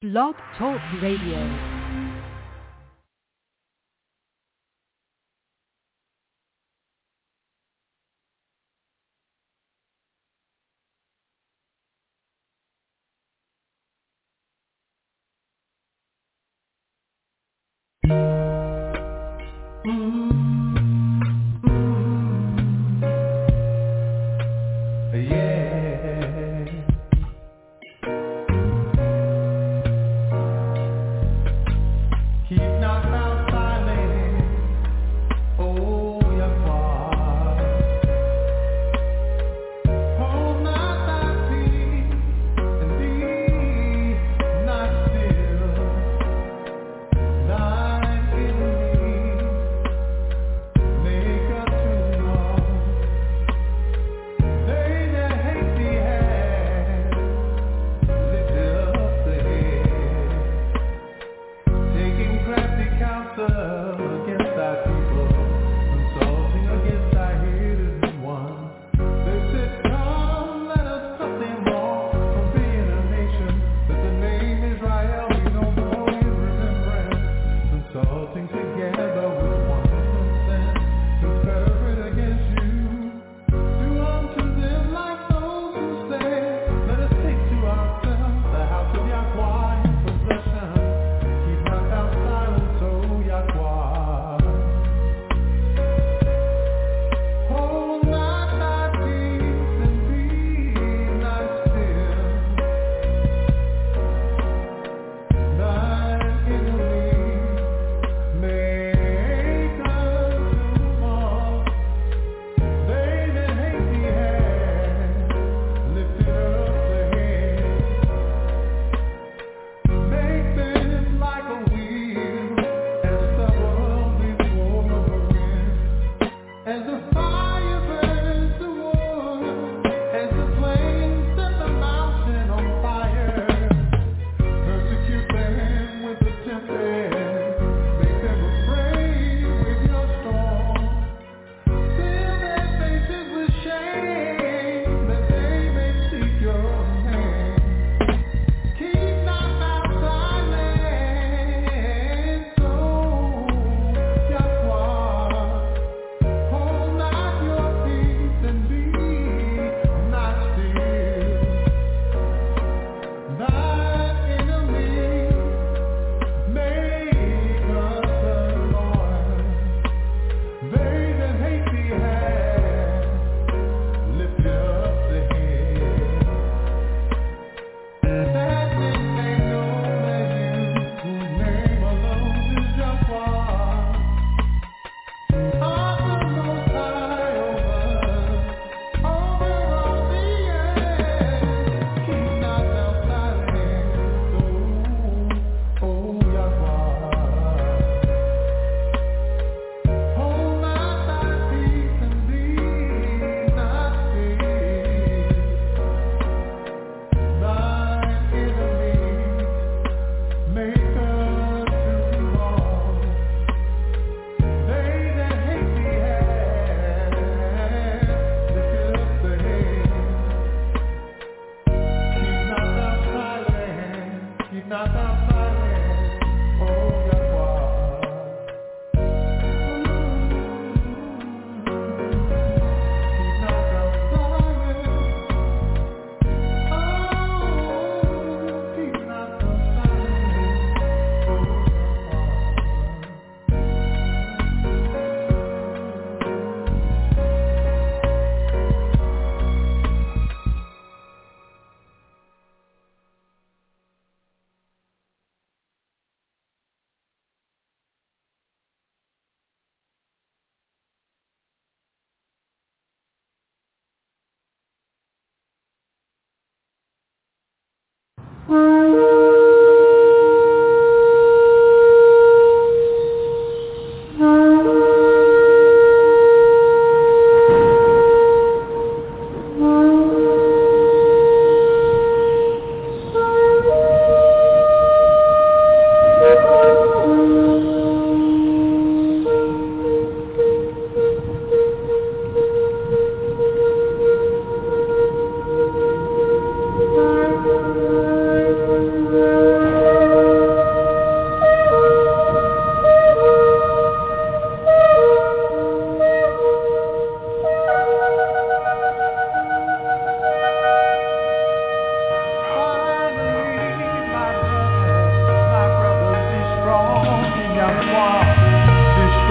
Blog Talk Radio.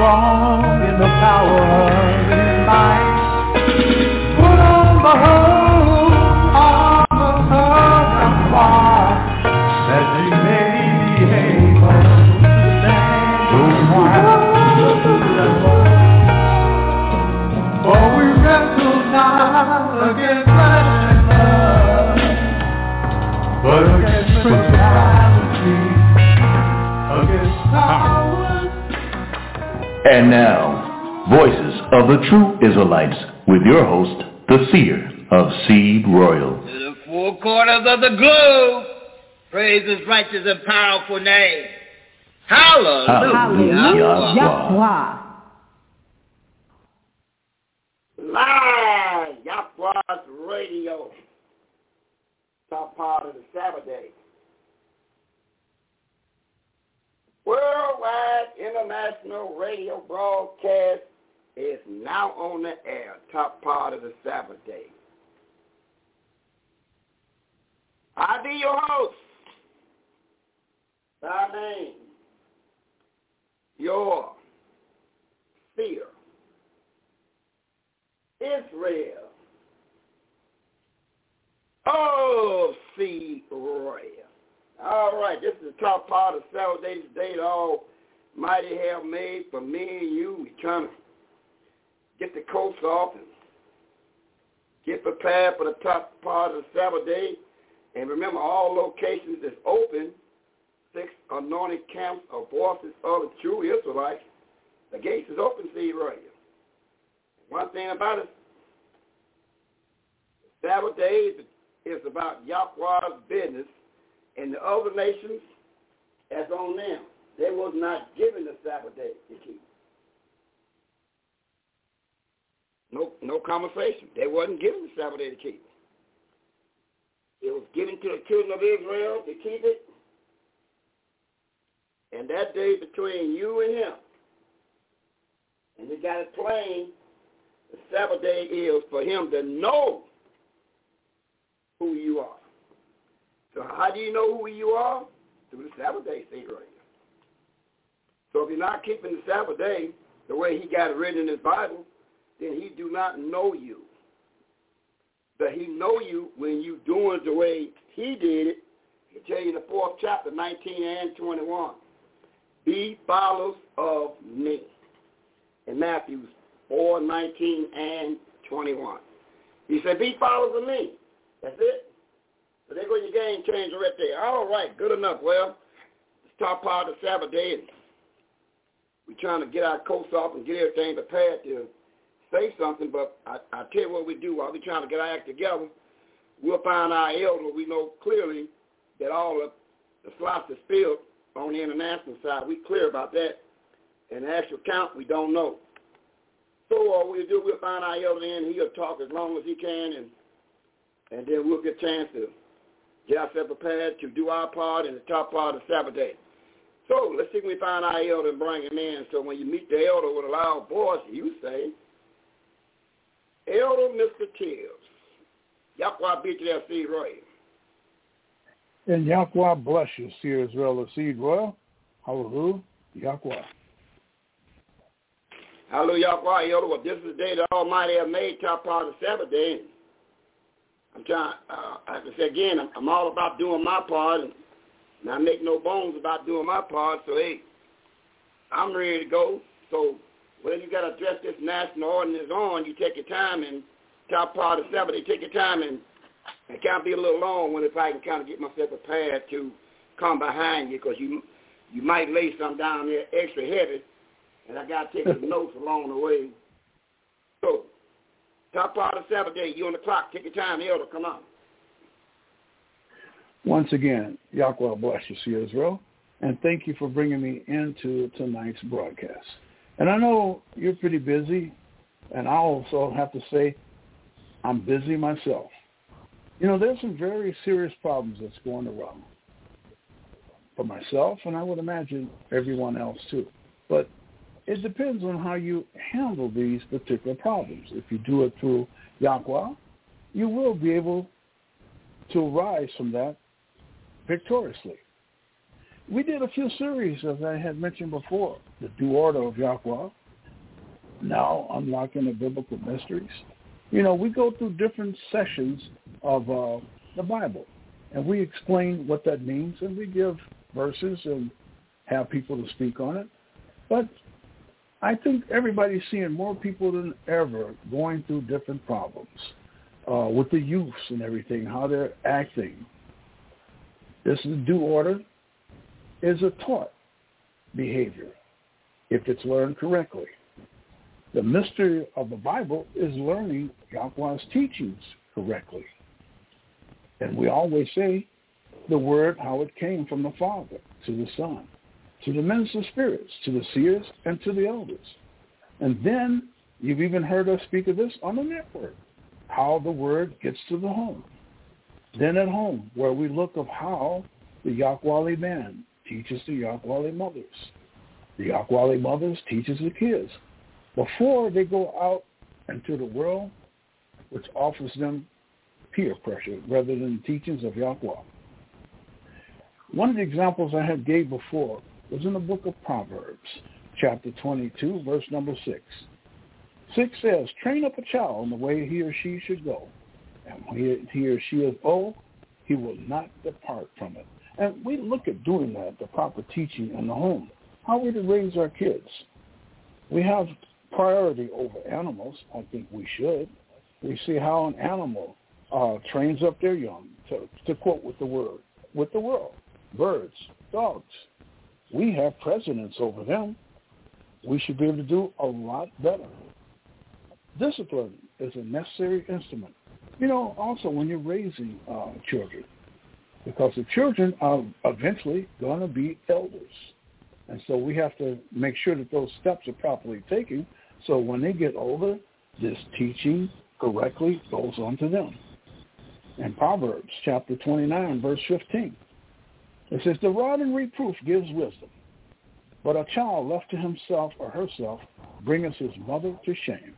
strong in the power of his might. Put on the whole armor of Yahweh, that you may be able to stand your trial. For we wrestle not against flesh and blood, but against principalities, against powers. And now, Voices of the True Israelites, with your host, the Seer of Seed Royal. To the four corners of the globe, praise his righteous and powerful name. Hallelujah. Yahweh. Live, Yahweh's radio, top part of the Sabbath day. Worldwide international radio broadcast is now on the air, top part of the Sabbath day. I be your host, by name, your seer, Israel, oh, Seed Royal. All right, this is the top part of Sabbath day today. The Almighty have made for me and you. We're trying to get the coats off and get prepared for the top part of the Sabbath day. And remember, all locations is open. 6 anointed camps of Voices of the True Israelites. The gates is open, Seed Royal. One thing about it, the Sabbath day is about Yahweh's business, and the other nations, that's on them. They was not given the Sabbath day to keep. No conversation. They wasn't given the Sabbath day to keep. It was given to the children of Israel to keep it, and that day between you and him. And he got it plain. The Sabbath day is for him to know who you are. So how do you know who you are? Through the Sabbath day, Seed Royal. So if you're not keeping the Sabbath day the way he got it written in his Bible, then he do not know you. But he know you when you doing it the way he did it. He tell you in the 4th chapter, 19 and 21. Be followers of me. In Matthew 4, 19 and 21. He said, be followers of me. That's it. So there goes your game changer right there. All right, good enough. Well, it's top part of the Sabbath day, and we're trying to get our coats off and get everything prepared to say something, but I tell you what we do while we're trying to get our act together. We'll find our elder. We know clearly that all of the slots is filled on the international side. We clear about that. And the actual count, we don't know. So what we'll do, we'll find our elder in. He'll talk as long as he can, and then we'll get a chance to get ourselves prepared to do our part in the top part of the Sabbath day. So let's see if we find our elder and bring him in. So when you meet the elder with a loud voice, you say, Elder Mr. Tibbs, Yahweh be to that Seed Royal. And Yahweh bless you, Seer Israel of Seed Royal. Hallelujah, Yahweh. Hallelujah, Yahweh, elder. Well, this is the day the Almighty have made, top part of the Sabbath day. I'm trying, like I said again, I'm all about doing my part, and I make no bones about doing my part. So, hey, I'm ready to go. So, when you got to address this national ordinance on, you take your time, and top part of the Sabbath, take your time, and it can't be a little long when if I can kind of get myself prepared to come behind you, because you might lay something down there extra heavy, and I got to take some notes along the way. So, top part of the Sabbath day, you on the clock. Take your time, the elder, come on. Once again, Yahweh bless you, Seer Israel, and thank you for bringing me into tonight's broadcast. And I know you're pretty busy, and I also have to say I'm busy myself. You know, there's some very serious problems that's going around for myself, and I would imagine everyone else too. But it depends on how you handle these particular problems. If you do it through Yahweh, you will be able to rise from that victoriously. we did a few series, as I had mentioned before, the due order of Yahweh, now unlocking the biblical mysteries. We go through different sessions of the Bible, and we explain what that means, and we give verses and have people to speak on it. But I think everybody's seeing more people than ever going through different problems with the youths and everything, how they're acting. This is due order is a taught behavior if it's learned correctly. The mystery of the Bible is learning Yahweh's teachings correctly. And we always say the word, how it came from the Father to the Son, to the minister spirits, to the seers, and to the elders. And then you've even heard us speak of this on the network, how the word gets to the home. Then at home, where we look of how the Yahweh man teaches the Yahweh mothers. The Yahweh mothers teaches the kids before they go out into the world, which offers them peer pressure rather than the teachings of Yahweh. One of the examples I had gave before was in the book of Proverbs, chapter 22, verse number 6. 6 says, train up a child in the way he or she should go, and when he or she is old, he will not depart from it. And we look at doing that, the proper teaching in the home, how we to raise our kids. We have priority over animals. I think we should. We see how an animal trains up their young, to quote with the world, birds, dogs. We have precedence over them. We should be able to do a lot better. Discipline is a necessary instrument. Also when you're raising children, because the children are eventually going to be elders. And so we have to make sure that those steps are properly taken so when they get older, this teaching correctly goes on to them. In Proverbs chapter 29, verse 15, it says, the rod and reproof gives wisdom, but a child left to himself or herself bringeth his mother to shame.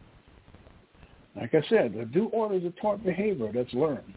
Like I said, the due order is a taught behavior that's learned.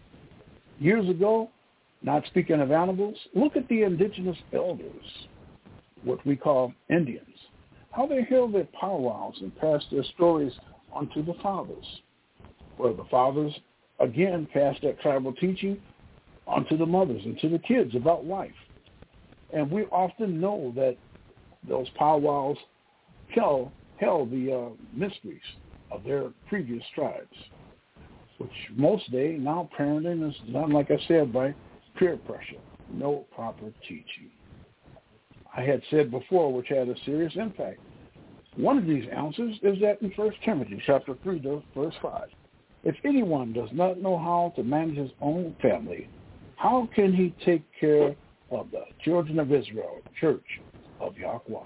Years ago, not speaking of animals, look at the indigenous elders, what we call Indians, how they held their powwows and passed their stories onto the fathers, where the fathers, again, passed that tribal teaching onto the mothers and to the kids about life. And we often know that those powwows held the mysteries of their previous tribes, which most day now parenting is done, like I said, by peer pressure, no proper teaching. I had said before, which had a serious impact. One of these answers is that in 1 Timothy chapter 3, verse 5. If anyone does not know how to manage his own family, how can he take care of the children of Israel, church of Yahweh?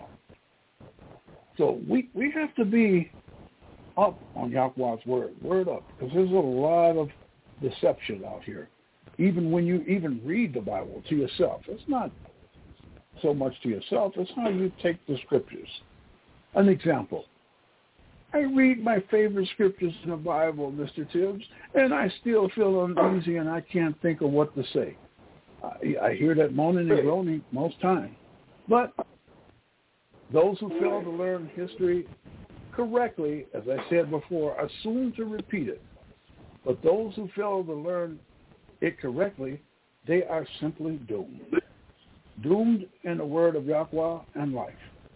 So we have to be up on Yahweh's word up, because there's a lot of deception out here. Even when you even read the Bible to yourself, it's not so much to yourself, it's how you take the scriptures. An example, I read my favorite scriptures in the Bible, Mr. Tibbs, and I still feel uneasy and I can't think of what to say. I hear that moaning and groaning most time. But those who fail to learn history correctly, as I said before, are soon to repeat it. But those who fail to learn it correctly, they are simply doomed. Doomed in the word of Yahweh and life.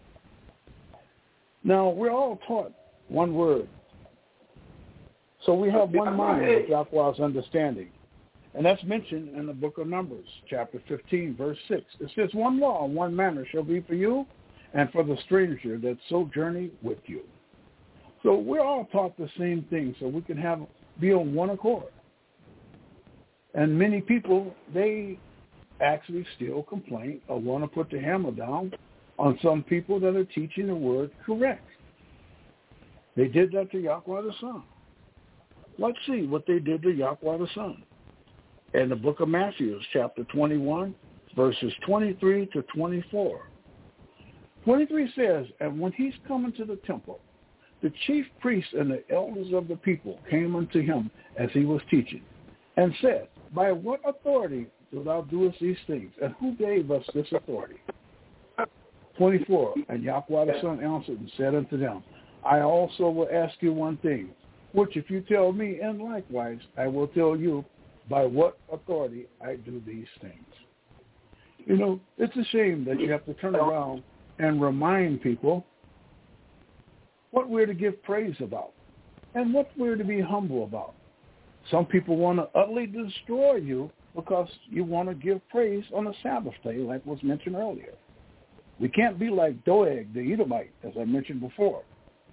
Now, we're all taught one word. So we have one mind with Yahweh's understanding. And that's mentioned in the book of Numbers, chapter 15, verse 6. It says, one law, one manner shall be for you and for the stranger that sojourney with you. So we're all taught the same thing, so we can be on one accord. And many people, they actually still complain or want to put the hammer down on some people that are teaching the word correct. They did that to Yahweh the Son. Let's see what they did to Yahweh the Son. In the book of Matthew, chapter 21, verses 23 to 24. 23 says, and when he's come into the temple, the chief priests and the elders of the people came unto him as he was teaching, and said, by what authority do thou doest these things? And who gave us this authority? 24, and Yahweh the Son answered and said unto them, I also will ask you one thing, which if you tell me, and likewise I will tell you by what authority I do these things. You know, it's a shame that you have to turn around and remind people what we're to give praise about and what we're to be humble about. Some people want to utterly destroy you because you want to give praise on the Sabbath day, like was mentioned earlier. We can't be like Doeg, the Edomite, as I mentioned before.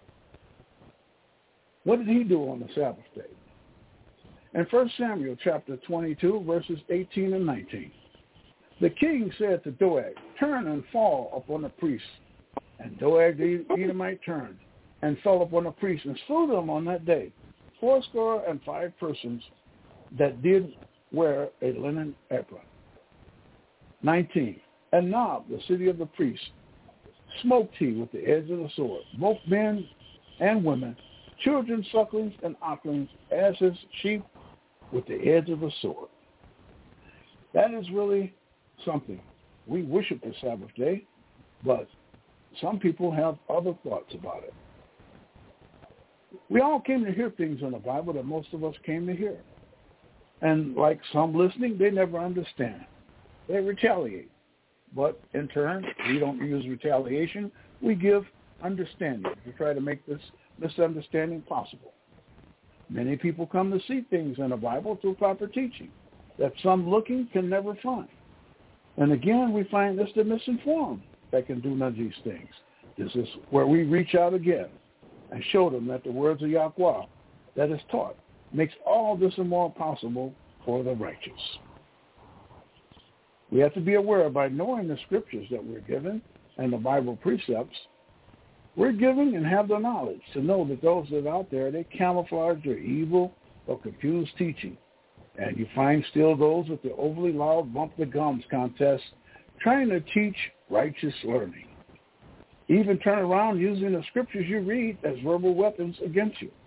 What did he do on the Sabbath day? In 1 Samuel chapter 22, verses 18 and 19, the king said to Doeg, turn and fall upon the priests. And Doeg the Edomite turned and fell upon the priests and slew them on that day, 75 persons that did wear a linen apron. 19. And Nob, the city of the priests, smoked he with the edge of the sword, both men and women, children, sucklings, and ocklings, asses, sheep, with the edge of the sword. That is really something. We worship the Sabbath day, but some people have other thoughts about it. We all came to hear things in the Bible that most of us came to hear. And like some listening, they never understand. They retaliate. But in turn, we don't use retaliation. We give understanding to try to make this misunderstanding possible. Many people come to see things in the Bible through proper teaching that some looking can never find. And again, we find it's the misinformed that can do none of these things. This is where we reach out again and show them that the words of Yahweh that is taught makes all this and more possible for the righteous. We have to be aware by knowing the scriptures that we're given and the Bible precepts, we're giving and have the knowledge to know that those that are out there, they camouflage their evil or confused teaching. And you find still those with the overly loud bump the gums contest trying to teach righteous learning. Even turn around using the scriptures you read as verbal weapons against you.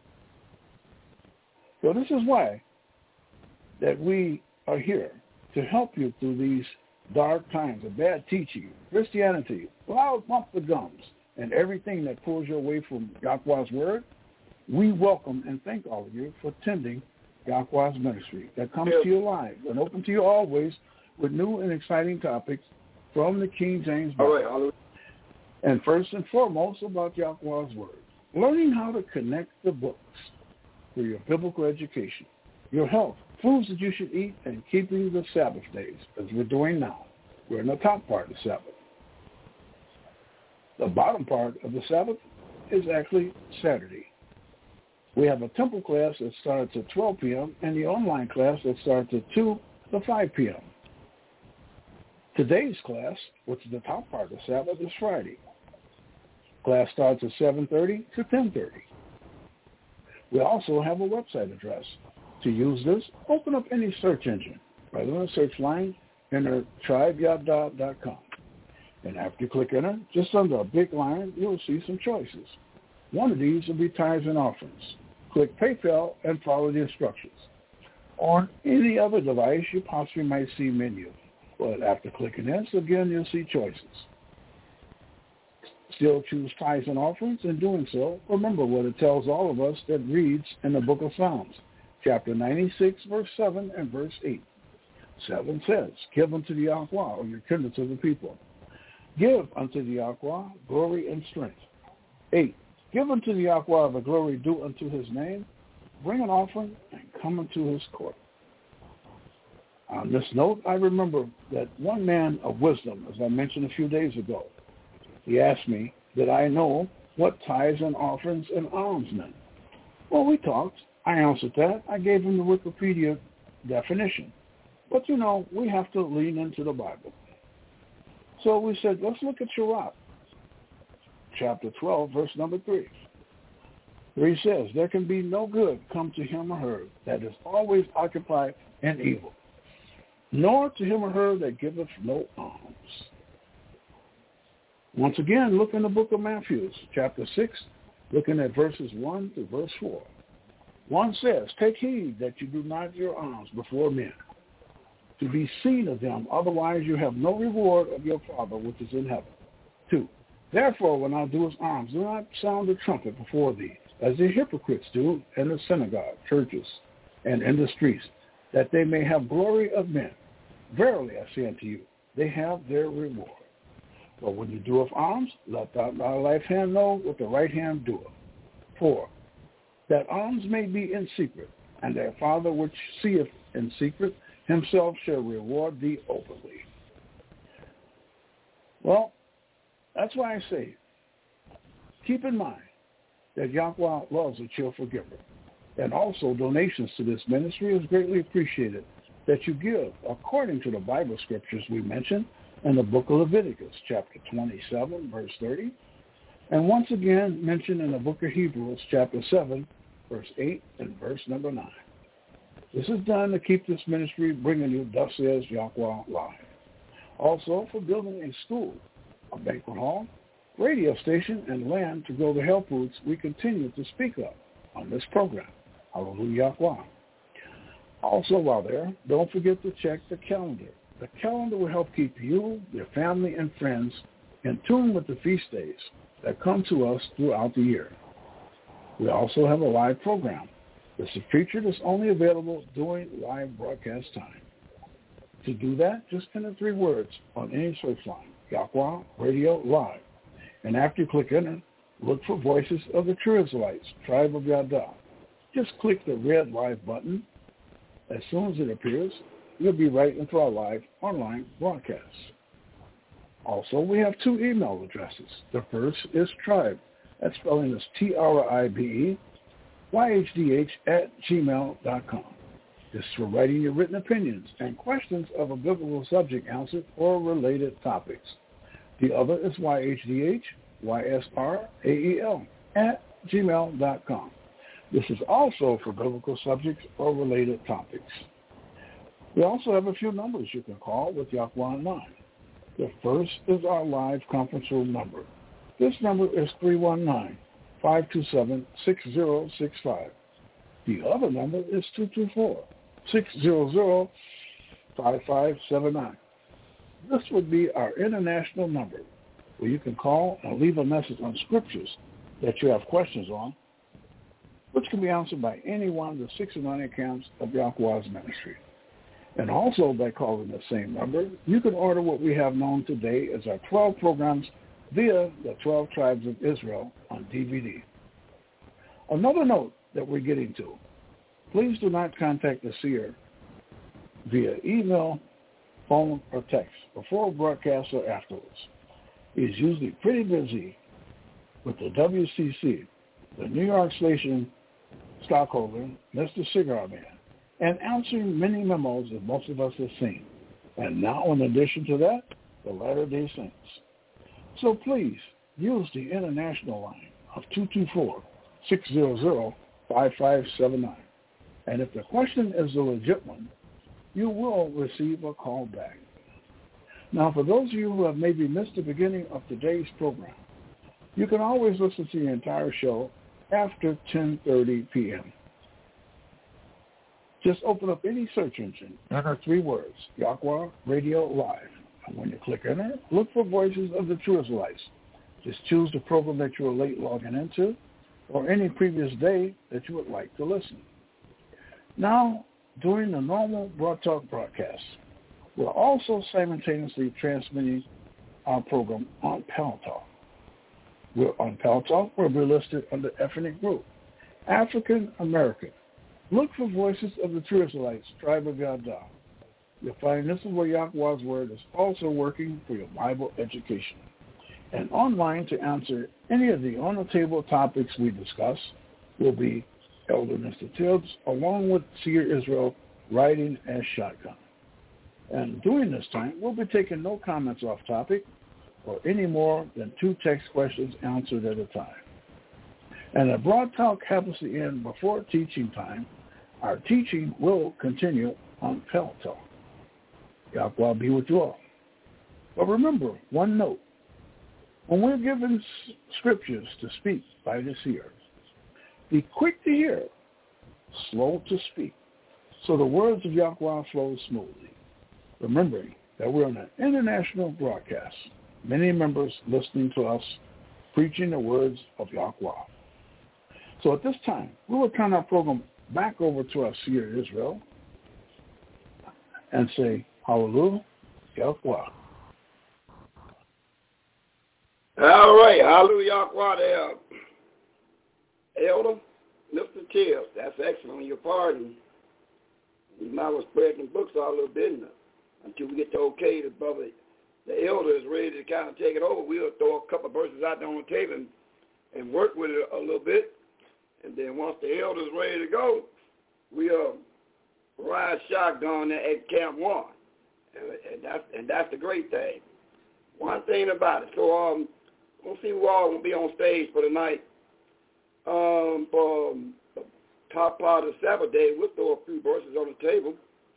So this is why that we are here to help you through these dark times of bad teaching, Christianity, loud bump the gums, and everything that pulls you away from Yahweh's word. We welcome and thank all of you for attending Yahweh's ministry that comes to you live and open to you always with new and exciting topics from the King James Bible. All right. And first and foremost about Yahweh's word. Learning how to connect the books for your biblical education, your health, foods that you should eat, and keeping the Sabbath days, as we're doing now. We're in the top part of the Sabbath. The bottom part of the Sabbath is actually Saturday. We have a temple class that starts at 12 p.m. and the online class that starts at 2 to 5 p.m. Today's class, which is the top part of the Sabbath, is Friday. Class starts at 7:30 to 10:30. We also have a website address. To use this, open up any search engine. Right on the search line, enter tribeyabda.com. And after you click enter, just under a big line, you'll see some choices. One of these will be tithes and offerings. Click PayPal and follow the instructions. On any other device, you possibly might see menu. But after clicking this, again, you'll see choices. Still choose tithes and offerings. In doing so, remember what it tells all of us that reads in the book of Psalms, chapter 96, verse 7 and verse 8. 7 says, give unto the Yahweh, or your kindred of the people. Give unto the Yahweh glory and strength. 8. Give unto the Yahweh the glory due unto his name. Bring an offering and come unto his court. On this note, I remember that one man of wisdom, as I mentioned a few days ago, he asked me, did I know what tithes and offerings and alms meant? Well, we talked. I answered that. I gave him the Wikipedia definition. But, you know, we have to lean into the Bible. So we said, let's look at Sirach, chapter 12, verse number 3. Where he says, there can be no good come to him or her that is always occupied in evil, nor to him or her that giveth no alms. Once again, look in the book of Matthew, chapter 6, looking at verses 1 to verse 4. 1 says, take heed that you do not your alms before men, to be seen of them. Otherwise you have no reward of your Father which is in heaven. 2. Therefore, when thou doest alms, do not sound the trumpet before thee, as the hypocrites do in the synagogue, churches, and in the streets, that they may have glory of men. Verily, I say unto you, they have their reward. But when you doeth alms, let thy left hand know what the right hand doeth. 4. That alms may be in secret, and their Father which seeth in secret himself shall reward thee openly. Well, that's why I say, keep in mind that Yahweh loves a cheerful giver. And also donations to this ministry is greatly appreciated that you give according to the Bible scriptures we mentioned in the book of Leviticus, chapter 27, verse 30, and once again mentioned in the book of Hebrews, chapter 7, verse 8 and verse number 9. This is done to keep this ministry bringing you thus says Yahweh live. Also for building a school, a banquet hall, radio station, and land to grow the health foods we continue to speak of on this program. Hallelujah, Yahweh. Also, while there, don't forget to check the calendar. The calendar will help keep you, your family, and friends in tune with the feast days that come to us throughout the year. We also have a live program. It's a feature that's only available during live broadcast time. To do that, just enter 3 words on any search line, Yahweh Radio Live. And after you click enter, look for Voices of the True Israelites, Tribe of Yada. Just click the red live button. As soon as it appears, you'll be right into our live online broadcast. Also, we have 2 email addresses. The first is tribe. That spelling is TRIBE, YHDH@gmail.com. This is for writing your written opinions and questions of a biblical subject answered or related topics. The other is YHDH@gmail.com. This is also for biblical subjects or related topics. We also have a few numbers you can call with Yahweh in mind. The first is our live conference room number. This number is 319-527-6065. The other number is 224-600-5579. This would be our international number, where you can call and leave a message on scriptures that you have questions on, which can be answered by any one of the 69 accounts of Yahweh's ministry. And also by calling the same number, you can order what we have known today as our 12 programs via the 12 Tribes of Israel on DVD. Another note that we're getting to, please do not contact the seer via email, phone, or text before broadcast or afterwards. He's usually pretty busy with the WCC, the New York station stockholder, Mr. Cigar Man, and answering many memos that most of us have seen. And now, in addition to that, the Latter-day Saints. So please use the international line of 224-600-5579. And if the question is a legit one, you will receive a call back. Now, for those of you who have maybe missed the beginning of today's program, you can always listen to the entire show after 10:30 p.m. Just open up any search engine, enter 3 words, Yahweh Radio Live. And when you click enter, look for Voices of the True Israelites. Just choose the program that you were late logging into or any previous day that you would like to listen. Now, during the normal Broad Talk broadcast, we're also simultaneously transmitting our program on Pal Talk. We're on Pal Talk, where we're listed under ethnic group, African American. Look for Voices of the True Israelites, Tribe of Yada. You'll find this is where Yahweh's Word is also working for your Bible education. And online to answer any of the on-the-table topics we discuss will be Elder Mr. Tibbs, along with Seer Israel, riding as shotgun. And during this time, we'll be taking no comments off topic or any more than 2 text questions answered at a time. And if Broad Talk happens to end before teaching time, our teaching will continue on Pal Talk. Yahweh be with you all. But remember, one note. When we're given scriptures to speak by the seer, be quick to hear, slow to speak, so the words of Yahweh flow smoothly. remembering that we're on an international broadcast. Many members listening to us preaching the words of Yahweh. So at this time, we will turn our program back over to our seer Israel and say, Hallelujah, Yahweh. All right, hallelujah, Yahweh there. Elder, Mr. Tibbs, that's excellent on your part. And you might well spread them books all a little bit until we get the okay. The elder is ready to kind of take it over. We'll throw a couple of verses out there on the table and work with it a little bit. And then once the elder's ready to go, we'll ride shotgun at Camp 1. And that's the great thing. One thing about it. So we'll see who all will be on stage for tonight. For the top part of the Sabbath day, we'll throw a few verses on the table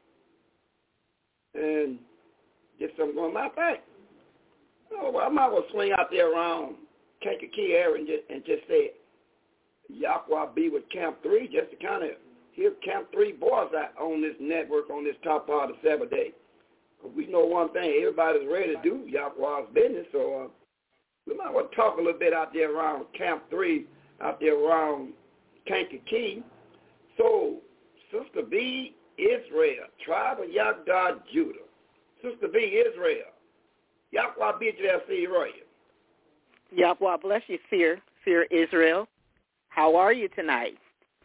and get something going. Matter of fact, I might well swing out there around Kankakee area and just say, Yahweh be with Camp 3, just to kind of hear Camp 3 boys out on this network on this top part of the Sabbath day. We know one thing, everybody's ready to do Yahweh's business, so we might want to talk a little bit out there around Camp 3, out there around Kankakee. So, Sister B. Israel, tribe of Yahweh Judah. Sister B. Israel, Yahweh be to that seed royal. Yahweh bless you, Seer Israel. How are you tonight?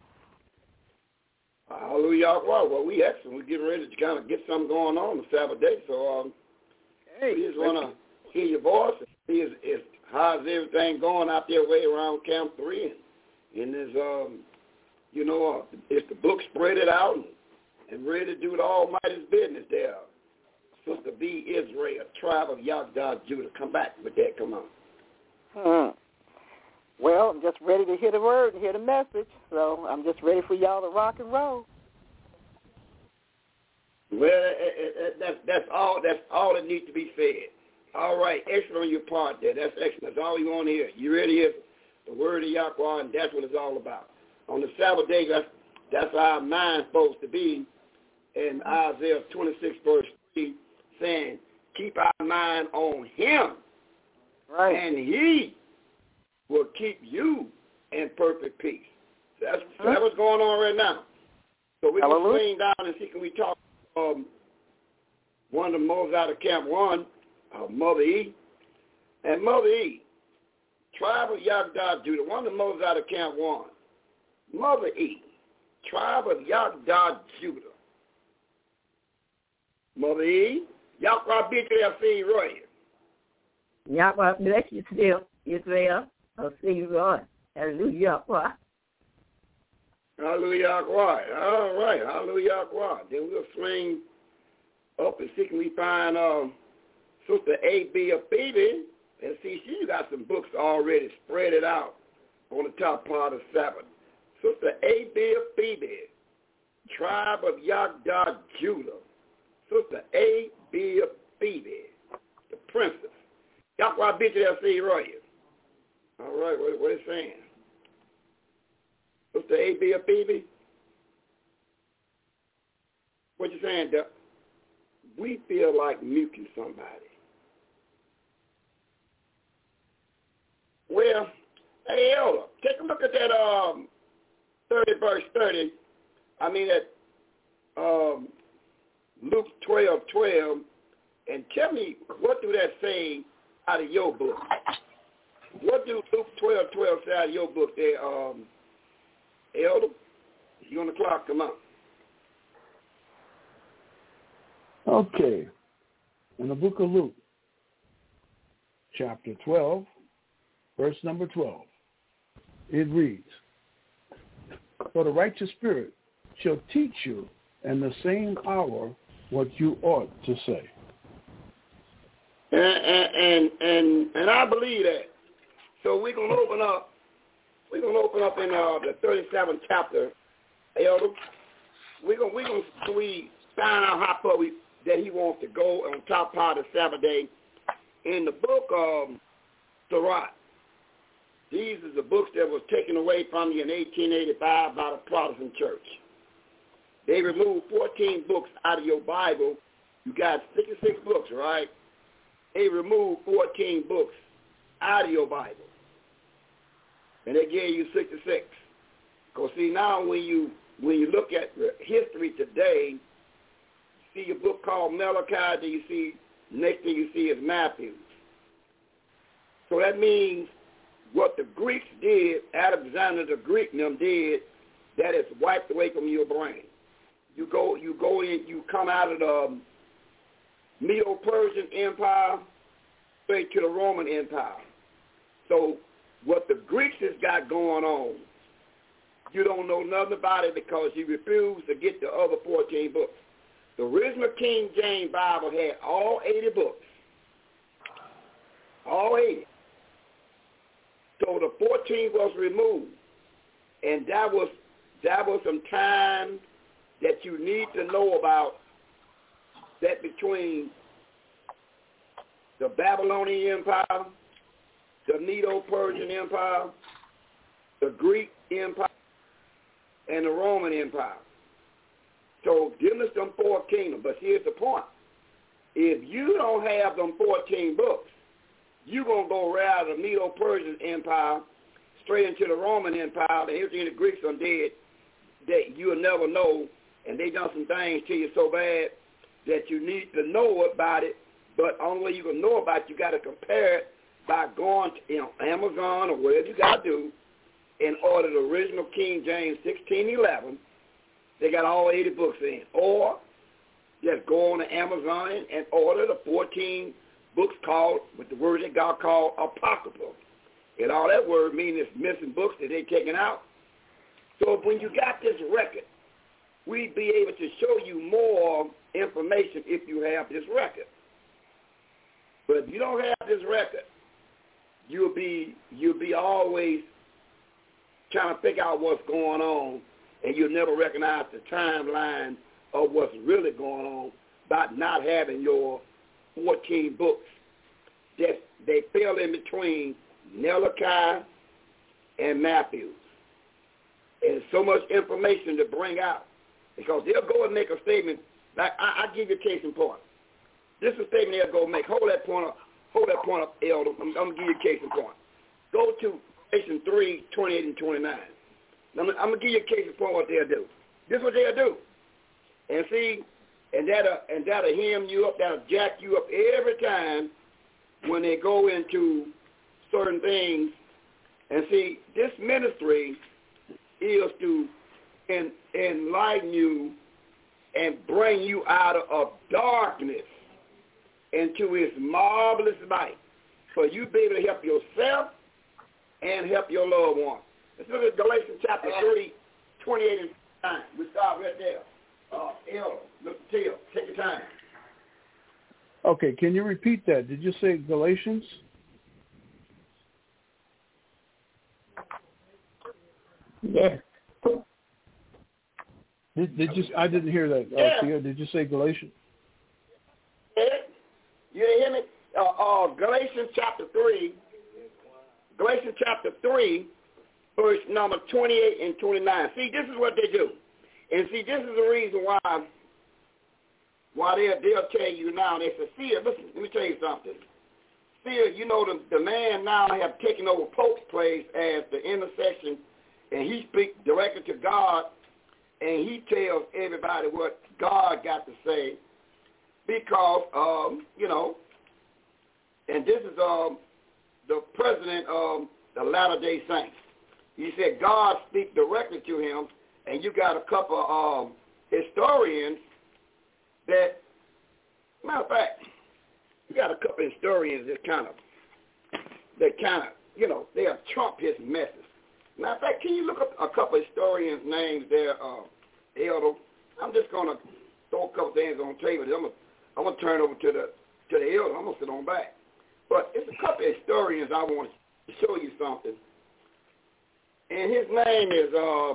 Hallelujah. Well, we excellent. We're getting ready to kind of get something going on the Sabbath day. So we just want to hear your voice and see how's everything going out there way around Camp 3. And there's, if the book spread it out and ready to do the Almighty's business there. Sister B. Israel, tribe of Yahweh Judah. Come back with that. Come on. Well, I'm just ready to hear the word and hear the message, so I'm just ready for y'all to rock and roll. Well, that's all that needs to be said. All right, excellent on your part there. That's excellent. That's all you want to hear. You ready to hear the word of Yahweh, and that's what it's all about. On the Sabbath day, that's how our mind's supposed to be. In Isaiah 26, verse 3, saying, keep our mind on him, right, and he will keep you in perfect peace. That's what's going on right now. So we're going to swing down and see, can we talk one of the mothers out of Camp 1, Mother E. And Mother E, tribe of Yahweh Judah, one of the mothers out of Camp 1. Mother E, tribe of Yahweh Judah. Mother E, Yahweh be to their seed royal. Yahweh bless you still, Israel. I'll see you, Lord. Hallelujah. Hallelujah. All right. Hallelujah. Then we'll swing up and see can we find Sister A.B. Phoebe and see she got some books already spread it out on the top part of Sabbath. Sister A.B. Phoebe, tribe of Yahweh Judah. Sister A.B. Phoebe, the princess. Yahweh be to their seed royal. All right, what is it saying? Sister A.B. Phoebe? What you saying, Doc? We feel like muting somebody. Well, hey, Elder, take a look at that 30 verse 30. I mean that Luke 12:12, and tell me what do that say out of your book? What do Luke 12:12 say out of your book there, Elder? You on the clock? Come on. Okay. In the book of Luke, chapter 12, verse number 12, it reads, for the righteous spirit shall teach you in the same hour what you ought to say. And I believe that. So we're gonna open up in the 37th chapter, Elder. We find out how far that he wants to go on top part of Sabbath day in the book of Sirach. These are the books that was taken away from you in 1885 by the Protestant church. They removed 14 books out of your Bible You got 66 books, right? They removed 14 books out of your Bible. And they gave you 66. Because see, now when you look at history today, you see a book called Malachi, then you see, next thing you see is Matthew. So that means what the Greeks did, Alexander the Greek and them did, that is wiped away from your brain. You go in, you come out of the Medo-Persian Empire straight to the Roman Empire. So what the Greeks has got going on, you don't know nothing about it because you refuse to get the other 14 books. The original King James Bible had all 80 books. All 80. So the 14 was removed. And that was some time that you need to know about, that between the Babylonian Empire, the Medo-Persian Empire, the Greek Empire, and the Roman Empire. So give us them 4 kingdoms. But here's the point. If you don't have them 14 books, you're going to go around the Medo-Persian Empire straight into the Roman Empire, and everything the Greeks done did that you'll never know, and they done some things to you so bad that you need to know about it, but only way you can know about it, you got to compare it by going to Amazon or whatever you got to do and order the original King James 1611. They got all 80 books in. Or just go on to Amazon and order the 14 books called, with the word that God called apocryphal. And all that word means it's missing books that they taken out. So when you got this record, we'd be able to show you more information if you have this record. But if you don't have this record, you'll be always trying to figure out what's going on, and you'll never recognize the timeline of what's really going on by not having your 14 books. That they fell in between Malachi and Matthew. And so much information to bring out. Because they'll go and make a statement, like I'll give you a case in point. This is a statement they'll go make. Hold that point up, Elder. I'm going to give you a case in point. Go to Galatians 3, 28 and 29. I'm going to give you a case in point what they'll do. This is what they'll do. And see, and that'll hem you up, that'll jack you up every time when they go into certain things. And see, this ministry is to enlighten you and bring you out of darkness into his marvelous light, so you be able to help yourself and help your loved one. Let's look at Galatians chapter 3, 28 and 29. We start right there. Elder, look at Till. Take your time. Okay, can you repeat that? Did you say Galatians? Yes. Did you? I didn't hear that. Tia, did you say Galatians? You didn't hear me? Galatians chapter 3. Galatians chapter 3, verse number 28 and 29. See, this is what they do. And see, this is the reason why they'll tell you now, they say, see, listen, let me tell you something. See, you know, the man now have taken over Pope's place as the intercession, and he speaks directly to God, and he tells everybody what God got to say because, you know, and this is the president of the Latter-day Saints. He said God speaks directly to him, and you got a couple of historians that, matter of fact, you got a couple of historians that kind of, you know, they'll trump his message. Matter of fact, can you look up a couple of historians' names there, Elder? I'm just going to throw a couple things on the table. I'm going to turn over to the Elder. I'm going to sit on back. But it's a couple of historians I want to show you something. And his name is,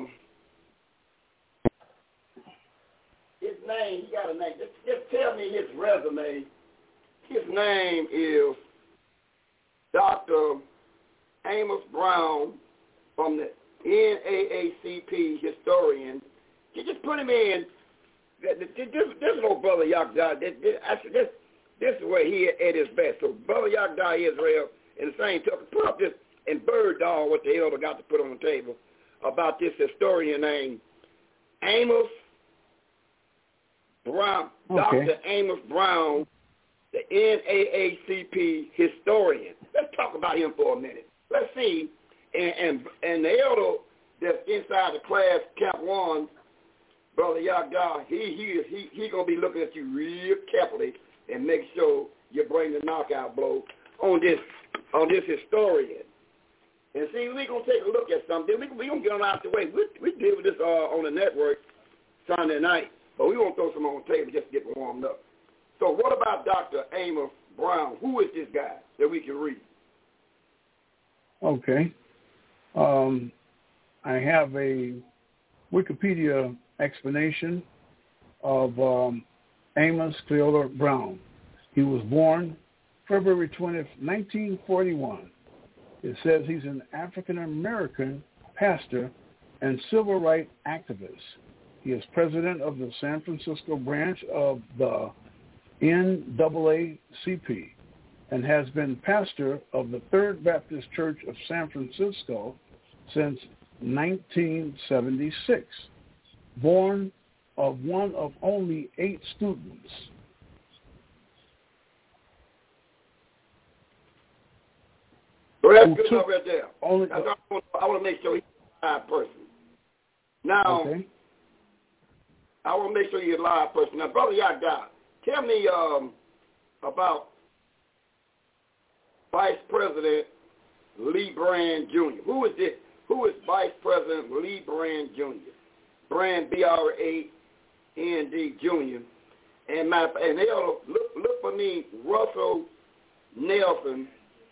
he got a name. Just tell me his resume. His name is Dr. Amos Brown from the NAACP historian. You just put him in this old Brother Yagda, this is where he at his best. So Brother Yagda Israel, in the same token, put up this and bird dog what the elder got to put on the table about this historian named Amos Brown, Okay. Dr. Amos Brown, the NAACP historian. Let's talk about him for a minute. Let's see, and the elder that's inside the class, Camp 1, Brother Yagda, he gonna be looking at you real carefully and make sure you bring the knockout blow on this historian. And see, we're going to take a look at something. We're going to get on out the way. We deal with this on the network Sunday night, but we want to throw some on the table just to get warmed up. So what about Dr. Amos Brown? Who is this guy that we can read? Okay. I have a Wikipedia explanation of Amos Cleola Brown. He was born February 20th, 1941. It says he's an African-American pastor and civil rights activist. He is president of the San Francisco branch of the NAACP and has been pastor of the Third Baptist Church of San Francisco since 1976. Born of one of only 8 students. So that's good enough right there. I want to make sure he's a live person. Now, okay. I want to make sure he's a live person. Now, Brother Yagda, tell me about Vice President Lee Brand Jr. Who is this? Who is Vice President Lee Brand Jr.? Brand, B-R-A-N-D Jr. And they'll look for me, Russell Nelson.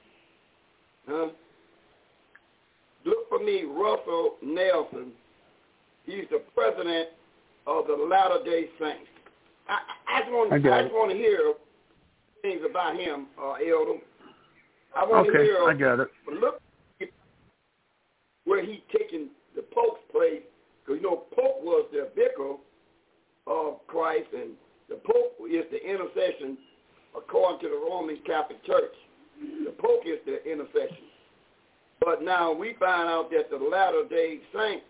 Look for me, Russell Nelson. He's the president of the Latter-day Saints. I just want to hear things about him, Elder. I want to hear. I got it. Look where he's taking the Pope's place, because Pope was the vicar of Christ, and the Pope is the intercession according to the Roman Catholic Church. The Pope is the intercession. But now we find out that the Latter-day Saint,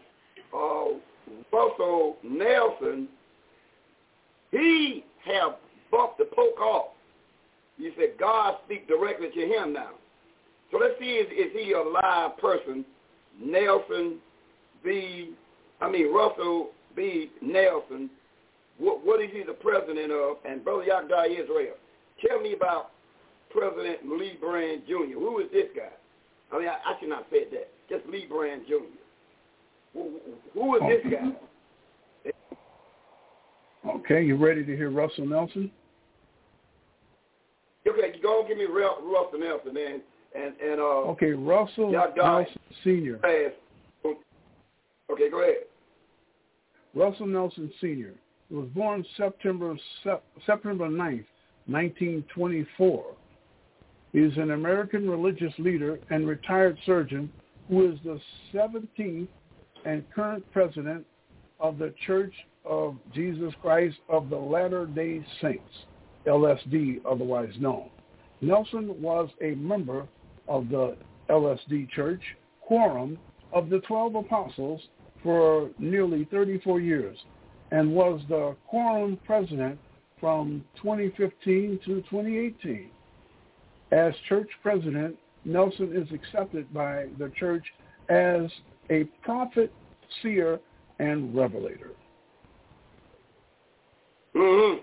Russell Nelson, he have bumped the Pope off. You said God speak directly to him now. So let's see, is he a live person? Russell B. Nelson. What is he the president of? And Brother Yagda Israel, tell me about President Lee Brand Jr. Who is this guy? I should not say that. Just Lee Brand Jr. Who is this guy? Okay, you ready to hear Russell Nelson? Okay, go and give me Russell Nelson, man. Okay, Russell Nelson Sr. Okay, go ahead. Russell Nelson Sr. He was born September 9th, 1924. He is an American religious leader and retired surgeon who is the 17th and current president of the Church of Jesus Christ of the Latter-day Saints, LSD otherwise known. Nelson was a member of the LSD Church Quorum of the 12 Apostles for nearly 34 years and was the Quorum president from 2015 to 2018. As church president, Nelson is accepted by the church as a prophet, seer, and revelator. Mm-hmm.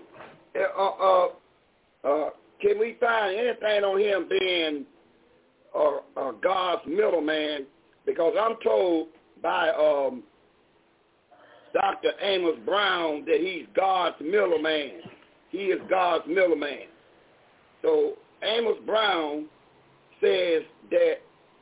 Can we find anything on him being God's middleman? Because I'm told by Dr. Amos Brown that he's God's middleman. He is God's middleman. So Amos Brown says that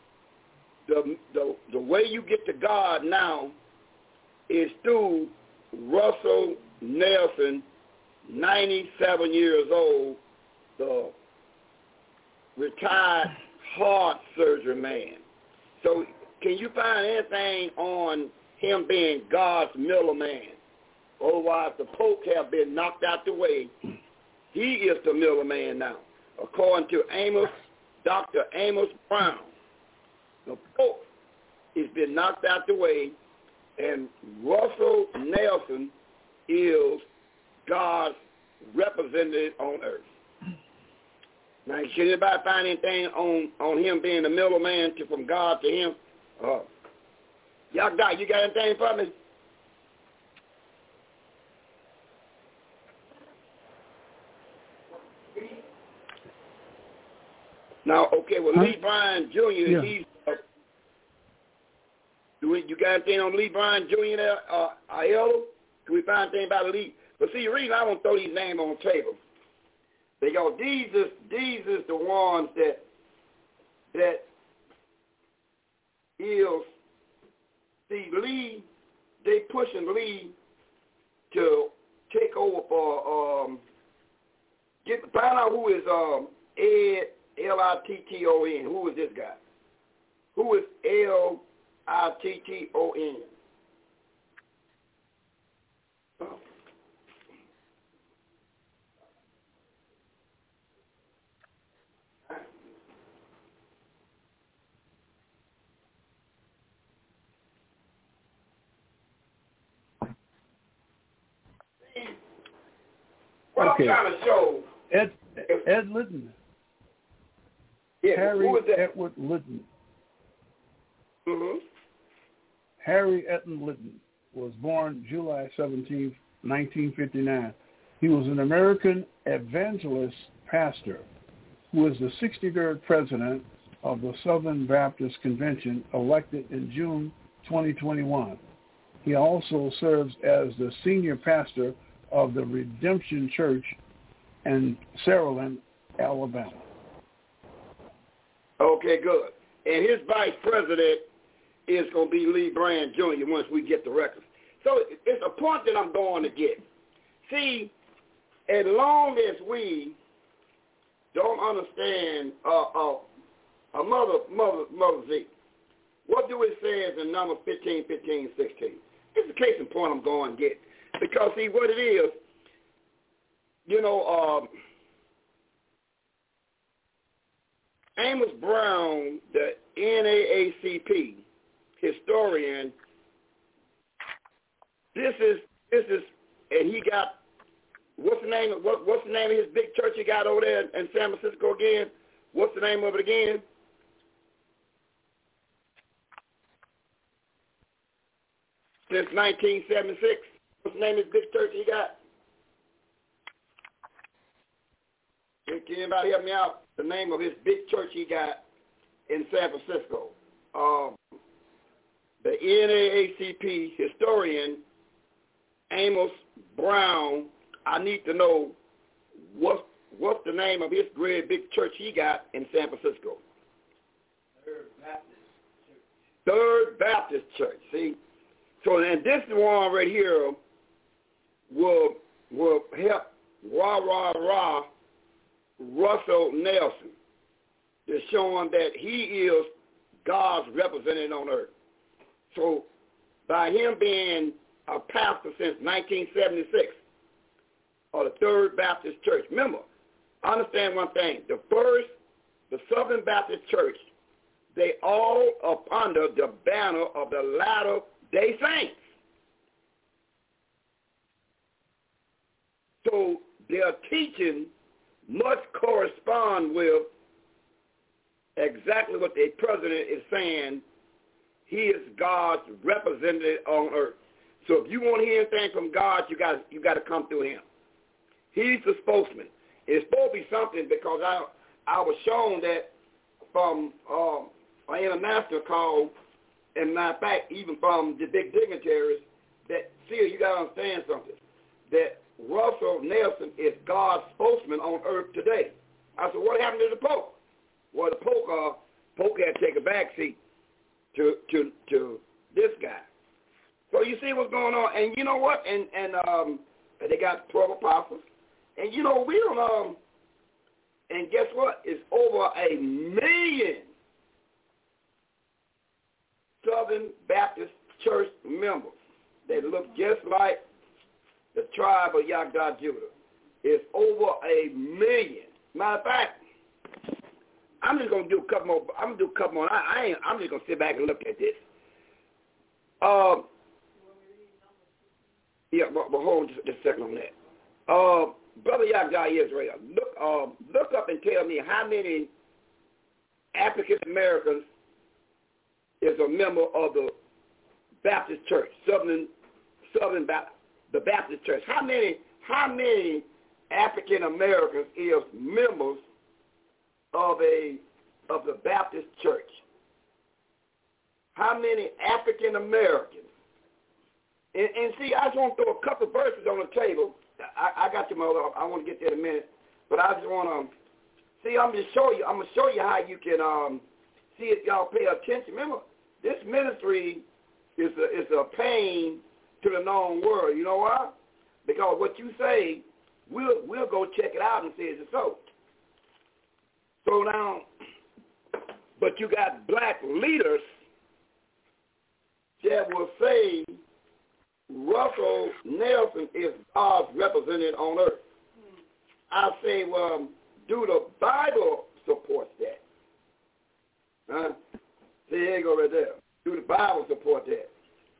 the way you get to God now is through Russell Nelson, 97 years old, the retired heart surgery man. So can you find anything on him being God's middleman? Otherwise, the Pope have been knocked out the way. He is the middleman now, according to Dr. Amos Brown. The Pope has been knocked out the way, and Russell Nelson is God's representative on earth. Now, should anybody find anything on him being the middleman from God to him? Y'all got anything for me? Now, okay, well, Lee Bryan Jr., he's... you got anything on Lee Bryan Jr. there, Aiello? Can we find anything about Lee? But see, the reason I want to throw these names on the table, because these is the ones that is, see, Lee, they pushing Lee to take over for, find out who is Ed, Litton. Who is this guy? Who is Litton? What I'm trying to show. Ed Litton. Yeah, Harry who is that? Edward Litton. Mm-hmm. Harry Edward Litton was born July 17, 1959. He was an American evangelist pastor who was the 63rd president of the Southern Baptist Convention, elected in June 2021. He also serves as the senior pastor of the Redemption Church in Saraland, Alabama. Okay, good. And his vice president is going to be Lee Bryan Jr. once we get the record. So it's a point that I'm going to get. See, as long as we don't understand Mother Z, what do it say in number 15, 15, 16? It's the case in point I'm going to get. Because, see, what it is, Amos Brown, the NAACP historian, this is, and he got, what's the name of his big church he got over there in San Francisco again? What's the name of it again? Since 1976. What's the name of his big church he got? Can anybody help me out? The name of his big church he got in San Francisco. The NAACP historian, Amos Brown, I need to know what's the name of his great big church he got in San Francisco. Third Baptist Church. See? So, and this one right here will help Russell Nelson is showing that he is God's representative on earth. So by him being a pastor since 1976 of the Third Baptist Church, remember, understand one thing, the Southern Baptist Church, they all are under the banner of the Latter-day Saints. So their teaching must correspond with exactly what the president is saying. He is God's representative on earth. So if you want to hear anything from God, you got to come through him. He's the spokesman. It's supposed to be something because I was shown that from an international call, and matter of fact, even from the big dignitaries, that, see, you got to understand something, that Russell Nelson is God's spokesman on earth today. I said, what happened to the Pope? Well, the Pope had to take a back seat to this guy. So you see what's going on, and you know what? And they got 12 apostles, and we don't. And guess what? It's over 1 million Southern Baptist Church members. They look just like the tribe of Yagdah Judah, is over 1 million. Matter of fact, I'm just gonna do a couple more. I'm gonna do a couple more. I'm just gonna sit back and look at this. Yeah, but hold on just a second on that. Brother Yagdah Israel, look up and tell me how many African Americans is a member of the Baptist Church, Southern Baptist, the Baptist Church. How many African Americans is members of the Baptist Church? How many African Americans? And see, I just want to throw a couple of verses on the table. I got you, mother. I want to get there in a minute, but I just want to see. I'm going to show you how you can see if y'all pay attention. Remember, this ministry is a pain to the known world. You know why? Because what you say, we'll go check it out and see if it's so. So now, but you got black leaders that will say Russell Nelson is God's representative on earth. I say, well, do the Bible support that? Huh? See, there you go right there. Do the Bible support that?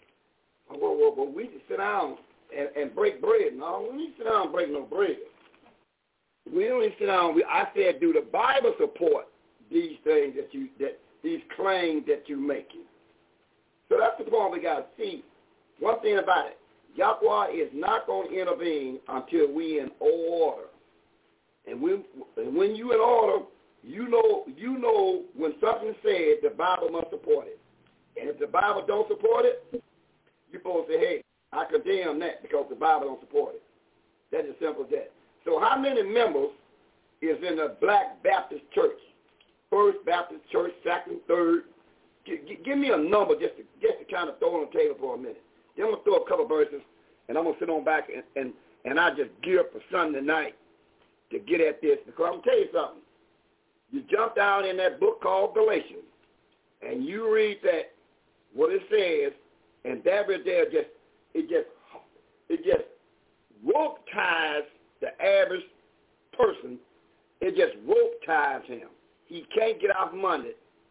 Well, we just sit down and break bread. No, we don't sit down and break no bread. We don't even sit down. I said, do the Bible support these things that these claims that you're making? So that's the point we got to see. One thing about it, Yahweh is not going to intervene until we in order. And when you in order, you know when something's said, the Bible must support it. And if the Bible don't support it, you're supposed to say, hey, I condemn that because the Bible don't support it. That's as simple as that. So how many members is in the Black Baptist Church? First Baptist Church, second, third. Give me a number just to kind of throw on the table for a minute. Then I'm going to throw a couple of verses, and I'm going to sit on back, and I just gear up for Sunday night to get at this. Because I'm going to tell you something. You jump down in that book called Galatians, and you read that, what it says, and that right there it just rope ties the average person. It just rope ties him. He can't get off Monday.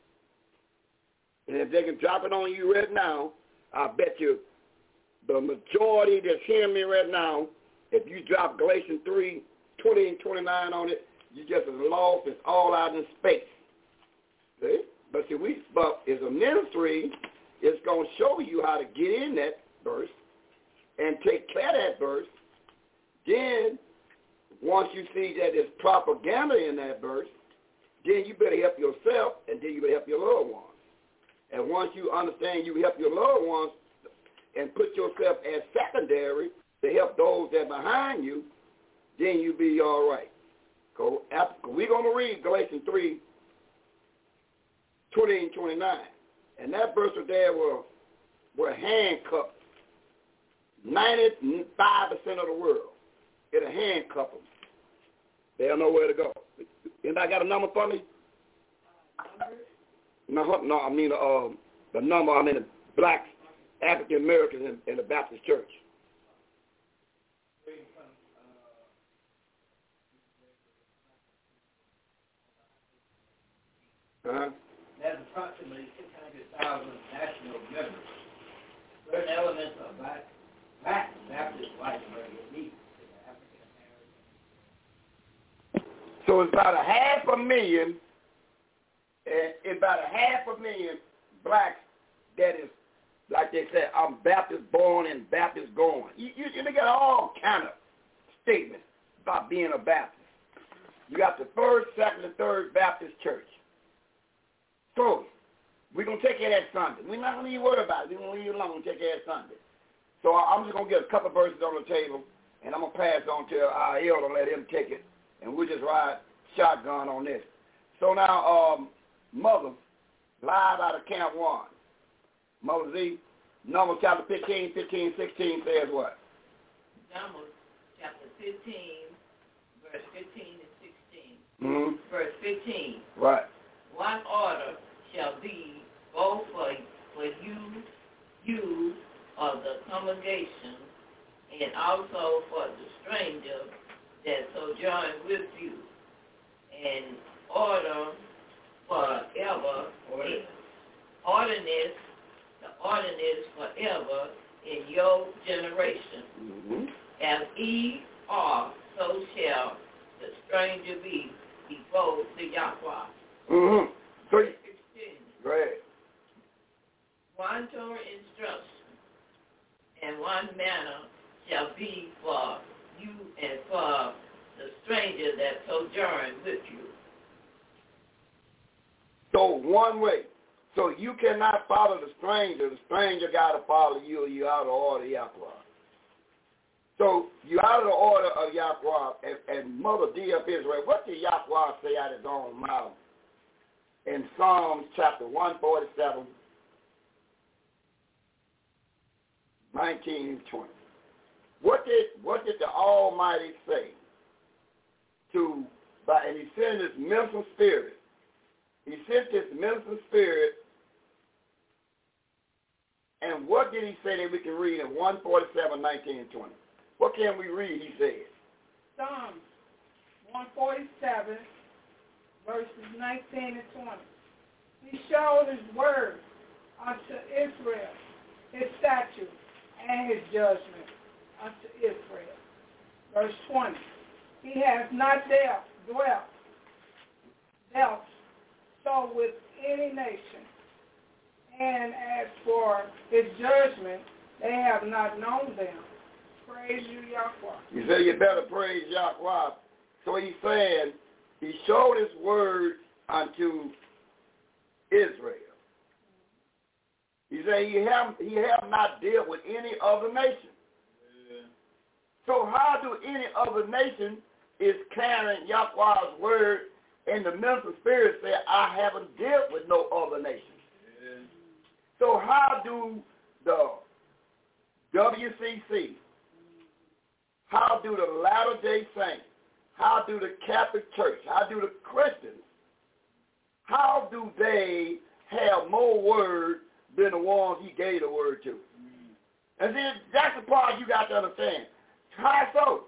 And if they can drop it on you right now, I bet you the majority that's hearing me right now, if you drop Galatians 3, 20 and 29 on it, you just lost. It's all out in space. See? But as a ministry, it's going to show you how to get in that verse and take care of that verse. Then, once you see that there's propaganda in that verse, then you better help yourself, and then you better help your loved ones. And once you understand you help your loved ones and put yourself as secondary to help those that are behind you, then you'll be all right. We're going to read Galatians 3, 20 and 29. And that verse right there were handcuffed 95% of the world. It'll handcuff them. They don't know where to go. Anybody got a number for me? No, I mean the number. I mean the black African Americans in the Baptist Church. There's approximately 600,000 national members. Certain elements of black Baptist white American elite is African American. So it's about 500,000. It's about 500,000 blacks that is, like they said, I'm Baptist born and Baptist going. You got all kind of statements about being a Baptist. You got the first, second, and third Baptist church. So we're going to take care of that Sunday. We're not going to even worry about it. We're going to leave it alone and take care of Sunday. So I'm just going to get a couple of verses on the table, and I'm going to pass it on to our elder and let him take it, and we'll just ride shotgun on this. So now, Mother, live out of Camp 1. Mother Z, Numbers chapter 15, 16 says what? Numbers chapter 15, verse 15 and 16. Mm-hmm. Verse 15. Right. One order shall be both for you of the congregation and also for the stranger that sojourn with you, and order forever, the ordinance forever in your generation. Mm-hmm. As ye are, so shall the stranger be before the Yahweh. Mm-hmm. So, Verse 16. go ahead. One Torah instruction and one manner shall be for you and for the stranger that sojourn with you. So one way. So you cannot follow the stranger. The stranger got to follow you, or you out of order of Yahweh. So you out of the order of Yahweh, and Mother D of Israel, what did Yahweh say out of his own mouth in Psalms chapter 147, 19 and 20? What did the Almighty say and he sent his mental spirit. He sent his mental spirit, and what did he say that we can read in 147, 19 and 20? What can we read, he said? Psalms 147, verses 19 and 20. He showed his word unto Israel, his statutes and his judgment unto Israel. Verse 20. He has not dwelt so with any nation. And as for his judgment, they have not known them. Praise you, Yahweh. He said you better praise Yahweh. So he's saying he showed his word unto Israel. He said he have not dealt with any other nation. Yeah. So how do any other nation is carrying Yahweh's word, and the mental spirit say, I haven't dealt with no other nation? Yeah. So how do the WCC, how do the Latter-day Saints, how do the Catholic Church, how do the Christians, how do they have more word than the ones he gave the word to? And then that's the part you got to understand. How so?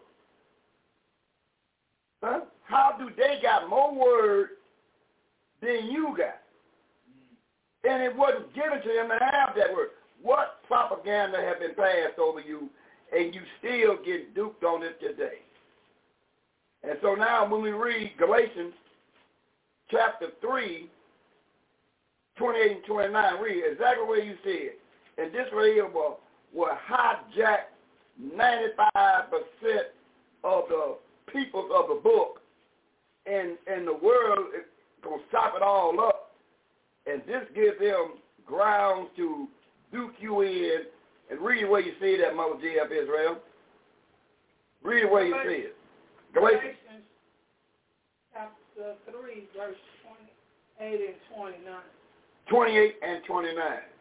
Huh? How do they got more word than you got? And it wasn't given to them to have that word. What propaganda have been passed over you, and you still get duped on it today? And so now when we read Galatians chapter 3, 28 and 29, read exactly what you said. And this right here will hijack 95% of the peoples of the book, and the world is going to stop it all up. And this gives them grounds to duke you in. And read where you see that, Mother G of Israel. Read where you see it. Galatians chapter 3, verse 28 and 29. 28 and 29.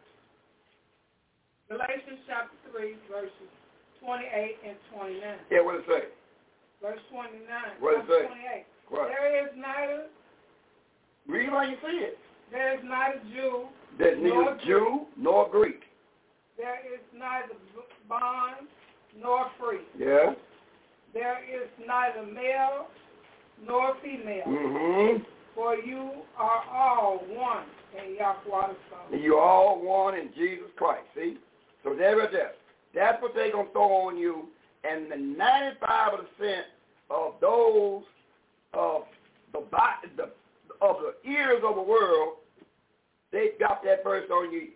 Galatians chapter 3, verses 28 and 29. Yeah, what does it say? Verse 29. What does it say? 28. What? There is neither. Read how you see it. There is neither Jew. There's neither Jew nor Greek. There is neither bond nor free. Yeah. There is neither male nor female. Mm-hmm. For you are all one in Yahweh the Son. You are all one in Jesus Christ. See? So there it is. That's what they're going to throw on you. And the 95% of those of the ears of the world, they got that verse on you.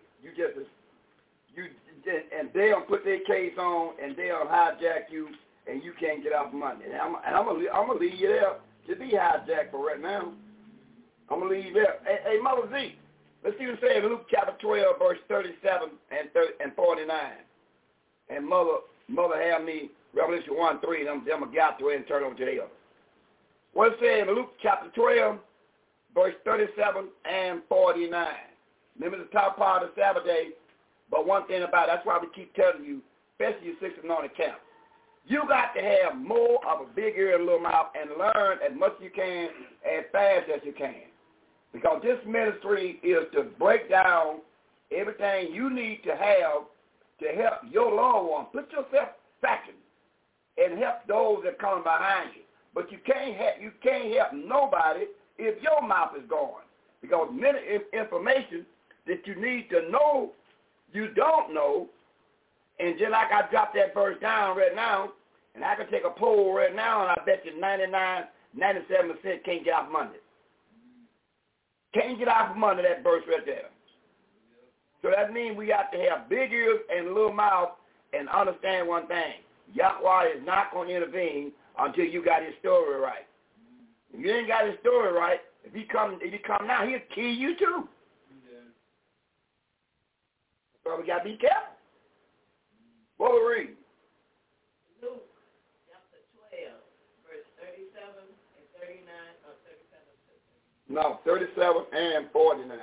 And they'll put their case on, and they'll hijack you, and you can't get out from under. And I'm gonna leave you there to be hijacked for right now. I'm gonna leave you there. Hey, Mother Z, let's see what it says in Luke chapter 12, verse 37 and 49. And Mother have me Revelation 1:3, and I'm gonna get out the way and turn over to the other. What it says in Luke chapter 12, verse 37 and 49. Remember the top part of the Sabbath day, but one thing about it, that's why we keep telling you, especially you 6 and on the camp, you got to have more of a big ear and a little mouth and learn as much as you can, as fast as you can. Because this ministry is to break down everything you need to have to help your loved one. Put yourself second. and help those that come behind you. But you can't help nobody if your mouth is going. Because many information that you need to know, you don't know. And just like I dropped that verse down right now, and I can take a poll right now, and I bet you 97% can't get out from under it. Can't get out from under that verse right there. So that means we have to have big ears and a little mouth and understand one thing. Yahweh is not going to intervene until you got his story right. If you ain't got his story right, if he come now, he'll kill you too. So we got to be careful. What we read? Luke chapter 12, verse 37 and 39 or 37. No, 37 and 49.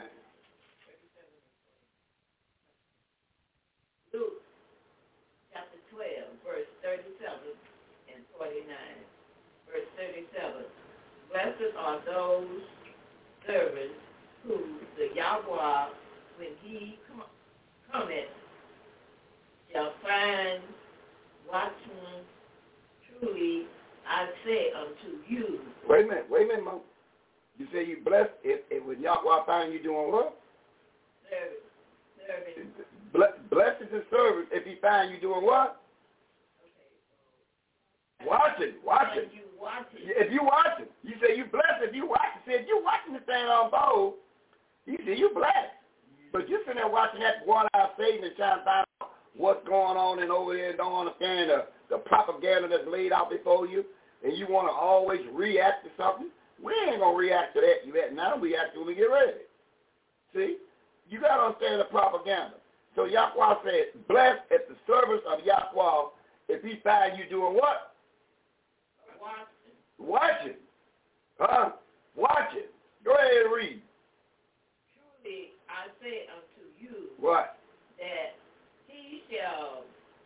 Luke chapter 12, verse 37 and 49. Verse 37. Blessed are those servants who the Yahweh, when he cometh, shall find watching. Truly I say unto you. Wait a minute, Mom. You say you blessed if when Yahweh find you doing what? Serving. Blessed is the servant if he find you doing what? Okay. Watching. You watching. If you watching, you say you blessed if you watching. See, if you watching this thing on bold, you say you blessed. But you sitting there watching that one-eyed Satan and trying to find out what's going on and over there and don't understand the propaganda that's laid out before you, and you want to always react to something. We ain't going to react to that yet. Now we react when we get ready. See? You got to understand the propaganda. So Yahweh said, blessed is the service of Yahweh if he find you doing what? Watching. Huh? Watching. Go ahead and read. Truly I say unto you. What? That he shall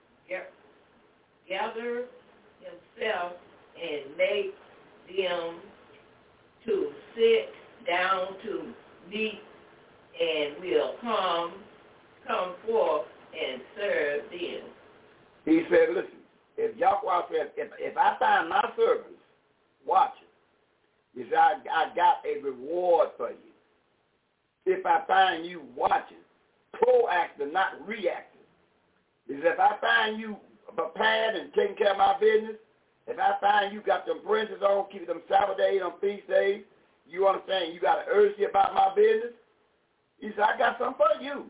gather himself and make them to sit down to meat, and will come forth and serve them. He said, listen, if Yahweh said, if I find my servants watching, he said, I got a reward for you. If I find you watching, proactive, not reactive. He said, if I find you prepared and taking care of my business, if I find you got them fringes on, keeping them Sabbath days, on feast days, you understand, you got an urgency about my business, he said, I got something for you.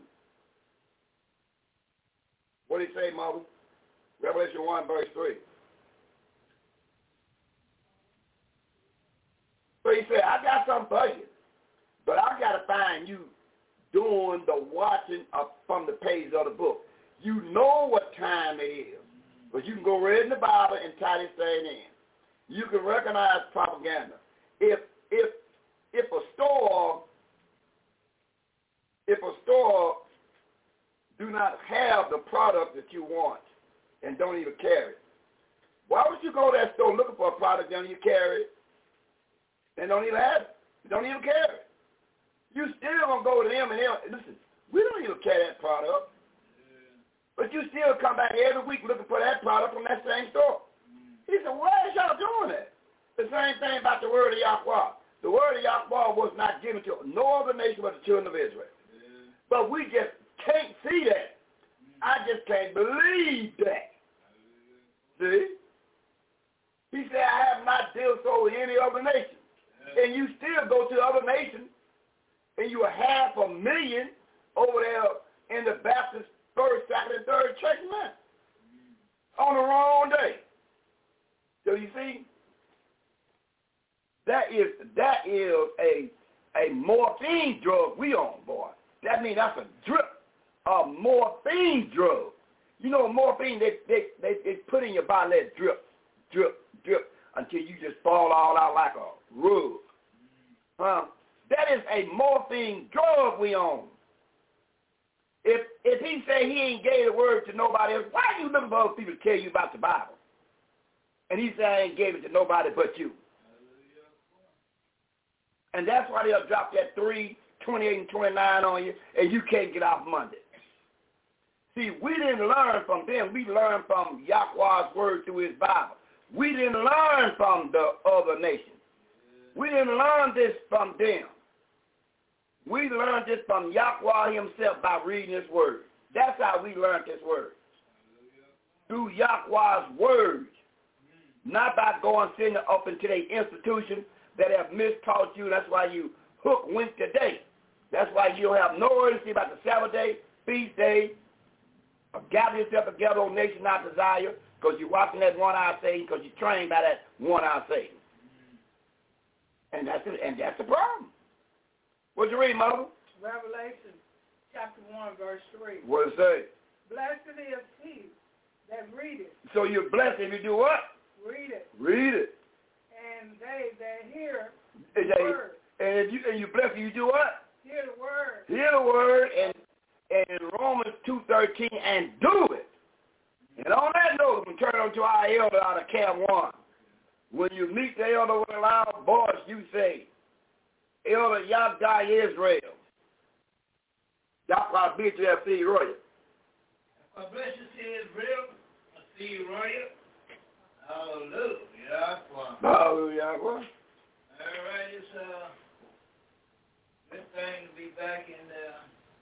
What did he say, Mother? Revelation 1, verse 3. So he said, I got something for you, but I got to find you doing the watching from the page of the book. You know what time it is, but you can go read in the Bible and tie this thing in. You can recognize propaganda. If a store do not have the product that you want and don't even carry it, why would you go to that store looking for a product and you carry it and don't even have it? You don't even carry it. You still going to go to them and listen, we don't even carry that product. But you still come back every week looking for that product from that same store. He said, why is y'all doing that? The same thing about the word of Yahweh. The word of Yahweh was not given to no other nation but the children of Israel. But we just can't see that. I just can't believe that. See? He said, I have not dealt so with any other nation. And you still go to other nations, and you are 500,000 over there in the Baptist first, second, and third church man on the wrong day. So you see, that is a morphine drug we on, boy. That means that's a drip, a morphine drug. You know, morphine they put in your body, let drip, drip, drip until you just fall all out like a rug. That is a morphine drug we on. If he say he ain't gave the word to nobody else, why are you looking for other people to tell you about the Bible? And he said I ain't gave it to nobody but you. And that's why they'll drop that 3, 28, and 29 on you, and you can't get out from under it. See, we didn't learn from them. We learned from Yahweh's word through his Bible. We didn't learn from the other nations. We didn't learn this from them. We learned this from Yahweh himself by reading his word. That's how we learned this word. Through Yahweh's words. Not by going sitting up into the institution that have mistaught you. That's why you hook went today. That's why you don't have no urgency about the Sabbath day, feast day, or gather yourself together, O nation not desire, because you're watching that one-eye Satan, because you're trained by that one-eye Satan. And that's it, and that's the problem. What'd you read, Mother? Revelation chapter 1, verse 3. What does it say? Blessed is he that readeth. So you're blessed if you do what? Read it. Read it. And they that hear And the word. And you blessed if you do what? Hear the word. Hear the word and in Romans 2:13 and do it. And on that note, we turn on to our elder out of Camp 1. When you meet the elder with a loud voice, you say, Elder Yahweh Israel. Yahweh be to that see royal. God bless you, see Israel. I see you royal. Hallelujah. Hallelujah. All right, it's a good thing to be back in the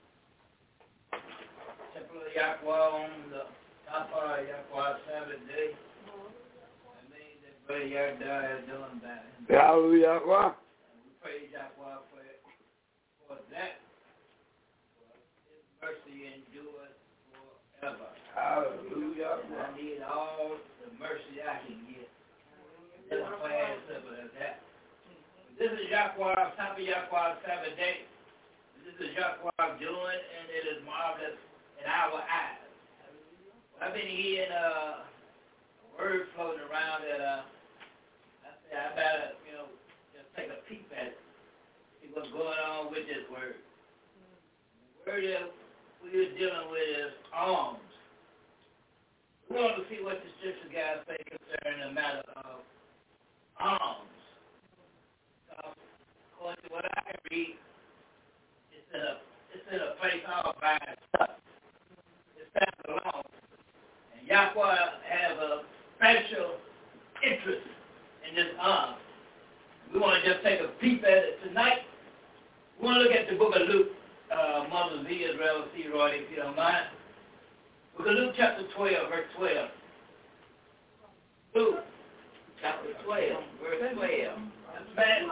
Temple of Yahweh on the top of Yahweh Sabbath day. That means that Brother Yahweh has done that. Hallelujah. And we praise Yahweh for that. For his mercy endures forever. Hallelujah. I need all the mercy I can get. That's why I simple as that. This is Yahweh, top of Yahweh Sabbath day. This is Yahweh doing, and it is marvelous in our eyes. I've been hearing a word floating around that I said I better, just take a peek at it, see what's going on with this word. The word that we're dealing with is alms. We want to see what the scripture guys say concerning the matter of alms. According to what I can read, it's in a place all by itself. It's passed along. And Yahweh has a special interest in this alms. We want to just take a peep at it tonight. We want to look at the book of Luke, Mother Z. Israel C. Roy, if you don't mind. Book of Luke chapter 12, verse 12. Luke chapter 12, verse 12. Man.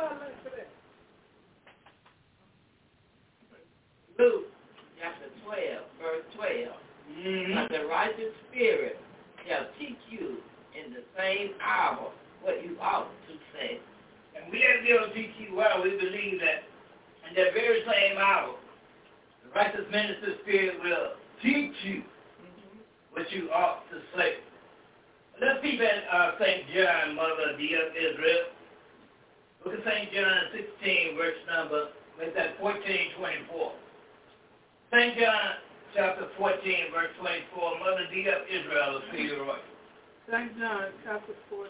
Luke chapter 12, verse 12. But the righteous spirit shall teach you in the same hour what you ought to say. And we have to be able to teach you well. We believe that in that very same hour, the righteous minister spirit will teach you what you ought to say. Let's peep at St. John, Mother of Israel. Look at St. John 16, verse number, make that 14:24. St. John chapter 14, verse 24, Mother D. of Israel, of Leroy. St. John chapter 14.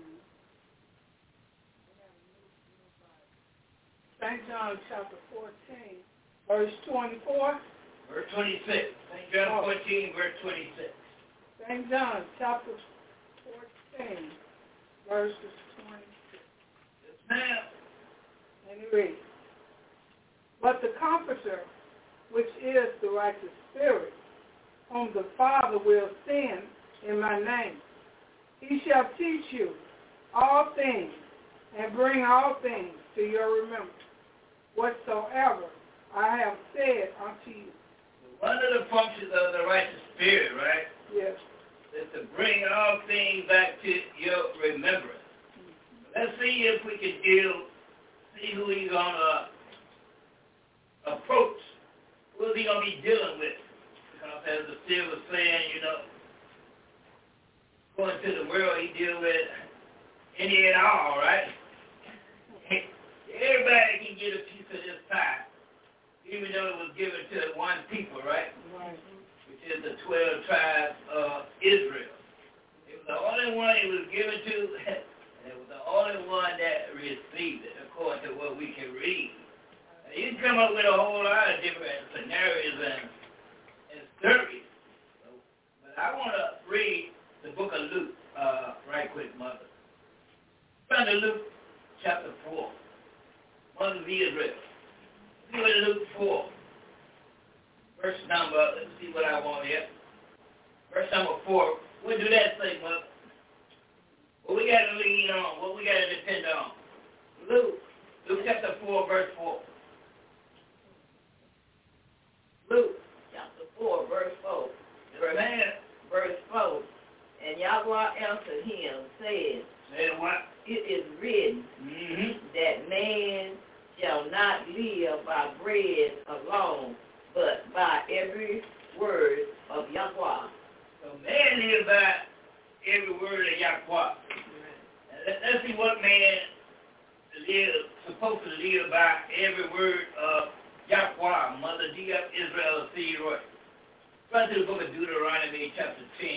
St. John chapter 14, verse 24. Verse 26. St. John 14, verse 26. St. John chapter 14, verses 26. Yes, ma'am. And it reads, but the Comforter, which is the righteous spirit, whom the Father will send in my name, he shall teach you all things and bring all things to your remembrance, whatsoever I have said unto you. One of the functions of the righteous spirit, right? Yes. Is to bring all things back to your remembrance. Let's see if we can see who he's going to approach. Who is he going to be dealing with? Because as the still was saying, going to the world, he deal with any and all, right? Everybody can get a piece of this pie, even though it was given to one people, right? Right. Which is the 12 tribes of Israel. It was the only one it was given to, and it was the only one that received it, according to what we can read. You can come up with a whole lot of different scenarios and stories turn to Luke chapter 4. Mother of Israel. See what Luke 4. Verse number, let's see what I want here. Verse number 4. What do that say, Mother? What we got to lean on? What we got to depend on? Luke chapter 4, verse 4. Luke chapter 4, verse 4. Verse 4. And Yahweh answered him, saying, what? It is written that man shall not live by bread alone, but by every word of Yahweh. So man lives by every word of Yahweh. Let's see what man supposed to live by every word of Yahweh, Mother D of Israel, see Roy. Turn to the book of Deuteronomy chapter 10.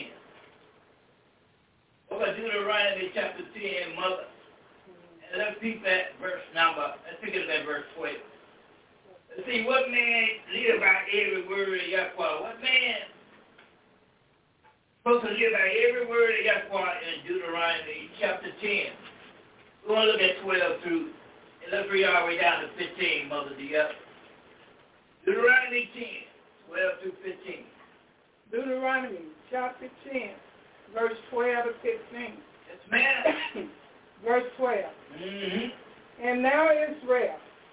Book of Deuteronomy chapter 10, Mother. And let's peep at verse number, let's pick it up at verse 12. Let's see what man live by every word of Yahweh. What man supposed to live by every word of Yahweh in Deuteronomy chapter 10. We're going to look at 12 through, and let's read all the way down to 15, Mother D. Deuteronomy 10, 12 through 15. Deuteronomy chapter 10, verse 12 to 15. Yes, ma'am. Verse 12. And now Israel,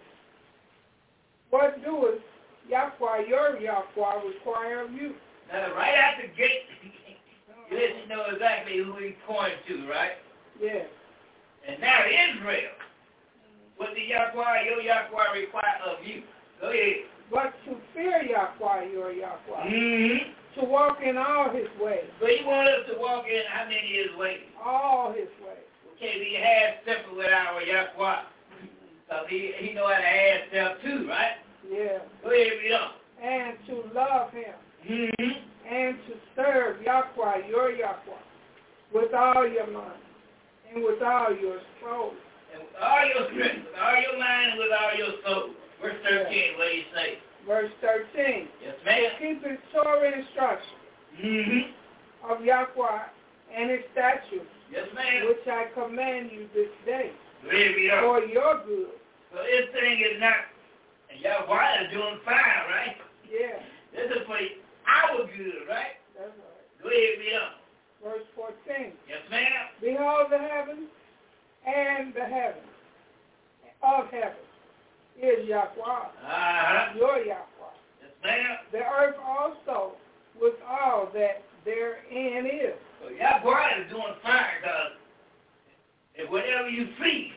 what doeth Yahweh, your Yahweh, require of you? Now, right out the gate, you let you know exactly who he's pointing to, right? Yes. And now Israel, what did Yahweh, your Yahweh, require of you? Go ahead. But to fear Yahweh, your Yahweh, to walk in all his ways. So he wants us to walk in how many of his ways? All his ways. We can't be half-stepping with our Yahweh. Because he know how to half-step too, right? Yeah. Go ahead, read on. And to love him. And to serve Yahweh, your Yahweh, with all your mind and with all your soul. And with all your strength, with all your mind, and with all your soul. Verse 13, what do you say? Verse 13. Yes, ma'am. Keep his Torah instruction of Yahweh and his statutes, yes, ma'am, which I command you this day, read for your good. So this thing is not, and Yahweh is doing fine, right? Yeah. This is for our good, right? That's right. Go ahead, read on. Verse 14. Yes, ma'am. Behold the heavens and the heavens of heaven is Yahweh, your Yahweh. Yes, ma'am. The earth also with all that therein is. So Yahweh is doing fine because if whatever you see,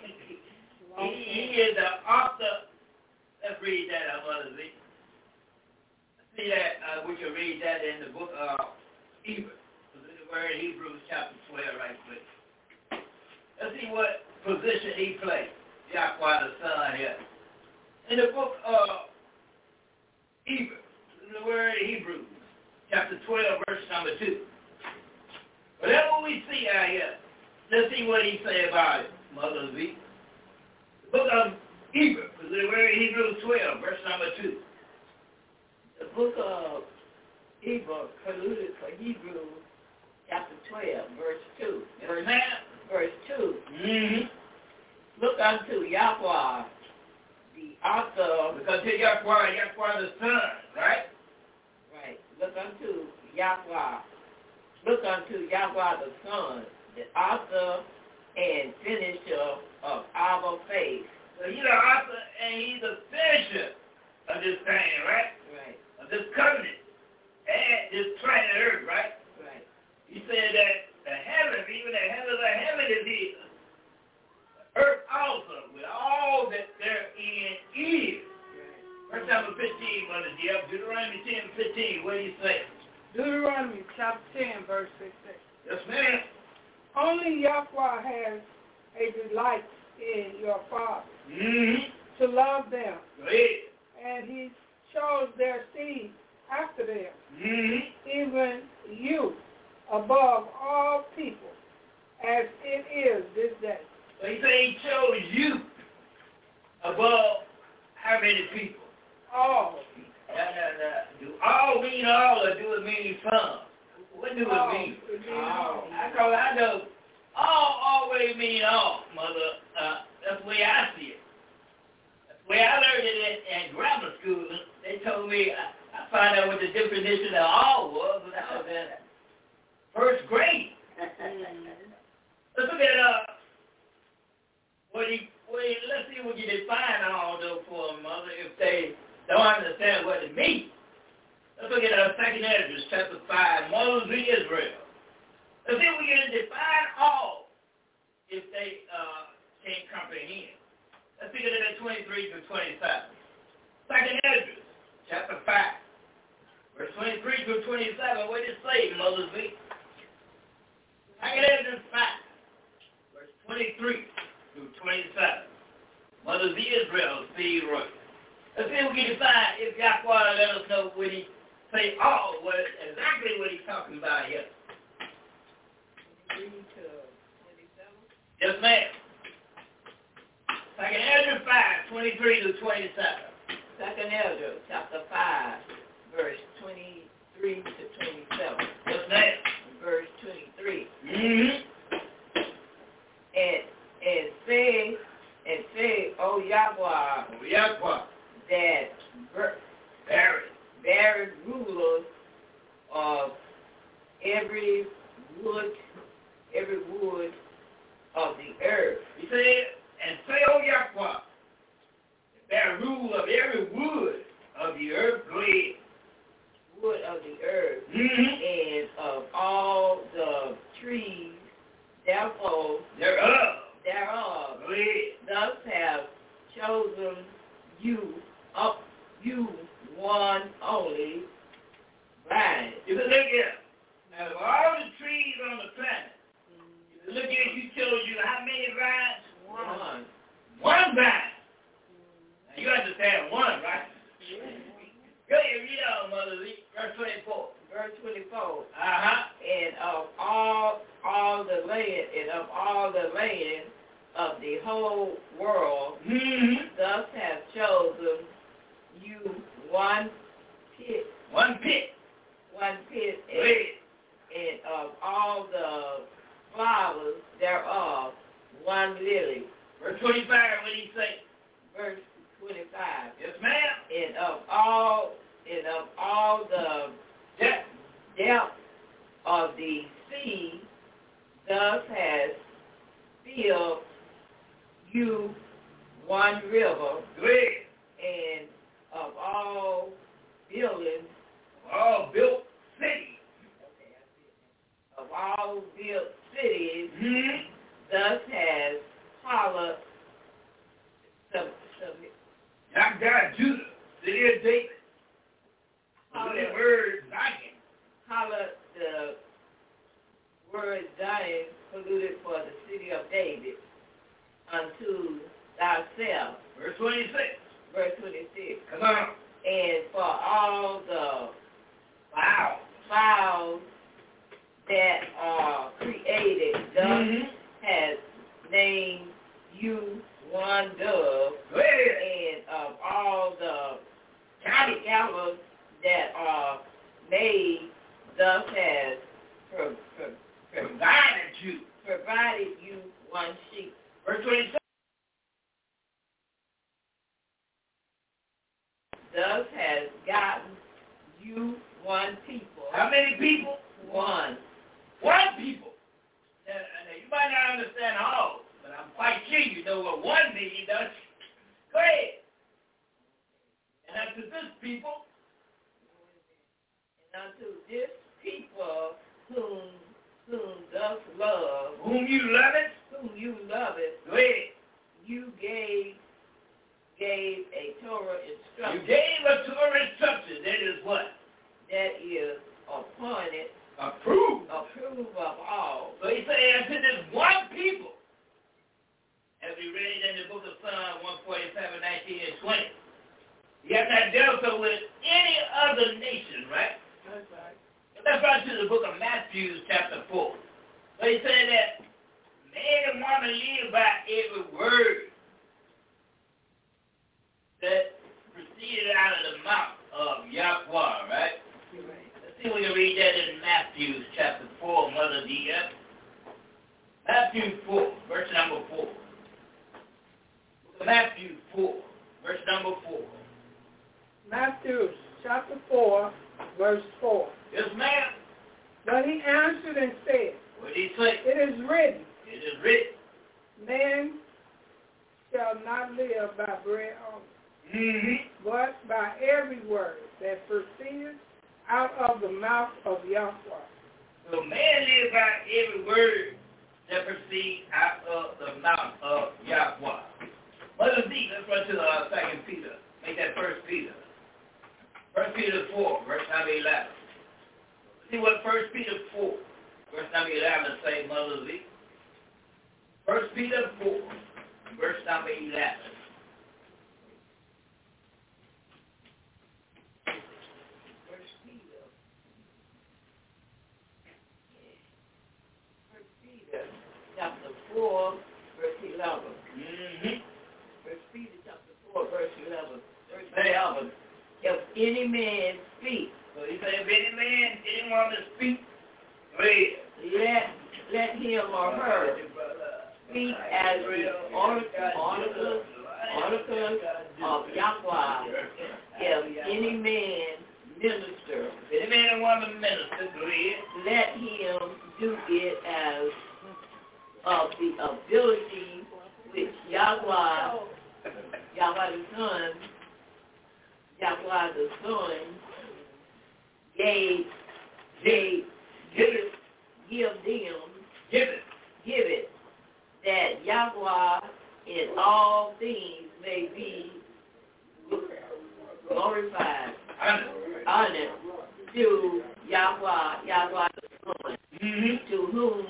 he is the author. Let's read that out, Mother Z. See that, we can read that in the book of Hebrews. The word Hebrews chapter 12 right quick. Let's see what position he plays, Yahweh the Son here. In the book of Hebrews, the word Hebrews, chapter 12, verse number 2. Whatever we see out here, let's see what he say about it, Mother Z. The book of Hebrews, the word Hebrews 12, verse number 2. The book of Hebrews, preluded for Hebrews, chapter 12, verse 2. Verse 2. Look unto Yahweh, the author. Because to Yahweh the Son, right? Right. Look unto Yahweh. Look unto Yahweh the Son, the author and finisher of our faith. So he's the author and he's the finisher of this thing, right? Right. Of this covenant and this planet Earth, right? Right. He said that the heavens, even the heavens of heaven is his. The earth also, with all that therein is. Verse number 15, Mother D. Deuteronomy 10:15. What do you say? Deuteronomy chapter 10, verse 16. Yes, ma'am. Only Yahweh has a delight in your fathers, to love them. Go ahead. And he chose their seed after them, even you, above all people, as it is this day. So he said he chose you above how many people? All. Do all mean all or do it mean some? What do it mean? All. I know all always mean all, Mother. That's the way I see it. That's the way I learned it in grammar school. They told me, I found out what the definition of all was when I was in first grade. Let's look at let's see what you define all though for a mother if they don't understand what it means. Let's look at 2nd Ezra, chapter 5, Moses in Israel. Let's see if we can define all if they can't comprehend. Let's look at 23 through 27. 2nd Ezra, chapter 5, verse 23 through 27. What does it say, Moses? 2nd Ezra 5, verse 23 through 27. Mother of Israel, seed royal. Let's see if we can define if Yahweh let us know what he say all, exactly what he's talking about here. 23 to 27? Yes, ma'am. 2nd Ezra 5, 23 to 27. 2nd Ezra, chapter 5, verse 23 to 27. Yes, ma'am. Verse 23. Mm-hmm. And say, O Yahweh, that buried rulers of every wood of the earth. He said, and say, O Yahweh, that rule of every wood of the earth, go ahead. Wood of the earth, mm-hmm. and of all the trees, thereof, go ahead. Thus have chosen you one only vine. If you look at out of all the trees on the planet, if you look at it, you chose you how many vines? One vine. Now you understand one, right? Yeah. Go ahead, read on, Mother Lee, verse 24. Verse 24. And of all the land of the whole world, mm-hmm. thus have chosen you one pit, and of all the flowers thereof, one lily. Verse 25, what did he say? Verse 25. Yes, ma'am. And of all the depth of the sea, thus has filled you one river, and of all buildings, built cities, of all built cities, mm-hmm. thus has hollowed God, Judah, city of David. The word Zion. Hollowed the word Zion, polluted for the city of David, unto thyself. Verse 26. Verse 26. Come on. And for all the fowls that are created, thus mm-hmm. has named you one dove, and of all the cattle that are made, thus has provided you one sheep. Verse 27. Thus has gotten you one people. How many people? One. One people. Now, you might not understand all, but I'm quite sure you know what one means, does. Go ahead. And unto this people. And unto this people whom doth love. Whom you love it. Whom you love it. Go ahead. You gave a Torah instruction. You gave a Torah instruction. That is what? That is appointed. Approved of all. So he said, unto this one people, as we read in the book of Psalm 147, 19 and 20. You have not dealt so with any other nation, right? That's right. Let's run to the book of Matthew, chapter 4. So he said that man and woman live by every word that proceeded out of the mouth of Yahweh, right? Let's see if we can read that in Matthew chapter 4, Mother D.F. Matthew 4, verse number 4. Matthew chapter 4, verse 4. Yes, ma'am. But he answered and said, What did he say? It is written, It is written. Man shall not live by bread only, but by every word that proceeds out of the mouth of Yahweh. So man lives by every word that proceeds out of the mouth of Yahweh. Mother Z, let's run to the 2 Peter. Make that 1 Peter. 1 Peter 4, verse number 11. See what 1 Peter 4, verse number 11 say, Mother Z. 1 Peter 4, verse number 11. Chapter 4, verse 11. First Peter chapter 4, verse 11. Verse 11. If any man speak, so he said, if any man, anyone to speak, let him or her speak as the oracles of Yahweh. If any man minister, if any man and woman minister, let him do it as of the ability which Yahweh the Son give it, that Yahweh in all things may be glorified, honored to Yahweh the Son, to whom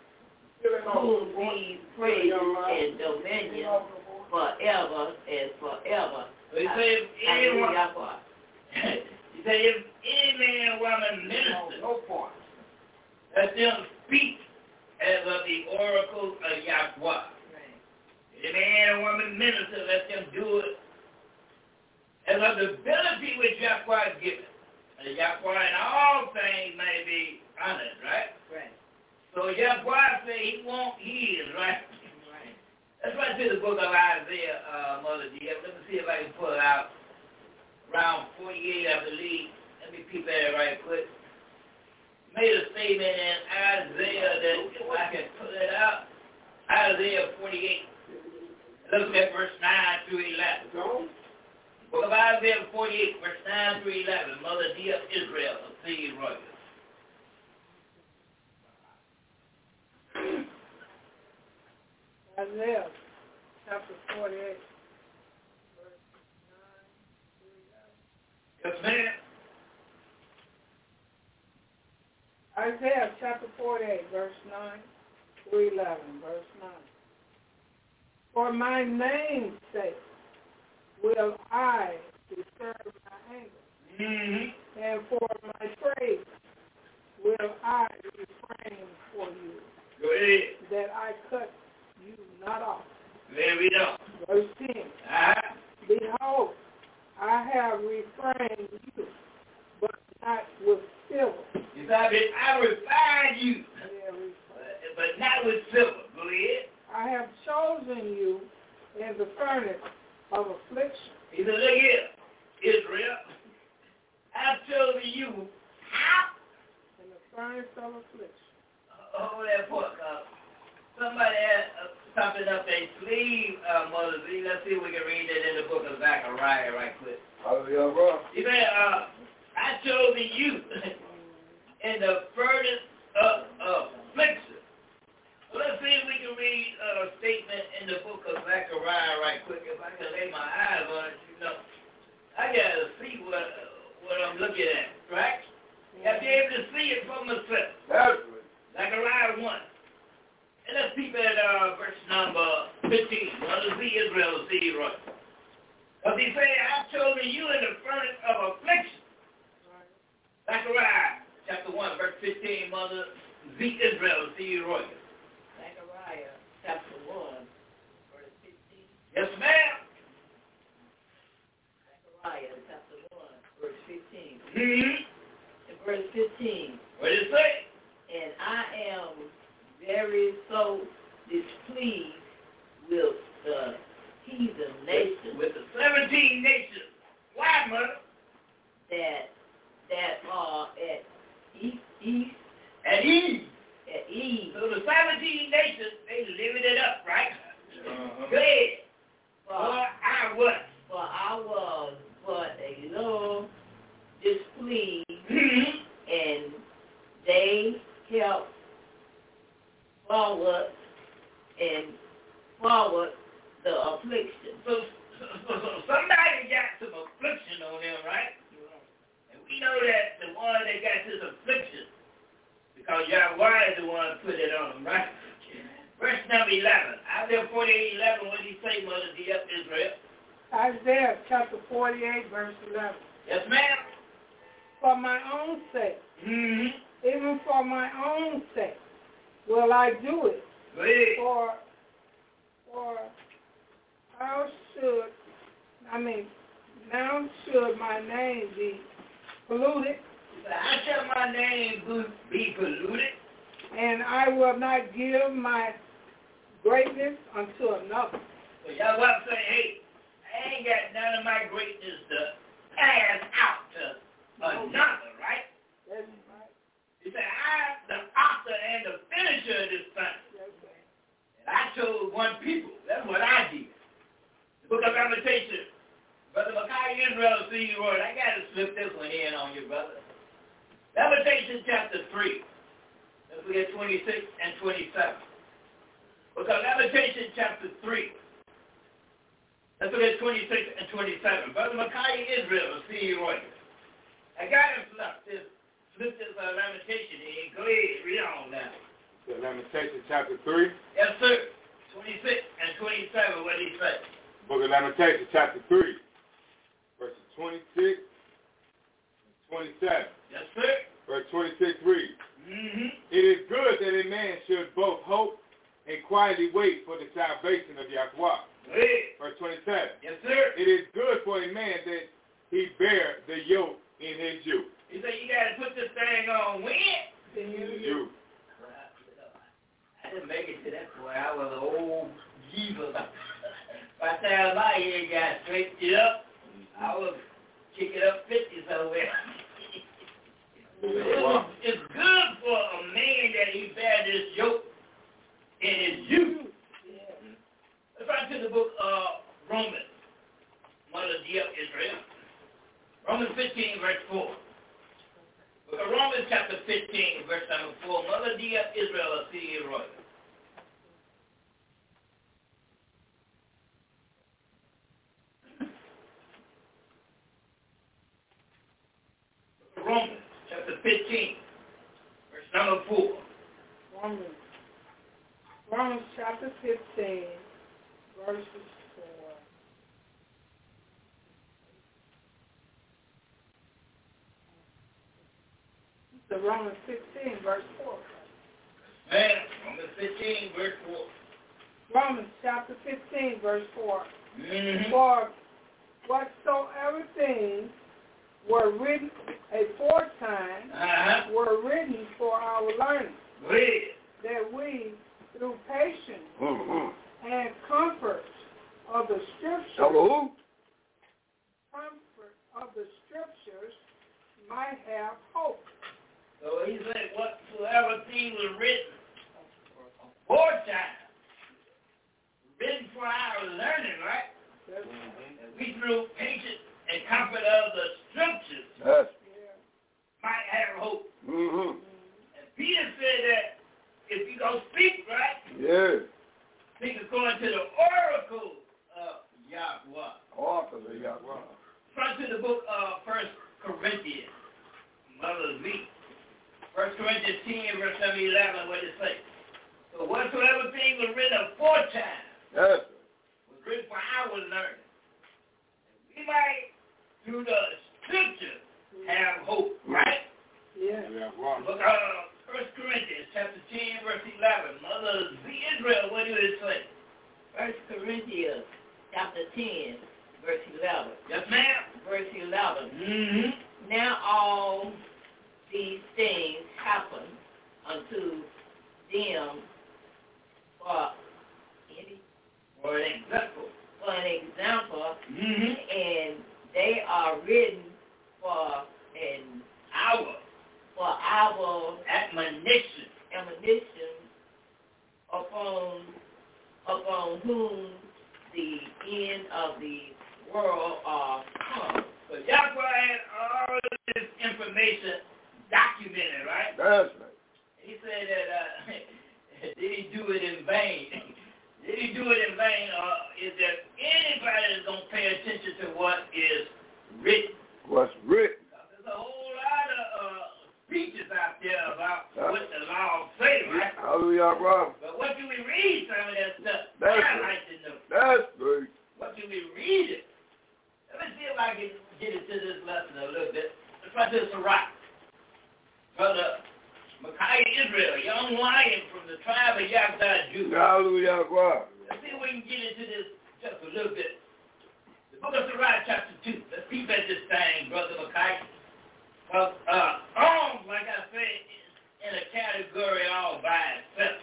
be praise and dominion forever and forever. So he said, if any man or woman minister, no point, let them speak as of the oracles of Yahweh. Right. If any man or woman minister, let them do it as of the ability which Yahweh has given. And Yahweh in all things may be honored, right? Right. So Yahweh said he is, right? Right. Let's run to the book of Isaiah, Mother dear. Let me see if I can pull it out. Around 48, I believe. Let me peep at it right quick. Made a statement in Isaiah that if I can pull it out, Isaiah 48. Let's look at verse 9 through 11. Book of Isaiah 48, verse 9 through 11. Mother dear Israel of Seed Royal. Isaiah chapter 48, verse 9 through 11. Yes, ma'am. Isaiah chapter 48, verse 9 through 11, verse 9. For my name's sake will I disturb my anger, and for my praise will I refrain for you, Go ahead. that I cut you not off. There we go. Verse 10. Behold, I have refrained you, but not with silver. You said, I refined you, but not with silver. Go ahead. I have chosen you in the furnace of affliction. He said, look here, Israel. I've chosen you. How? In the furnace of affliction. Hold that book up. Somebody had something up their sleeve, Mother Z. Let's see if we can read it in the book of Zechariah right quick. Hallelujah, bro. He said, I chose you in the furnace of affliction. So let's see if we can read a statement in the book of Zechariah right quick. If I can lay my eyes on it, you know, I got to see what I'm looking at, right? You have to be able to see it for myself. That's right. Zechariah 1. And let's peep at verse number 15. Mother Z Israel, see right. Because he said, I've chosen you in the furnace of affliction. Zechariah chapter 1, verse 15. Mother Z Israel, see right. Zechariah chapter 1, verse 15. Yes, ma'am. Zechariah chapter 1, verse 15. In verse 15. What did it say? And I am very so displeased with the heathen nation. With the 17 nations. Why, mother? that are at east. At ease. At ease. So the 17 nations, they living it up, right? Go ahead. For our what? For our but a little displeased, and they help forward the affliction. So somebody got some affliction on them, right? And we know that the one that got this affliction, because Yahweh is the one that put it on them, right? Verse number 11. Isaiah 48:11, what did he say, Mother D. up Israel? Isaiah chapter 48, verse 11. Yes, ma'am. For my own sake, even for my own sake, will I do it. Go ahead. For now should my name be polluted. How shall my name be polluted? And I will not give my greatness unto another. So y'all want to say, hey, I ain't got none of my greatness to pass out to another, right? That's right. He said, I'm the author and the finisher of this thing. And I chose one people. That's what I did. The book of Lamentation. Brother Makai Israel, see you, Lord. I got to slip this one in on you, brother. Lamentation chapter 3. Let's look at 26 and 27. Book of Lamentation chapter 3. Let's look at 26 and 27. Brother Makai Israel, see you, Lord. I got him flip this Lamentation in. Go ahead, read on now. The Lamentation chapter 3. Yes, sir. 26 and 27, what did he say? Book of Lamentation chapter 3, verses 26 and 27. Yes, sir. Verse 26 reads, It is good that a man should both hope and quietly wait for the salvation of Yahweh. Hey. Verse 27. Yes, sir. It is good for a man that he bear the yoke in his youth. He said you got to put this thing on when? In his youth. I didn't make it to that point. I was an old Jesus. By the time my head got straightened up, I was kicking up 50 somewhere. It's good for a man that he bear this yoke in his youth. Let's run to the book of Romans. Mother D. of Israel. Romans 15, verse 4. Book of Romans chapter 15, verse number 4. Mother D. of Israel, see you, Roy. Romans chapter 15, verse number 4. Romans chapter 15, verses 4. So Romans 15, verse 4. Man, Romans 15, verse 4. Romans chapter 15, verse 4. For whatsoever things were written aforetime were written for our learning, that we, through patience and comfort of the Scriptures, might have hope. So he said, whatsoever thing was written aforetime, written for our learning, right? And we, through patience and comfort of the Scriptures, might have hope. And Peter said that if you go speak, right? Speak according to the oracle of Yahweh. Front to the book of 1 Corinthians, Mother V. 1 Corinthians 10, verse 11, what does it say? So whatsoever thing was written aforetime was written for our learning. We might, through the Scripture, have hope, right? Book of 1 Corinthians chapter 10, verse 11. Mother Z. Israel, what do it say? 1 Corinthians chapter 10, verse 11. Yes, ma'am. Verse 11. Now all these things happen unto them for an example, and they are written for our admonition upon whom the end of the world are come. So Yahweh had all this information documented, right? That's right. He said that did he do it in vain? Did he do it in vain, or is there anybody that's going to pay attention to what is written? What's written? There's a whole lot of speeches out there about what the law say, right? Hallelujah, bro. But what do we read some of that stuff? That's I right. like to know. That's right. What do we read it? Let me see if I can get into this lesson a little bit. Let's try this right. Brother Micaiah Israel, young lion from the tribe of Yahweh Judah. Hallelujah, bro. Let's see if we can get into this just a little bit. The book of Sirach, chapter 2. Let's peep at this thing, Brother Micaiah. Because arms, like I said, is in a category all by itself.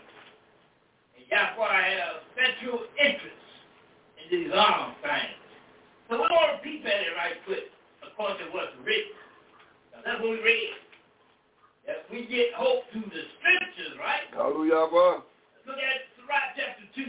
And Yahweh has special interest in these arms things. So we want to peep at it right quick, according to what's written. Now, that's what we read. That we get hope through the scriptures, right? Hallelujah, bro. Let's look at Sirach chapter 2.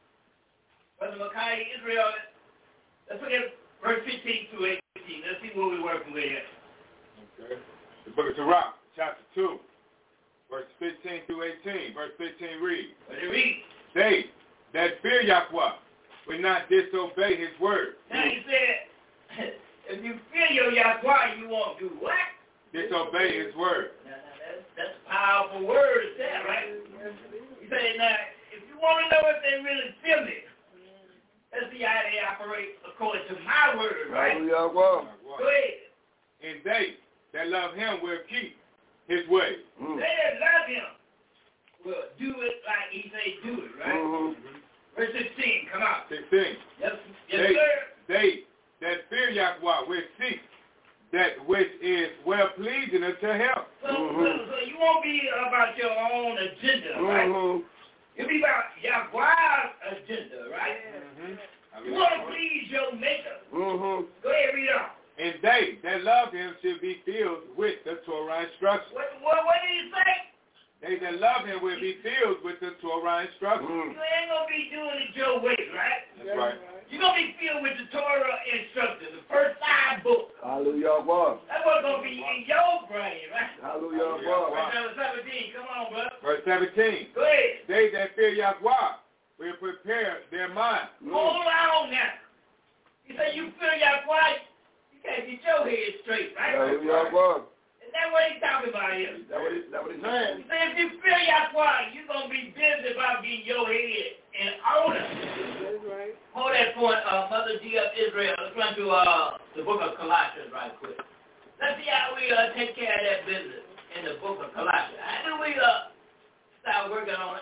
Brother Micaiah Israel, let's look at verse 15 through 18. Let's see what we're working with here. Okay. The book of Sirach, chapter 2, verse 15 through 18. Verse 15 reads. What it reads? They that fear Yahweh will not disobey his word. Now he said, if you fear your Yahweh, you won't do what? Disobey his word. Now, that's a powerful word there, right? He said, now, if you want to know if they really feel it, let's see how they operate according to my word, right? Hallelujah, bro. Go ahead. And they that love him will keep his way. They that love him will do it like he say do it, right? Verse 16, come on. 16. Yes, sir. They that fear Yahweh will seek that which is well pleasing unto him. So you won't be about your own agenda, right? You'll be about Yahweh's agenda, right? You want to please your maker. Go ahead, read on. And they that love him should be filled with the Torah instruction. What did he say? They that love him will be filled with the Torah instruction. You ain't going to be doing it your way, right? That's right. You're going to be filled with the Torah instruction, the first 5 books. Hallelujah, bro. That's what's going to be in your brain, right? Hallelujah, bro. Verse 17, come on, brother. Verse 17. Go ahead. They that fear Yahweh will prepare their mind. Hold on now. You say you fear Yahweh, you can't get your head straight, right? Hallelujah, bro. Is that what he's talking about here? That what he's saying? He said if you fear Yahweh, you're going to be busy about getting your head in order. That's right. Hold that point, Mother D of Israel. Let's run to the book of Colossians right quick. Let's see how we take care of that business in the book of Colossians. How do we start working on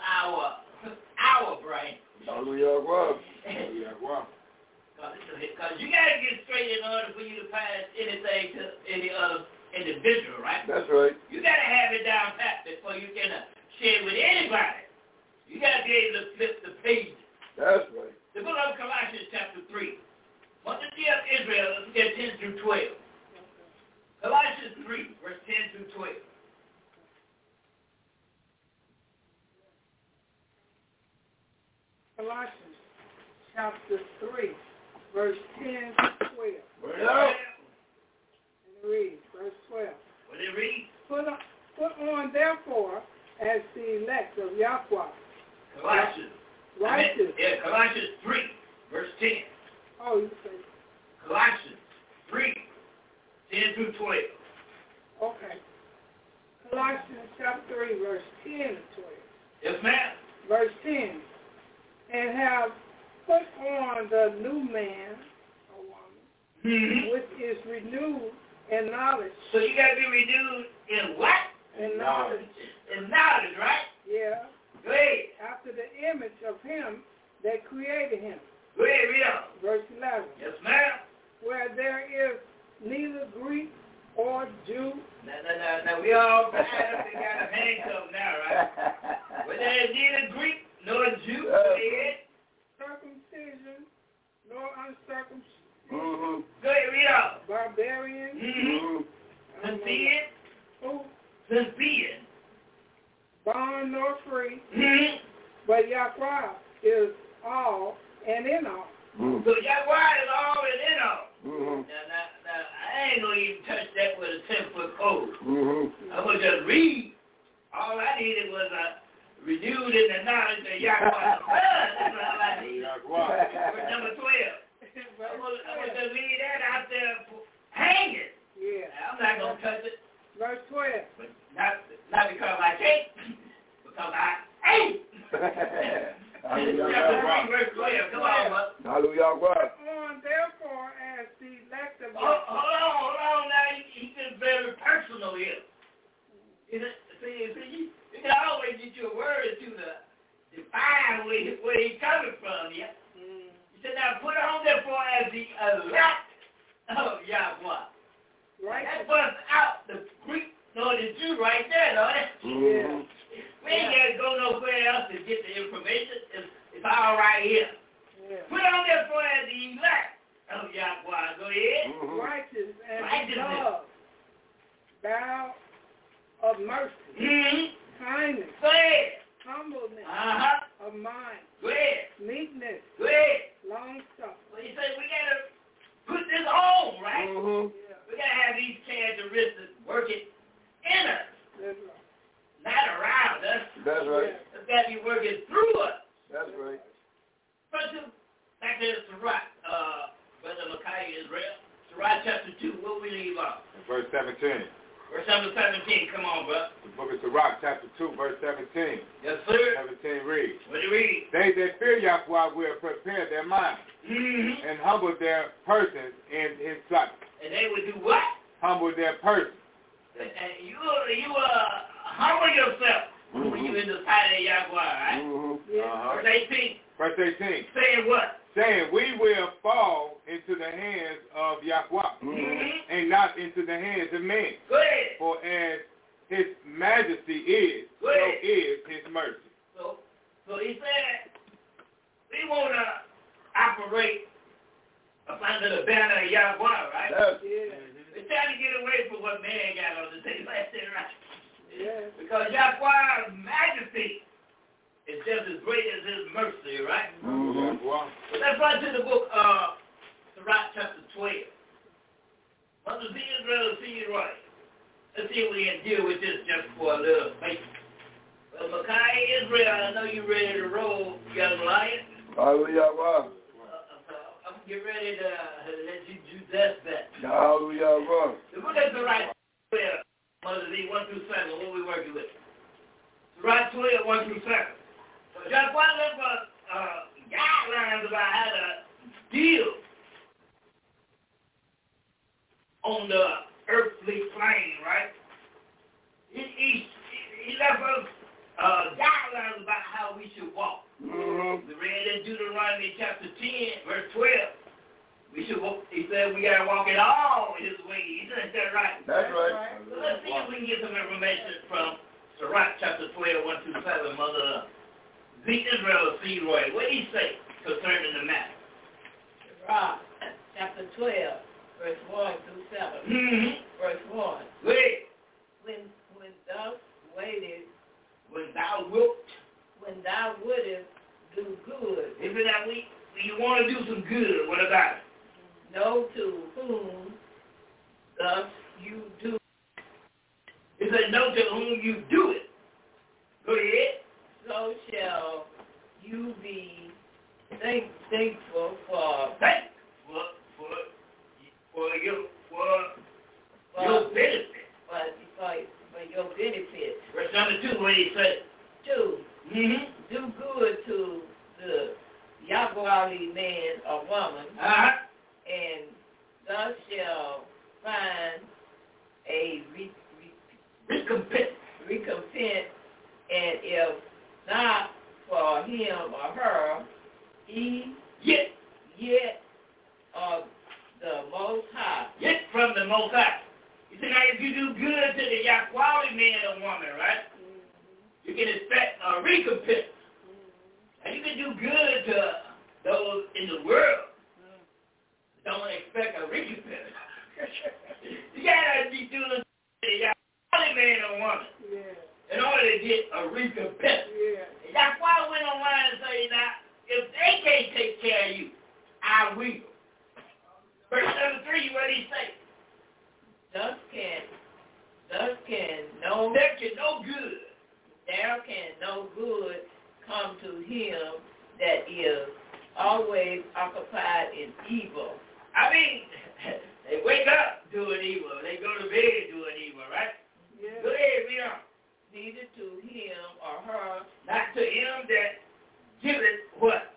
our brain? Hallelujah, bro. Because you got to get straight in order for you to pass anything to any other individual, right? That's right. You got to have it down pat before you can share it with anybody. You got to be able to flip the pages. That's right. The book of Colossians chapter 3. Mother D of Israel, let's look at 10 through 12. Colossians 3, verse 10 through 12. Colossians chapter 3, verse 10 to 12. Well, And it reads, verse 12. what did it read? Put on, therefore, as the elect of Yahweh. Colossians. Righteous. Colossians 3, verse 10. Oh, you say. Colossians 3, 10 through 12. Okay. Colossians chapter 3, verse 10 to 12. Yes, ma'am. Verse 10. And have put on the new man, or woman, which is renewed in knowledge. So you got to be renewed in what? In knowledge. In knowledge, right? Yeah. Go ahead. After the image of him that created him. Go ahead, read on. Verse 11. Yes, ma'am. Where there is neither Greek or Jew. Now we all got a handcuff now, right? Where there is neither Greek nor Jew. Go ahead. Circumcision nor uncircumcision. Mm-hmm. Go ahead, read on. Barbarian, Mm-hmm. sin. Who? Since being. Bond nor free. Mm-hmm. But Yahweh is all and in all. Mm-hmm. So Yahweh is all and in all. Mm-hmm. Now, I ain't going to even touch that with a 10-foot pole. Mm-hmm. I'm going to just read. All I needed was renewed in the knowledge of Yahweh. That's all I needed. Verse number 12. I'm going to leave that out there hanging. Yeah. I'm not going to touch it. Verse 12. But not because I can't, because I ain't. Chapter 3, verse 12. Come on, bud. Hallelujah. On therefore as the elect of Hold on now. He gets very personal here. See, you can always get your word to define where he's coming from, yeah? He said, now put on therefore as the elect of Yahweh. Right. That busts out the Greek nor the Jew right there, don't it? Mm-hmm. We ain't got to go nowhere else to get the information. It's all right here. Yeah. Put on therefore as the elect of Yahweh. Go ahead. Mm-hmm. Righteous and Righteousness. love. Bow of mercy. Mm-hmm. Kindness. Go ahead. Humbleness. Uh-huh. Of mind. Go ahead. Meekness. Go ahead. Long suffering. Well, you say we got to put this on, right? Mm-hmm. Yeah. We got to have these characteristics working in us, That's right. not around us. That's right. It's got to be working through us. That's right. First, back to Sirach, Brother Micaiah Israel. Sirach chapter 2, where we leave off? Verse 17. Verse number 17, come on, bro. The book of Sirach, chapter 2, verse 17. Yes, sir. 17 reads. What do you read? They that fear Yahweh will prepare their minds Mm-hmm. and humble their persons in his sight. And they would do what? Humble their persons. And you humble yourself when you in the sight of Yahweh, right? Mm-hmm. Uh-huh. Verse 18, Verse 18. saying what? Saying, we will fall into the hands of Yahweh Mm-hmm. and not into the hands of men. Go ahead. For as his majesty is, so Good. is his mercy. So he said, we want to operate up under the banner of Yahweh, right? Yes. Yeah. We're trying to get away from what man got on the table. That's it, right? Yeah. Because Yahweh's majesty is just as great as his mercy, right? Mm-hmm. So let's run to the book of Sirach chapter 12. Mother Z Israel, see you right. Let's see if we can deal with this just for a little bit. Well, Micaiah Israel, I know you're ready to roll, young lion. Hallelujah. I'm getting ready to let you do that. Hallelujah. The book of Sirach 12, Mother Z, 1 through 7, what are we working with? Sirach 12, 1 through 7. So just one of guidelines about how to deal on the earthly plane, right? He left us guidelines about how we should walk. Mm-hmm. We read in Deuteronomy chapter 10, verse 12. We should walk, he said we got to walk in all his ways. Isn't that right? That's right. So let's see if we can get some information from Sirach chapter 12, 1 through 7, Mother Z Israel Leroy. What did he say concerning the matter? Sirach chapter 12, verse 1 through 7. Mm-hmm. Verse 1. Wait. When thou waitest, When thou wilt, when thou wouldest do good, if it that we you want to do some good, what about it? know to whom thus you do. He said, know to whom you do it. Go ahead. So shall you be thankful for your benefit. For your benefit. Verse number 2, what did he say? 2. Mm-hmm. Do good to the Yahweh man or woman, Uh-huh. and thou shalt find a recompense, and if not for him or her, yet of the Most High. Yet from the Most High. You see, now if you do good to the Yahweh man or woman, right, you can expect a recompense. And you can do good to those in the world. Don't expect a recompense. You gotta be doing get a recompense. Yeah. And that's why I went online and say, now, if they can't take care of you, I will. Verse 3, what did he say? There can no good come to him that is always occupied in evil. I mean, they wake up doing evil. They go to bed doing evil, right? Yeah. Go ahead, read on. Neither to him or her, Not to him that giveth what?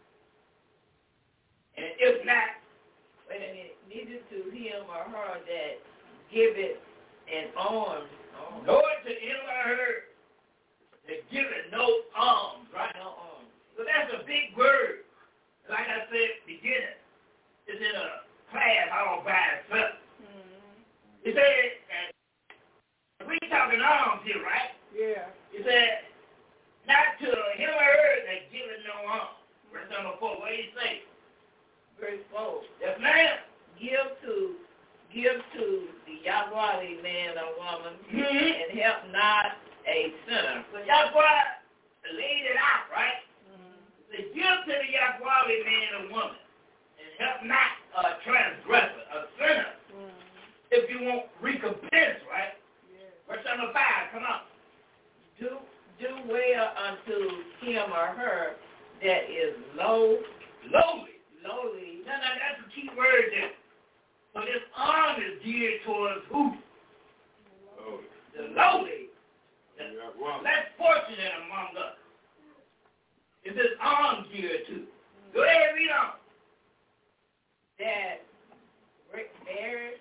And if not, wait a minute, neither to him or her that giveth an alms. Lord, to him or her that giveth no alms, right? No alms. So that's a big word. Like I said, beginning. It's in a class all by itself. He said, we talking alms here, right? Yeah. He said, not to him or her that giveth no alms. Verse number 4, what do you say? Verse 4. Yes, ma'am. Give to the Yahweh man or woman, and help not a sinner. So Yahweh laid it out, right? Say, give to the Yahweh man or woman, and help not a transgressor, a sinner, if you want recompense, right? Yeah. Verse number 5, come on. Do well unto him or her that is lowly. No, that's a key word there. So this arm is geared towards who? The lowly. The less fortunate among us. Is this arm geared to? Go ahead, read on. That bears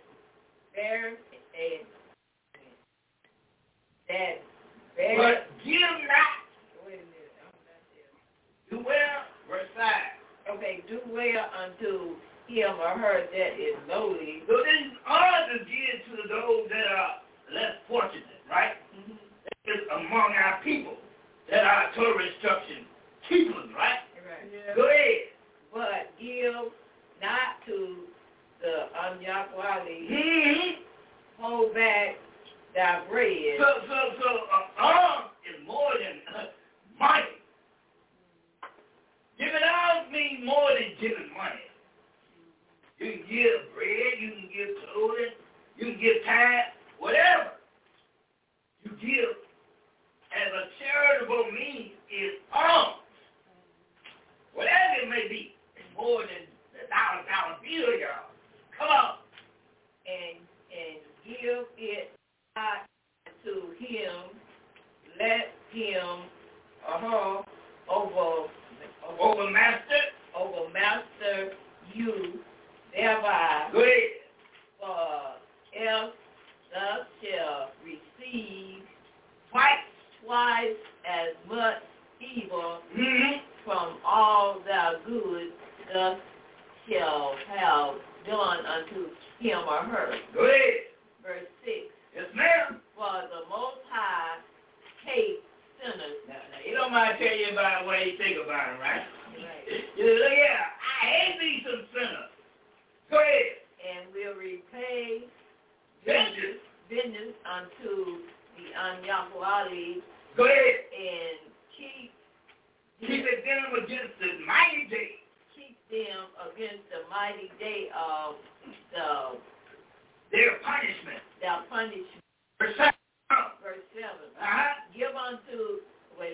But give not. Wait a minute, I'm not there. Do well, verse 5. Okay, do well unto him or her that is lowly. So this arm is geared to those that are less fortunate, right? That is among our people that are Torah instruction keepers, right? Right. Yeah. Go ahead. But give not to the Yahweh. Hold back thy bread. So arm is more than money. Giving alms means more than giving money. You can give bread, you can give clothing, you can give time, whatever you give as a charitable means is alms. Whatever it may be, it's more than the dollar bill, y'all. Come on. And give it not to him, let him or her overmaster you thereby. Go ahead. For else thou shalt receive twice as much evil from all thy good thus shall have done unto him or her. Go ahead. Verse 6. Yes, ma'am. For the Most High hate sinners. Now, you don't mind telling you about the way you think about it, right? Right. Yeah, I hate me some sinners. Go ahead. And will repay vengeance unto the Yahweh. Go ahead. And keep them against the mighty day. Keep them against the mighty day of their punishment. Verse 7. Give unto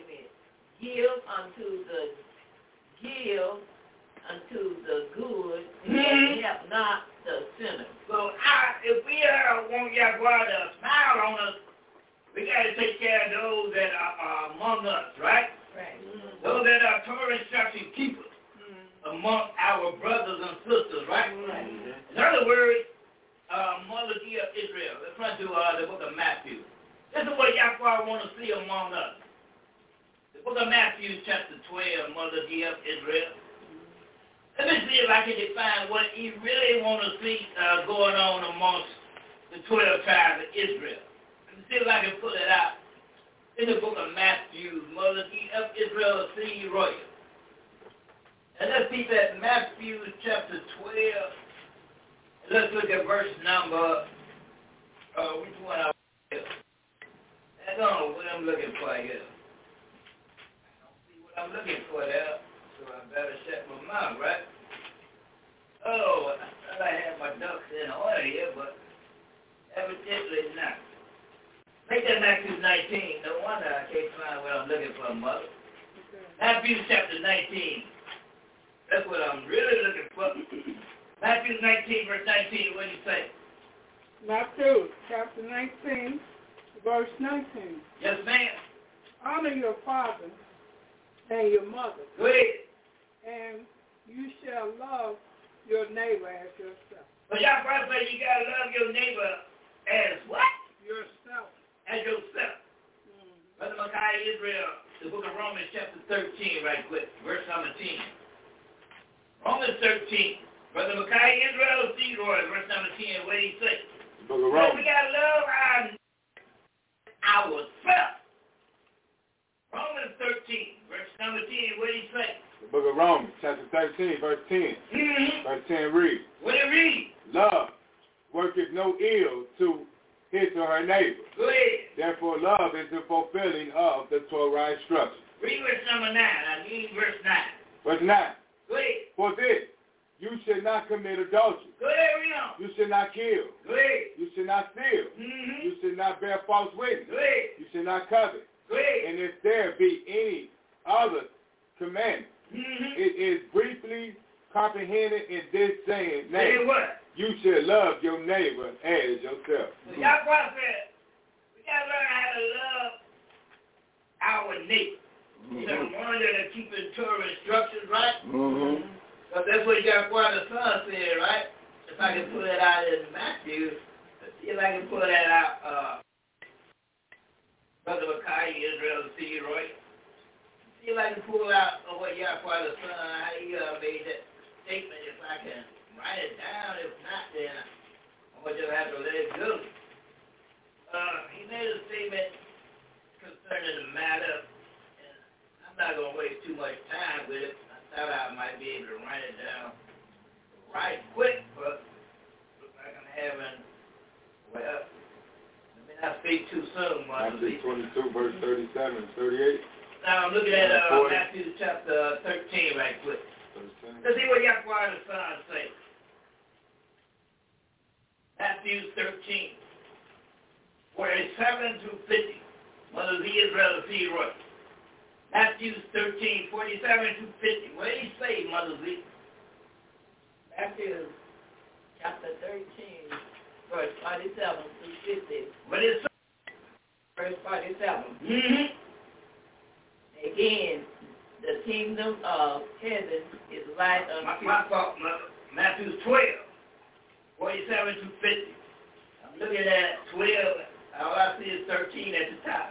the good, and help not the sinner. So if we want Yahweh to smile on us, we got to take care of those that are among us, right? Right. Those that are Torah instruction keepers among our brothers and sisters, right? In other words, Mother of Israel. Let's run to the book of Matthew. This is what Yahweh wants to see among us. The book of Matthew, chapter 12, Mother of Israel. Let me see if I can define what he really wants to see going on amongst the 12 tribes of Israel. Let me see if I can pull it out. In the book of Matthew, Mother of Israel, C. Royal. And let's see that Matthew chapter 12. Let's look at verse number, which one I will. That's on Oh, what I'm looking for here. I don't see what I'm looking for there, so I better shut my mouth, right? Oh, I thought I had my ducks in order here, but evidently not. Make that Matthew 19. No wonder I can't find what I'm looking for, Mother. Matthew chapter 19. That's what I'm really looking for. Matthew 19, verse 19. What do you say? Matthew chapter 19, verse 19. Yes, ma'am. Honor your father and your mother. Go ahead. And you shall love your neighbor as yourself. But y'all probably say you got to love your neighbor as what? Yourself. As yourself. Brother Micaiah Israel, the book of Romans chapter 13, right quick, verse number 10. Romans 13. Brother Micaiah Israel, Theodore, verse number 10, what did he say? The book of Romans. We got to love ourselves. Romans 13, verse number 10, what did he say? The book of Romans, chapter 13, verse 10. Mm-hmm. Verse 10 reads. What did it read? Love worketh no ill to his or her neighbor. Go ahead. Therefore, love is the fulfilling of the Torah instruction. Read verse number 9. I need verse 9. Verse 9. Go ahead. For this, you should not commit adultery. Go ahead, read on. You should not kill. Go ahead. You should not steal. Mm-hmm. You should not bear false witness. Go ahead. You should not covet. Go ahead. And if there be any other commandment, it is briefly comprehended in this saying, say what? You should love your neighbor as yourself. So y'all said, we got to learn how to love our neighbor. You know, one that are keeping Torah instructions, right? Because that's what Yahweh the Son said, right? If I can pull that out in Matthew, let's see if I can pull that out. Brother Micaiah Israel, Theodore. See if I can pull out what Yahweh the Son, how he made that statement. If I can write it down, if not, then I'm going to just have to let it go. He made a statement concerning the matter, and I'm not going to waste too much time with it. I thought I might be able to write it down right quick, but looks like I'm having, well, let me not speak too soon. Matthew 22, verse 37 and 38. Now I'm looking at Matthew chapter 13 right quick. Let's see what Yahweh the Son says. Matthew 13, 47 through 50. Mother of Israel, the Theodore. Matthew 13, 47 through 50. What did he say, Mother Z? Matthew chapter 13, verse 47 through 50. What did it say? Verse 47. Mm-hmm. Again, the kingdom of heaven is like unto My fault, Mother. Matthew 12, 47 through 50. I'm looking at 12. All I see is 13 at the top.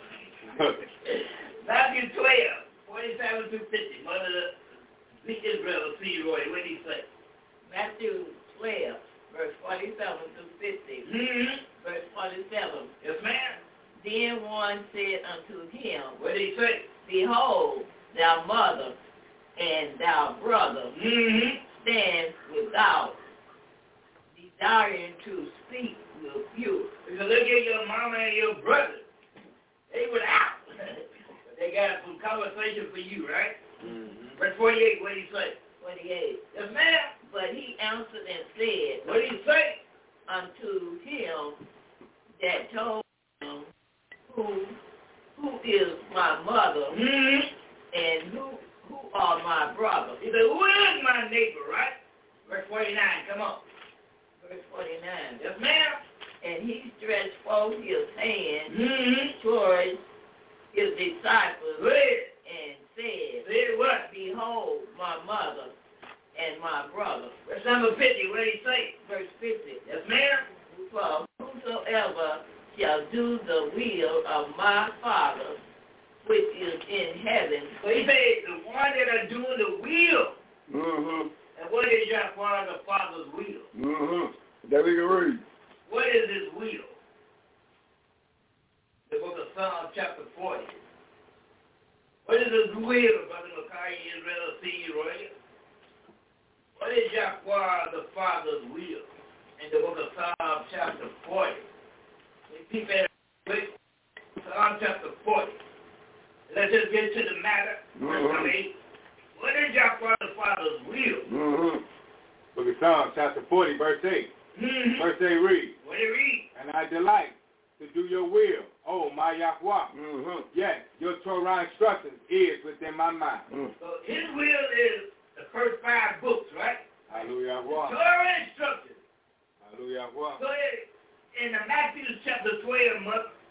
Matthew 12, 47 through 50. Mother of Israel, Theodore. What did he say? Matthew 12, verse 47 through 50. Mm-hmm. Verse 47. Yes, ma'am. Then one said unto him, what did he say? Behold, thy mother and thy brother stand without, desiring to speak with you. So look at your mama and your brother. They were out. But they got some conversation for you, right? Mm-hmm. Verse 48, what did he say? 48. Yes, ma'am. But he answered and said, what did he say? Unto him that told him, who is my mother and who are my brothers. He said, who is my neighbor, right? Verse 49, come on. Verse 49. Yes, ma'am. And he stretched forth his hand towards his disciples and said, what? Behold, my mother and my brother. Verse number 50, what did he say? Verse 50. Yes, ma'am. For whosoever shall do the will of my Father, which is in heaven. So he said, the one that are doing the will. And what is Yahweh the Father's will? That we can read. What is his will? The book of Psalms, chapter 40. What is his will, Brother Micaiah Israel, Theodore? What is Yahweh the Father's will? In the book of Psalms, chapter 40. Repeat that quick. Psalm Psalm chapter 40. Let's just get to the matter. Verse 8. What is Yahweh the Father's will? Book of Psalm chapter 40, verse 8. Verse 8 reads. What do you read? And I delight to do your will, oh my Yahweh. Yes, your Torah instructions is within my mind. So his will is the first 5 books, right? Hallelujah. Torah instructions. Hallelujah. So in the Matthew chapter 12,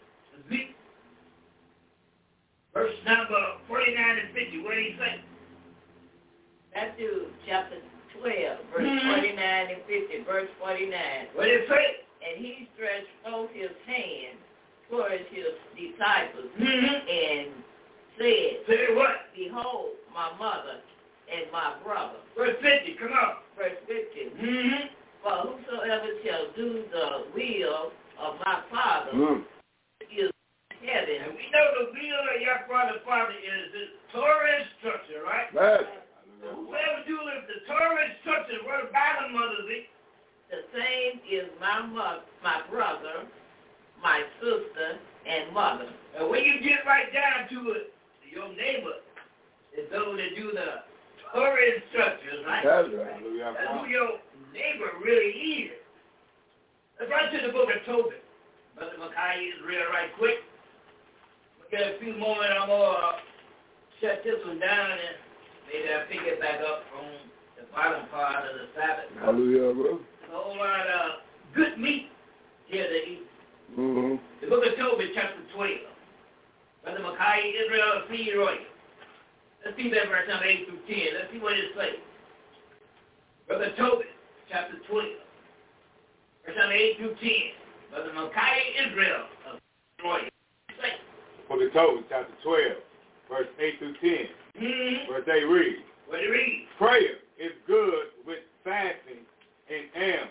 verse number 49 and 50, what do you say? Matthew chapter 12, verse 49 and 50, verse 49. What did it say? And he stretched forth his hand towards his disciples and said, Say what? Behold, my mother and my brother. Verse 50, come on. Verse 50. For whosoever shall do the will of my Father is in heaven. And we know the will of Yahweh the Father is the Torah instruction, right? Whoever do the Torah instruction, what about the mother? The same is my brother, my sister, and mother. And when you get right down to it, your neighbor is those that do the Torah instructions, right? That's right. That's who your neighbor really is. Let's run to the book of Tobit. Brother Mackay is real right quick. We'll get a few moments. I'm going to shut this one down and maybe I'll pick it back up from the bottom part of the Sabbath. Hallelujah, bro. A whole lot of good meat here to eat. The book of Tobit, chapter 12. Brother Mackay, Israel, see you right. Let's see that verse number 8 through 10. Let's see what it says. Brother Tobit, chapter 12. Verse number 8 through 10. Brother Mackay, Israel, Roy. Book of Tobit, chapter 12, verse 8 through 10. Verse 8 reads. What do you read? Prayer is good with fasting and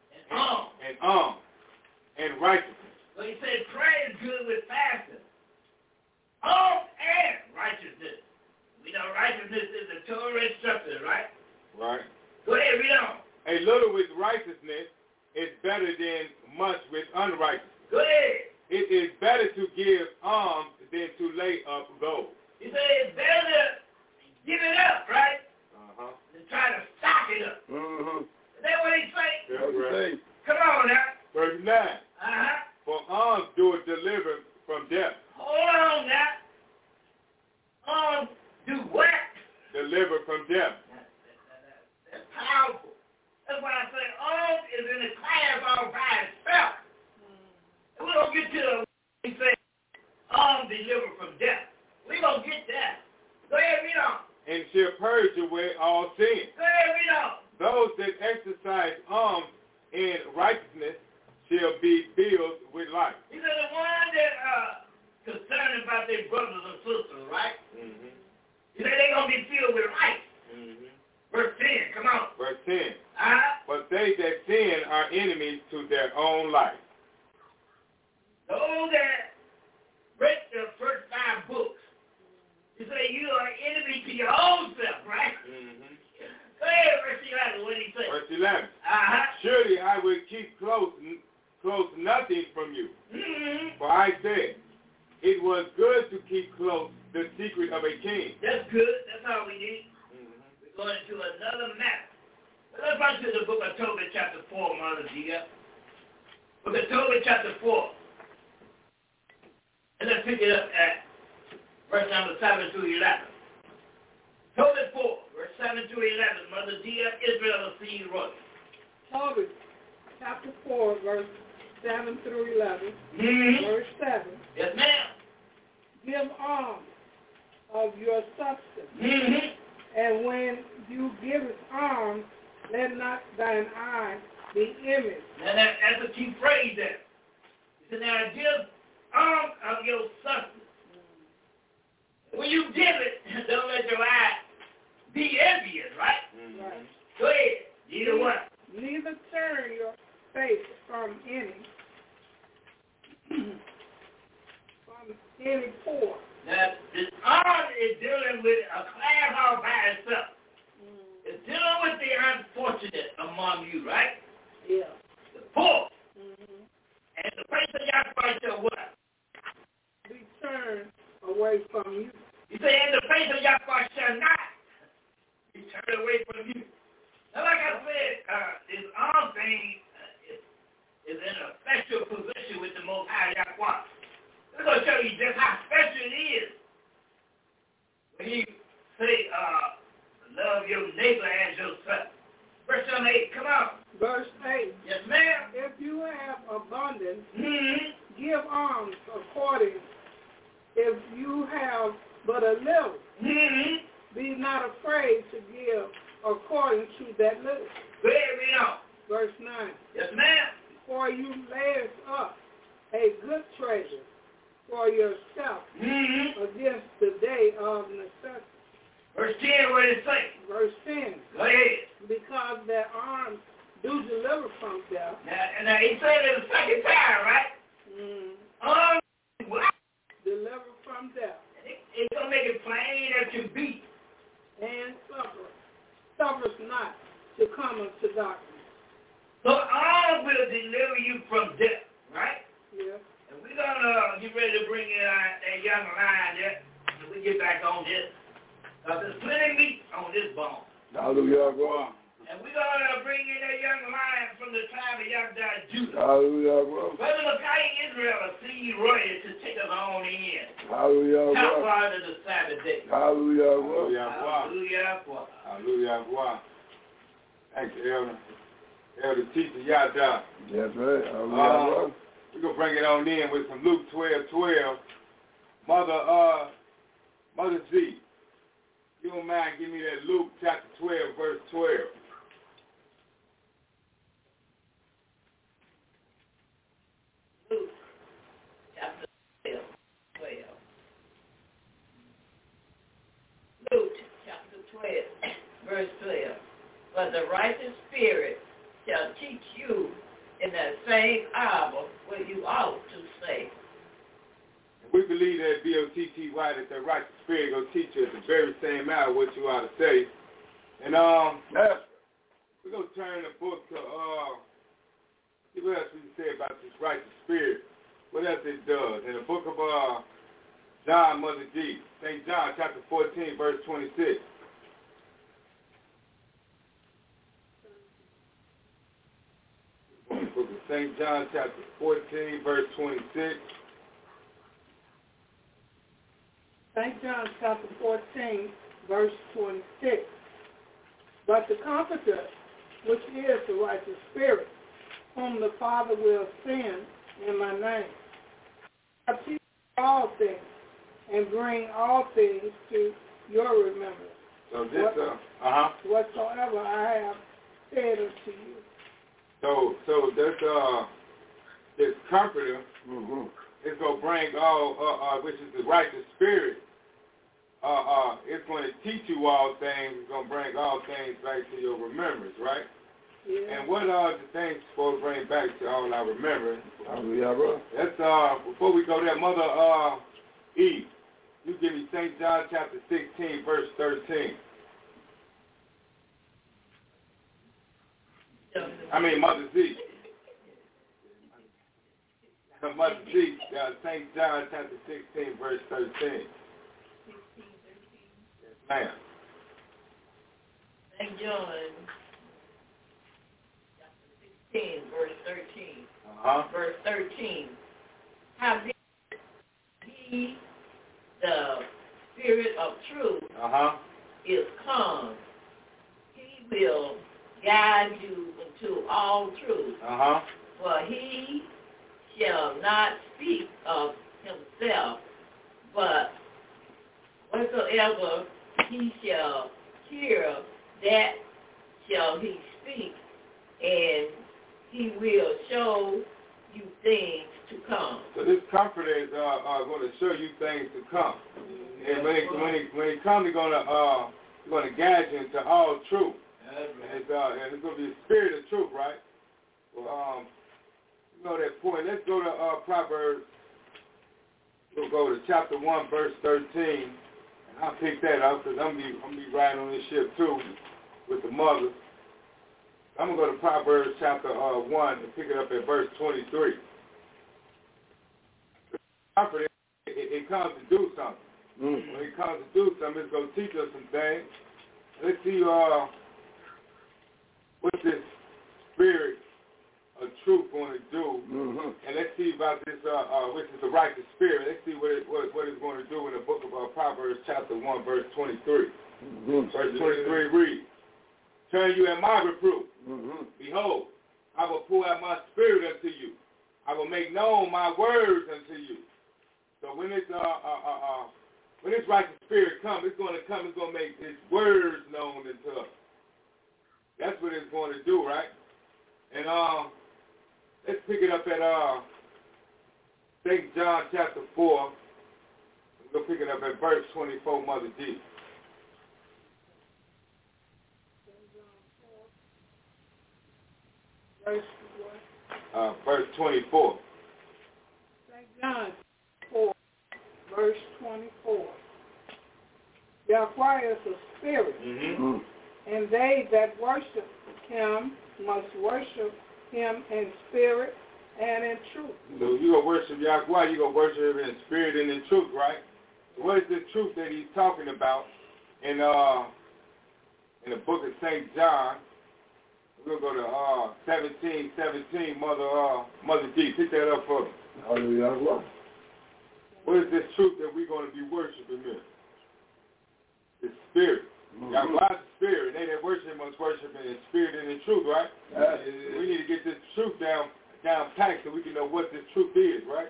righteousness. So he said prayer is good with fasting. And righteousness. We know righteousness is the Torah instruction, right? Right. Go ahead, read on. A little with righteousness is better than much with unrighteousness. Go ahead. It is better to give alms than to lay up gold. He said it's better to give it up, right? Than try to stock it up. Is that what he say? That's right. Come on now. Verse 9. For alms do it deliver from death. Hold on now. Do what? Deliver from death. That's powerful. That's why I say alms is in the class all by itself. And we're going to get to the he said alms deliver from death. We're going to get that. Go ahead, read on. And shall purge away all sin. Go ahead, read on. Those that exercise alms in righteousness shall be filled with life. These are the ones that are concerned about their brothers and sisters, right? You say they're going to be filled with life. Verse 10, come on. Verse 10. But they that sin are enemies to their own life. Those that break the first 5 books, you say you are enemy to your own self, right? Go ahead, verse 11. What did he say? Verse 11. Surely I will keep close nothing from you. For I said, it was good to keep close the secret of a king. That's good. That's all we need. We're going to another matter. Let's run to the book of Tobit, chapter 4, Mother Dia. Book of Tobit, chapter 4. And let's pick it up at verse number 7 through 11. Tobit 4, verse 7 through 11. Mother Dia, Israel, see you right. Tobit, chapter 4, verse 7 through 11. Verse 7. Yes, ma'am. Give alms of your substance. And when you give alms, let not thine eye be image. Now that's a key phrase there. He said, now give alms of your substance. When you give it, don't let your eye be envious, right? Right. Go ahead. Neither one. Neither turn your face from any poor. Now, this alms is dealing with a class all by itself. It's dealing with the unfortunate among you, right? Yeah. The poor. And the place of Yahweh shall what? Be away from you. He said, and the face of Yahweh shall not be turned away from you. Now, like I said, this arm thing is in a special position with the Most High Yahweh. I'm going to show you just how special it is. When you say, love your neighbor as yourself. Verse 8, come on. Verse 8. Yes, ma'am. If you have abundance, give alms according. If you have but a little, be not afraid to give according to that little. Very on. Verse 9. Yes, ma'am. For you lays up a good treasure for yourself against the day of necessity. Verse 10, what did it say? Verse 10. Go ahead. Because their arms do deliver from death. Now he said it the second time, right? Arms deliver from death. It's going to make it plain that you beat. And suffers not to come into darkness. So arms will deliver you from death, right? Yes. And we're going to get ready to bring in that young lion there when we get back on this. Because there's plenty of meat on this bone. Hallelujah. And we're going to bring in that young lion from the tribe of Judah. Hallelujah. Brother Micaiah Israel, a seed royal to take us on in. Hallelujah. Top part of the Sabbath day. Hallelujah. Hallelujah. Hallelujah. Thank you, Elder. Elder Teacher Yada. That's right. Hallelujah. We're going to bring it on in with some Luke 12:12. Mother Z, you don't mind give me that Luke chapter 12, verse 12. Luke chapter 12. Luke chapter 12, verse 12. But the righteous spirit shall teach you in that same hour what you ought to say. We believe that B-O-T-T-Y, that the righteous spirit will teach you at the very same hour what you ought to say. And we're going to turn the book to, see what else we can say about this righteous spirit. What else it does. In the book of John, Mother G, St. John, chapter 14, verse 26. Book of St. John, chapter 14, verse 26. St. John chapter 14, verse 26. But the Comforter, which is the righteous spirit, whom the Father will send in my name, shall teach you all things, and bring all things to your remembrance. So this, whatsoever I have said unto you. So this Comforter is going to bring all, which is the righteous spirit. It's going to teach you all things. It's going to bring all things back to your remembrance, right? Yeah. And what are the things supposed to bring back to all our remembrance? Hallelujah. That's before we go there, Mother Eve, you give me St. John chapter 16, verse 13. Mother Z. Mother Z, St. John chapter 16, verse 13. Yes, ma'am. St. John chapter 16, verse 13. Verse 13. How he, the Spirit of truth, is come. He will guide you into all truth. For he shall not speak of himself, but whatsoever he shall hear, that shall he speak, and he will show you things to come. So this Comforter is going to show you things to come. And when he comes, he's going to guide you into all truth. And it's going to be a spirit of truth, right? Well, you know that point. Let's go to Proverbs. We'll go to chapter 1, verse 13. And I'll pick that up because I'm going to be riding on this ship too with the mother. I'm going to go to Proverbs chapter 1 and pick it up at verse 23. The Comforter, it comes to do something. When he comes to do something, it's going to teach us some things. Let's see what this spirit of truth going to do. And let's see about this, which is the righteous spirit. Let's see what it's going to do in the book of Proverbs chapter 1, verse 23. Verse 23 reads, turn you at my reproof. Behold, I will pour out my spirit unto you. I will make known my words unto you. So when this righteous spirit comes, it's going to make its words known unto us. That's what it's going to do, right? And let's pick it up at St. John chapter 4. We'll pick it up at verse 24, Mother D. Verse 24. St. John 4, verse 24. Yahweh is a spirit, and they that worship him must worship him in spirit and in truth. So you're going to worship Yahweh, you're going to worship him in spirit and in truth, right? What is the truth that he's talking about in the book of St. John? We'll go to 17:17, Mother D. Pick that up for me. Hallelujah. What is this truth that we're going to be worshiping here? The spirit. Yahweh's spirit. They that worship must worship in spirit and in truth, right? We need to get this truth down packed so we can know what this truth is, right?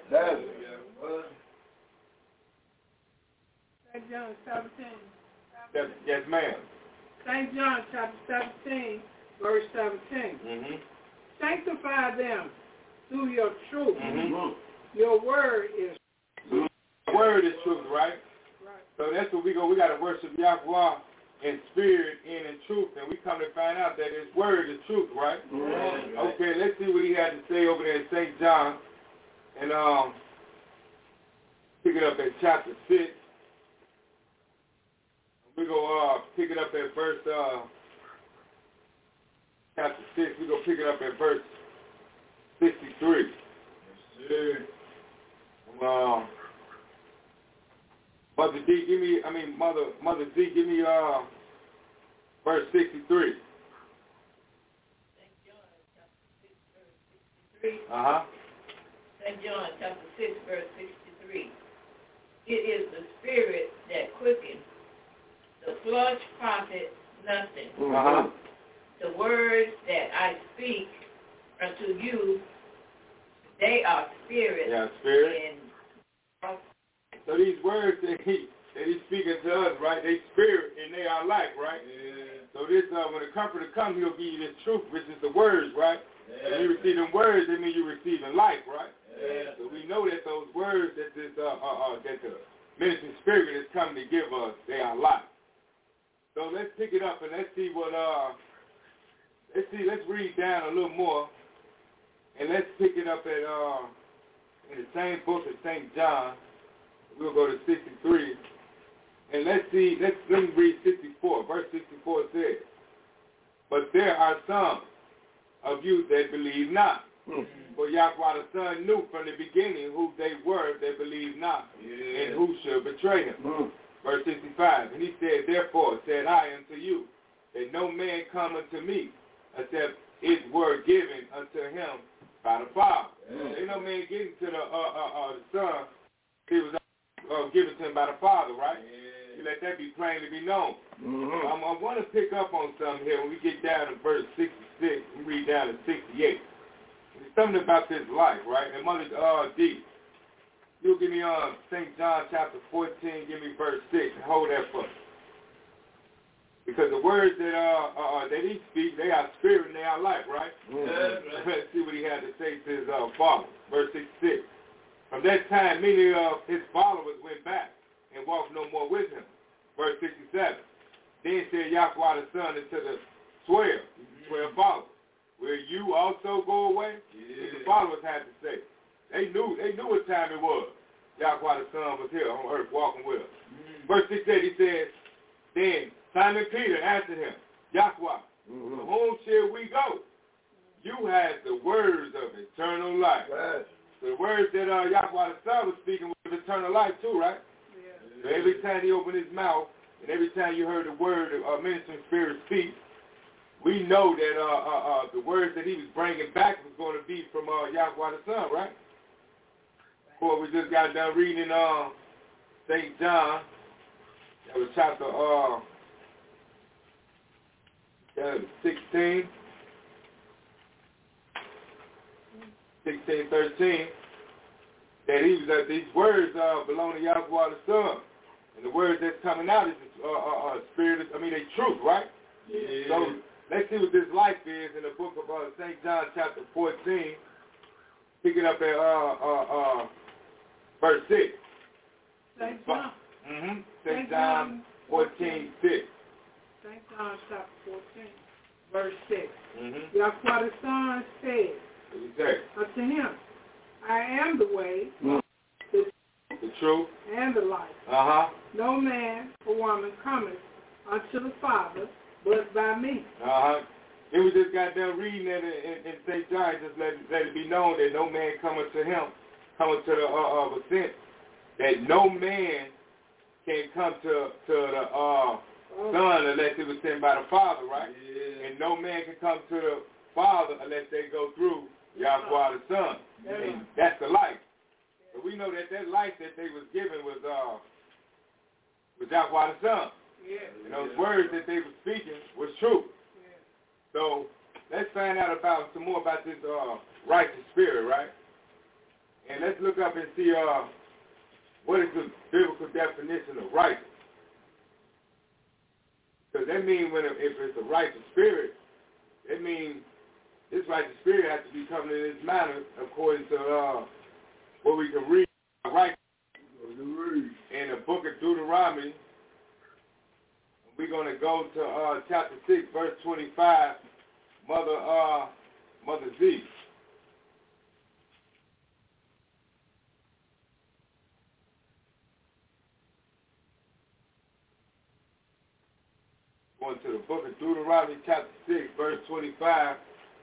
St. John 17. Yes, ma'am. St. John chapter 17, verse 17. Sanctify them through your truth. Your word is truth. Word is truth, right? So that's what we got to worship Yahweh in spirit and in truth. And we come to find out that his word is truth, right? Okay, let's see what he had to say over there in St. John. And pick it up at chapter 6. We go pick it up at verse chapter 6. We go pick it up at verse 63. Mother D, Mother D, give me verse 63. St. John chapter 6, verse 63. St. John chapter 6, verse 63. It is the spirit that quickens. The flesh profits nothing. The words that I speak unto you, they are spirit. Yeah, spirit. So these words that he's speaking to us, right, they spirit and they are life, right? So this, when the Comforter comes, he'll give you this truth, which is the words, right? When you receive them words, that means you're receiving life, right? So we know that those words that that the ministering spirit is coming to give us, they are life. So let's pick it up and let's see what let's read down a little more, and let's pick it up at in the same book of St. John. We'll go to 63, and let me read 64. Verse 64 says, but there are some of you that believe not. For Yahweh the Son knew from the beginning who they were that believed not, and who should betray him. Verse 65, and he said, therefore said I unto you, that no man come unto me, except it were given unto him by the Father. Ain't no man getting to the Son. It was given to him by the Father, right? You let that be plainly be known. I want to pick up on something here. When we get down to verse 66, we read down to 68. There's something about this life, right? And Mother D, you'll give me St. John chapter 14, give me verse 6, and hold that for me. Because the words that he speaks, they are spirit and they are life, right? Let's see what he had to say to his father. Verse 66. From that time, many of his followers went back and walked no more with him. Verse 67. Then said Yahweh the Son unto the 12 followers, will you also go away? The followers had to say. They knew what time it was. Yahweh the Son was here on earth walking with us. Verse 68, he said, then Simon Peter answered him, Yahweh, to whom shall we go? You have the words of eternal life. The words that Yahweh the Son was speaking was eternal life too, right? So every time he opened his mouth, and every time you heard the word of ministering spirit speak, we know that the words that he was bringing back was going to be from Yahweh the Son, right? Of course, we just got done reading St. John. That was chapter 16, 13. That he was these words belong to Yahweh the Son, and the words that's coming out is spirit. I mean, they truth, right? Yeah. So let's see what this life is in the book of St. John, chapter 14. Pick it up at verse 6. St. John. St. John 14:6. St. John chapter 14, verse 6. Yahweh the Son said unto him, I am the way, the truth, and the life. No man or woman cometh unto the Father but by me. Then we just got done reading that in St. John. Just let it be known that no man cometh to him, cometh to the sense that no man can come to the Son unless it was sent by the Father, right? Yeah. And no man can come to the Father unless they go through Yahweh the Son. Yeah. And that's the life. So we know that life that they was given was Yahweh the Son. Yeah. And those words that they were speaking was true. Yeah. So let's find out some more about this righteous spirit, right? And let's look up and see what is the biblical definition of righteous. Because that means if it's a righteous spirit, that means this righteous spirit has to be coming in this manner according to what we can read right in the book of Deuteronomy. We're going to go to chapter 6, verse 25, Mother Z. Going to the book of Deuteronomy, chapter 6, verse 25.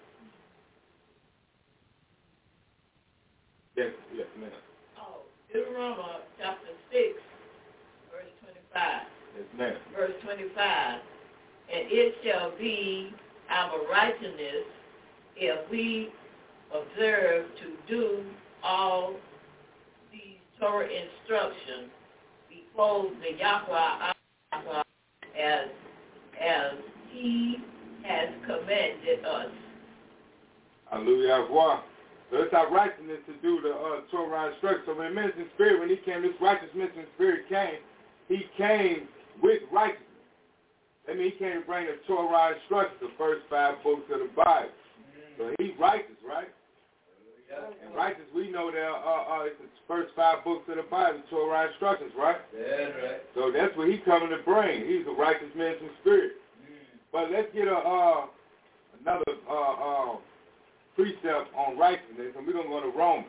Yes, ma'am. Deuteronomy, chapter 6, verse 25. Yes, ma'am. Verse 25. And it shall be our righteousness if we observe to do all these Torah instructions before the Yahweh as he has commanded us. Hallelujah. So it's our righteousness to do the Torah instructions. So when the ministering spirit, when he came, this righteous ministering spirit came, he came with righteousness. That means he came to bring the Torah instructions, the first 5 books of the Bible. So he's righteous, right? And righteous, we know that it's the first 5 books of the Bible, Torah instructions, right? That's right. So that's what he's coming to bring. He's a righteous ministering spirit. But let's get another precept on righteousness, and we're going to go to Romans.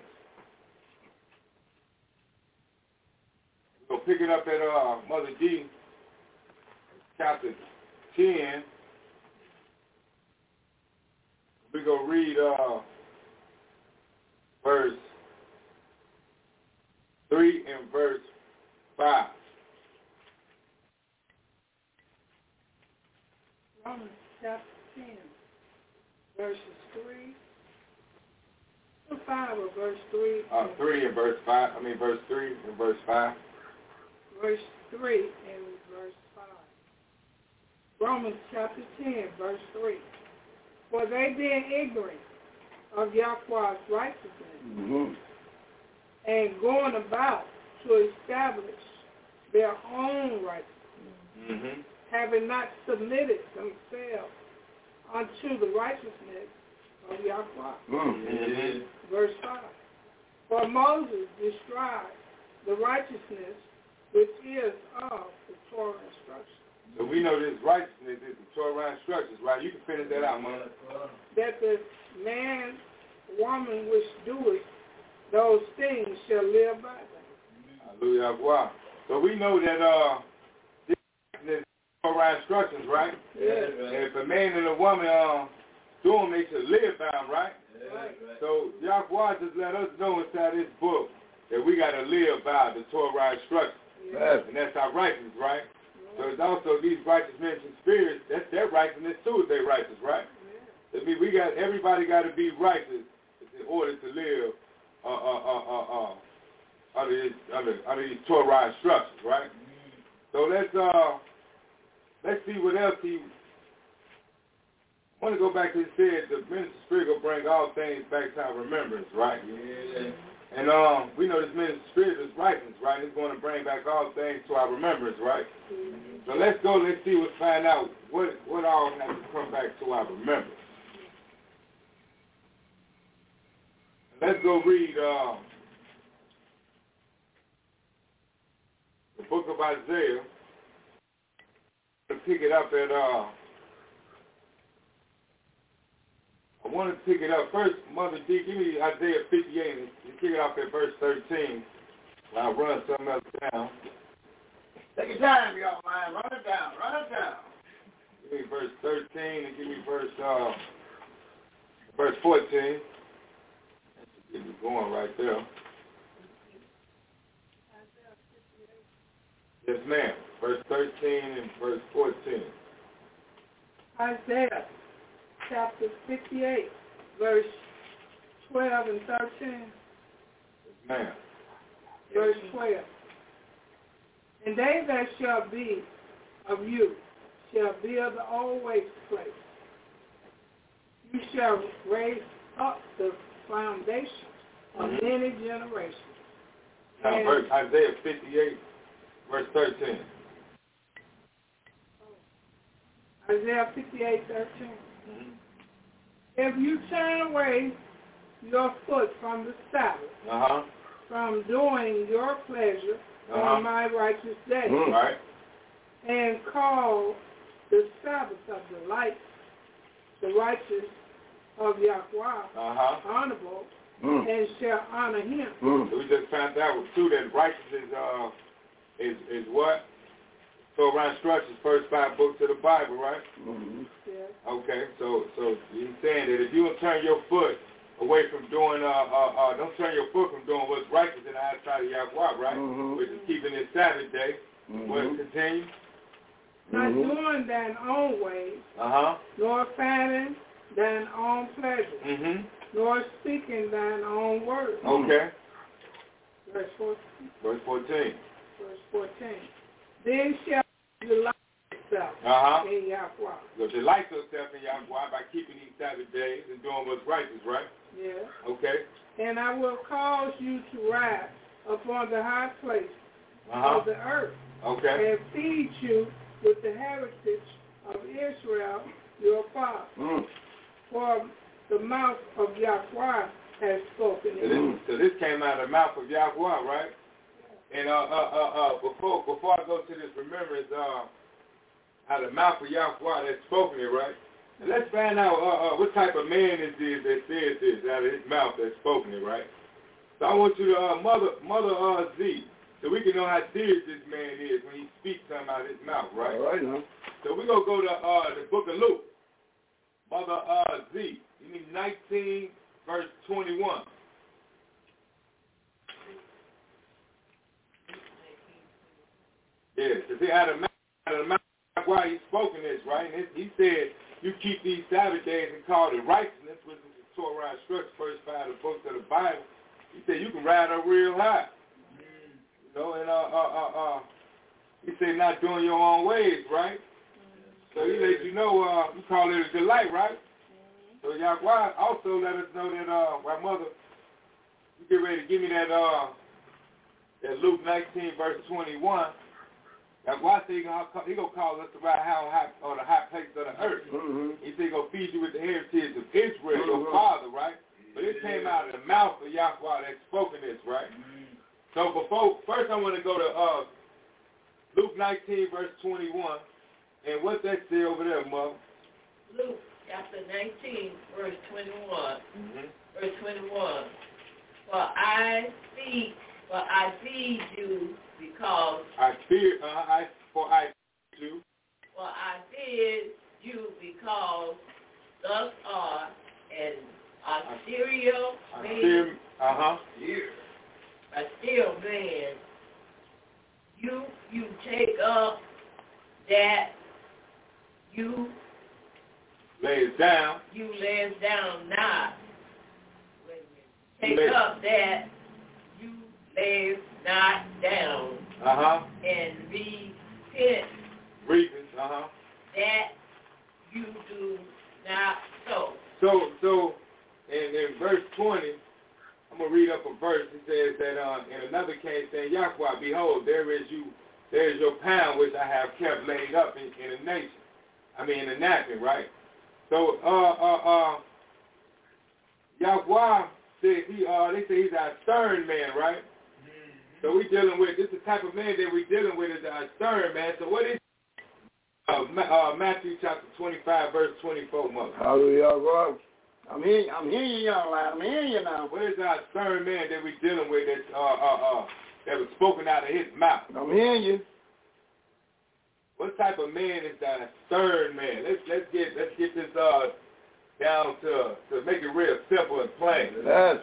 We're going to pick it up at Mother D, chapter 10. We're going to read verse 3 and verse 5. Romans chapter 10, verses 3 to 5, or verse 3? 3 and verse 5. Verse 3 and verse 5. Verse 3 and verse 5. Romans chapter 10, verse 3. For they being ignorant of Yahweh's righteousness, and going about to establish their own righteousness, having not submitted themselves unto the righteousness of Yahweh. Verse 5. For Moses described the righteousness which is of the Torah instructions. So we know this righteousness is the Torah instructions, right? You can finish that out, man. That the man, woman which doeth those things shall live by them. Hallelujah. Wow. So we know that this is Torah instructions, right? Yes. And if a man and a woman do them, they should live by them, right? Right. So Yahweh just let us know inside this book that we got to live by the Torah instructions. Yes. And that's our righteousness, right? So it's also these righteous men and spirits, that's their righteousness too if they're righteous, right? Yeah. I mean, everybody got to be righteous in order to live under these Torah instructions, right? So let's see what else he. I want to go back to what he said. The minister spirit will bring all things back to our remembrance, right? Yeah. And we know this minister spirit is righteousness, right? It's going to bring back all things to our remembrance, right? Mm-hmm. So let's go. Let's see. Let's find out what all has to come back to our remembrance. Let's go read the book of Isaiah. To pick it up at I want to pick it up first, Mother D. Give me Isaiah 58 and pick it up at verse 13. While I run something else down. Take your time, y'all, man. Run it down. Give me verse 13 and give me verse 14. That should get me going right there. Yes, ma'am. Verse 13 and verse 14. Isaiah chapter 58, verse 12 and 13. Yes, ma'am. Verse 12. And they that shall be of you shall build the old waste place. You shall raise up the foundation of many generations. Now, verse Isaiah 58, verse 13. Isaiah 58, 13. If you turn away your foot from the Sabbath, from doing your pleasure on my righteous day, and call the Sabbath of delight, the righteous of Yahweh, honorable, and shall honor him. So we just found out too that righteousness is what? So around instructions, first 5 books of the Bible, right? Yeah. Okay, so he's saying that if you don't turn your foot away from doing, don't turn your foot from doing what's righteous in the eyesight of Yahweh, right? Which is keeping his Sabbath day. Will it continue? Not doing thine own ways, nor finding thine own pleasure, nor speaking thine own words. Okay. Verse 14. Verse 14. Verse 14. Then shall you delight yourself in Yahweh. So delight yourself in Yahweh by keeping these Sabbath days and doing what's righteous, right? Yeah. Okay. And I will cause you to ride upon the high place of the earth. Okay. And feed you with the heritage of Israel, your father. For the mouth of Yahweh has spoken it. So this came out of the mouth of Yahweh, right? And before I go to this remembrance, out of the mouth of Yahweh that's spoken it, right? And let's find out what type of man is this that says this out of his mouth that's spoken it, right? So I want you to, Mother Z, so we can know how serious this man is when he speaks something out of his mouth, right? All right, now. So we're going to go to the book of Luke. Mother Z, you need 19, verse 21. Yes, because he had a mouth why he's spoken this, right? And he said, you keep these Sabbath days and call it righteousness, which is the Torah instructions, first 5 books of the Bible. He said, you can ride up real high. You know, and he said, not doing your own ways, right? So he let you know, you call it a delight, right? So Yahweh also let us know that, my mother, you get ready to give me that Luke 19, verse 21. That's why he gonna call us to ride high on the high place of the earth. He said he gonna feed you with the heritage of Israel, your father, right? But it came out of the mouth of Yahweh that spoken this, right? So first I want to go to Luke 19, verse 21, and what's that say over there, Mother? Luke chapter 19, verse 21. Verse 21. For I feed you because I feed you because thus are an Assyrian man You take up that you lay it down. You lay it down not. Take up that you lay it not down. And repent. That you do not so. So in verse 20, I'm going to read up a verse. It says that in another case, saying, Yahweh, behold, there is your pound which I have kept laid up in a nation. I mean, in a napkin, right? So, Yahweh said they say he's our stern man, right? So we dealing with, this is the type of man that we're dealing with is our stern man. So what is Matthew chapter 25, verse 24, mother? Hallelujah, Lord. I'm hearing you, young lad. I'm hearing you now. What is our stern man that we're dealing with that was spoken out of his mouth? I'm hearing you. What type of man is that stern man? Let's get this down to make it real simple and plain. That's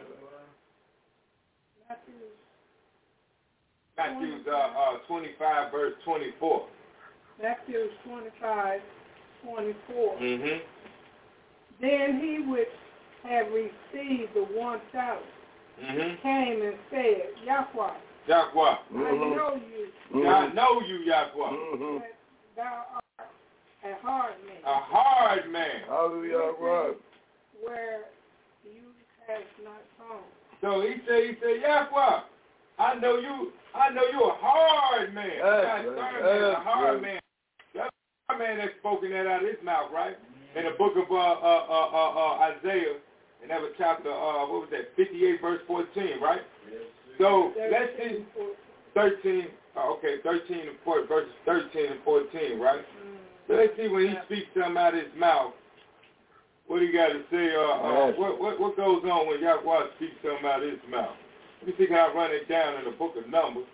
Matthew 25, verse 24. Matthew 25, 24. Mm-hmm. Then he which had received the 1,000 came and said, Yahweh, I know you. I know you, Yahweh. That thou art a hard man. A hard man. Hallelujah, Lord. Where you have not sown. So he said, Yahweh, I know you a hard man. A hard man. That's a hard man that's spoken that out of his mouth, right? In the book of Isaiah, and that was chapter, 58, verse 14, right? Yes. So let's see, 13 and 14, verses 13 and 14, right? So let's see when he speaks something out of his mouth, what do you got to say? What goes on when Yahweh speaks something out of his mouth? Let me see how I run it down in the book of Numbers.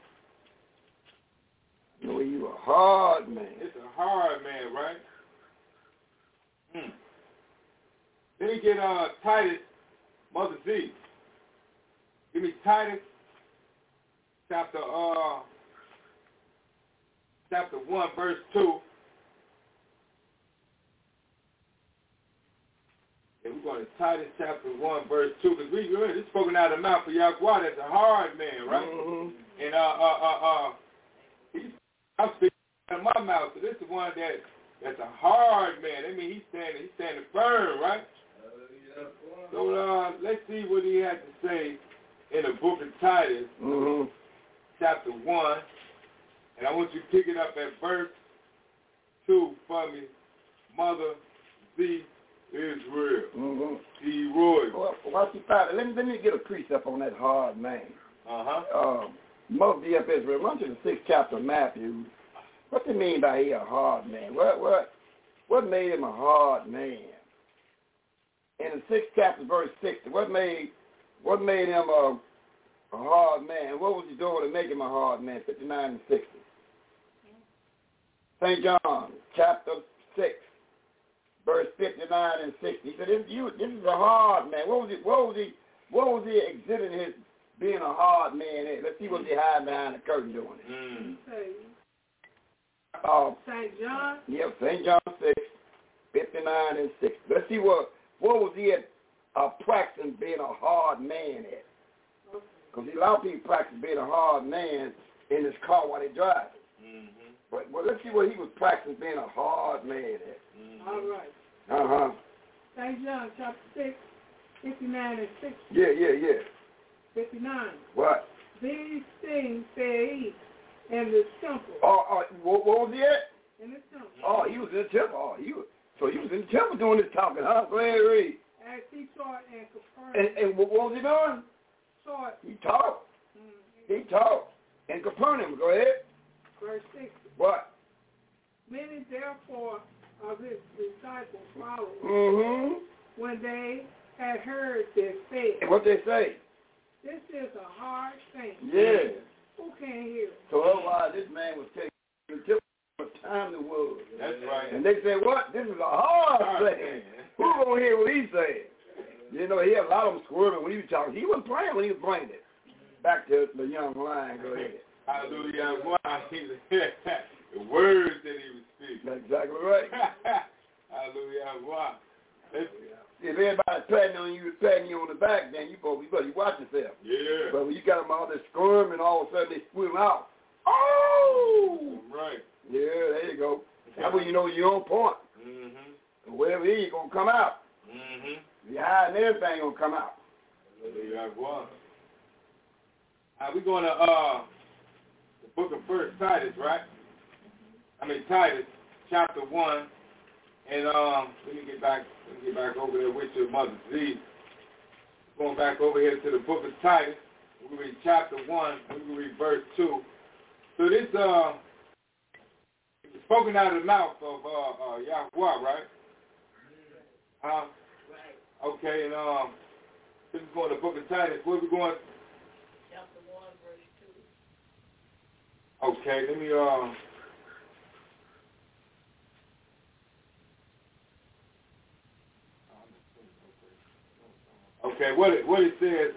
No, you a hard man. It's a hard man, right? Let me get Titus, Mother Z. Give me Titus, chapter 1, verse 2. And we're going to Titus chapter 1, verse 2, because it's spoken out of the mouth of Yahweh. That's a hard man, right? Mm-hmm. And I'm speaking out of my mouth, so this is one that's a hard man. I mean, he's standing firm, right? So let's see what he has to say in the book of Titus, chapter 1. And I want you to pick it up at verse 2 for me. Mother Z. Israel. Roy. Well, let me get a precept on that hard man. Mother Z. Israel. Run to the 6th chapter of Matthew. What do you mean by he a hard man? What made him a hard man? In the 6th chapter, verse 60, what made him a hard man? What was he doing to make him a hard man? 59 and 60. St. John, chapter 6, verse 59 and 60. He said, "This is a hard man." What was he exhibiting his being a hard man at? Let's see what he hiding behind the curtain doing. St. John? Yep, St. John 6, 59 and 60. Let's see what was he at practicing being a hard man at? Because a lot of people practice being a hard man in his car while they driving. But let's see what he was practicing being a hard man at. All right. St. John chapter 6, 59 and 60. Yeah. 59. What? These things said he in the temple. What was he at? In the temple. Oh, he was in the temple. So he was in the temple doing this talking, huh? Go ahead, read. As he taught in Capernaum. And what was he doing? Taught. He taught. He taught. In Capernaum. Go ahead. Verse 60. What? Many therefore of his disciples followed when they had heard this say. And what they say? This is a hard thing. Yeah. Who can't hear it? So otherwise this man was taking until the time it was. That's right. And they said, what? This is a hard thing. Who gonna hear what he said? You know, he had a lot of them squirming when he was talking. He wasn't playing when he was playing it. Back to the young lion. Go ahead. Hallelujah. The words that he was speaking. That's exactly right. Hallelujah. If everybody's patting on you on the back, then you better watch yourself. Yeah. But when you got them all this squirm and all of a sudden they swim out. Oh! Right. Yeah, there you go. That's when you know you're on point. Mm-hmm. And whatever it is, going to come out. Mm-hmm. You're hiding everything going to come out. Hallelujah. We're going to the book of First Titus, right? Titus, chapter 1. And let me get back over there with your Mother Z. Going back over here to the book of Titus. We read chapter 1. We read verse 2. So this is spoken out of the mouth of Yahweh, right? Right. Okay, and this is going to the book of Titus. Where are we going? Chapter 1, verse 2. Okay, let me Okay, what it says,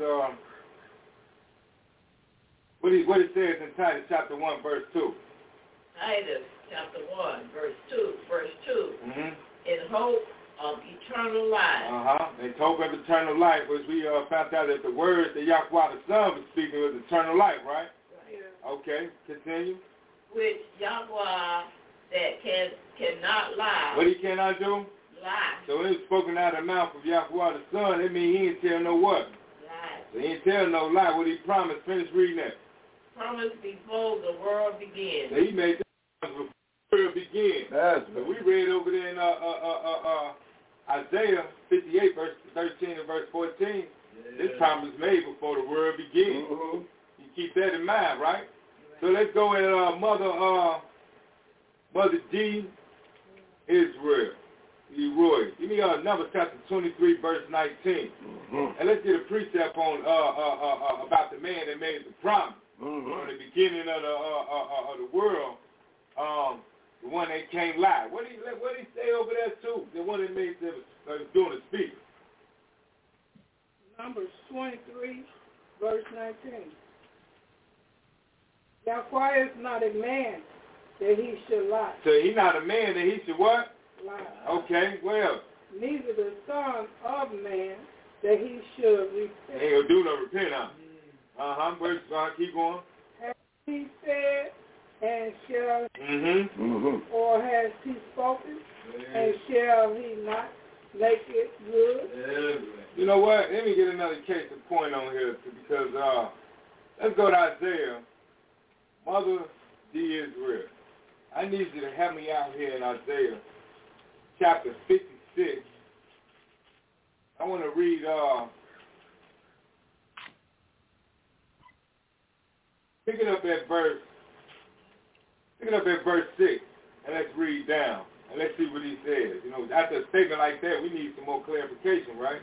what it says in Titus chapter 1, verse 2. Titus chapter 1, verse 2. Mm-hmm. In hope of eternal life. In hope of eternal life, which we found out that the words that Yahweh the Son was speaking was eternal life, right? Right. Okay, continue. Which Yahweh that cannot lie. What he cannot do? Lie. So when it was spoken out of the mouth of Yahweh the Son, it means he ain't tell no what? Lie. So he ain't tell no lie. What he promised. Finish reading that. Promised before the world begins. So he made that before the world began. That's so we read over there in Isaiah 58, verse 13 and verse 14. Yeah. This promise was made before the world began. Mm-hmm. You keep that in mind, right? So let's go at Mother D. Israel. Leroy. Give me Numbers chapter 23, verse 19. Mm-hmm. And let's get a precept on about the man that made the promise. Mm-hmm. From the beginning of the world, the one that can't lie. What did he say over there too? The one that made was doing the speech. Numbers 23, verse 19. Yahweh is not a man that he should lie. So he's not a man that he should what? Lie. Okay, well. Neither the son of man that he should repent. He ain't gonna do no repent, huh? Verse, keep going. Has he said, and shall he, or has he spoken, and shall he not make it good? You know what? Let me get another case in point on here, because let's go to Isaiah. Mother D. Israel. I need you to help me out here in Isaiah chapter 56. I want to read pick it up at verse 6, and let's read down, and let's see what he says. You know, after a statement like that, we need some more clarification, right?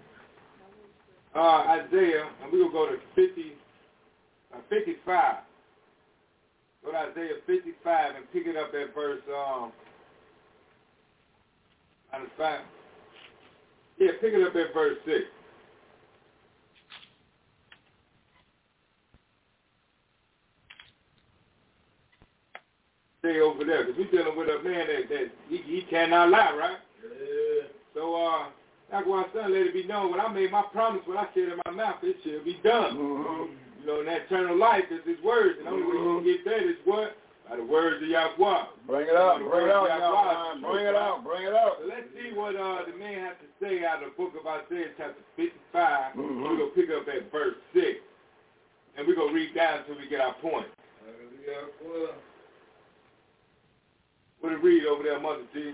Isaiah, and we'll go to 55. Go to Isaiah 55 and pick it up at verse 5. Yeah, pick it up at verse 6. Stay over there, because we're dealing with a man that he cannot lie, right? Yeah. So, that's why son let it be known. When I made my promise, when I said in my mouth, it shall be done. Mm-hmm. You know, and that eternal life is his words. And the only way you can get that is what? By the words of Yahweh. Bring it out, bring it out, Yahweh. Bring it out, bring it out. So let's see what the man has to say out of the book of Isaiah chapter 55. We're going to pick up at verse 6. And we're going to read down until we get our point. What did it read over there, Mother G?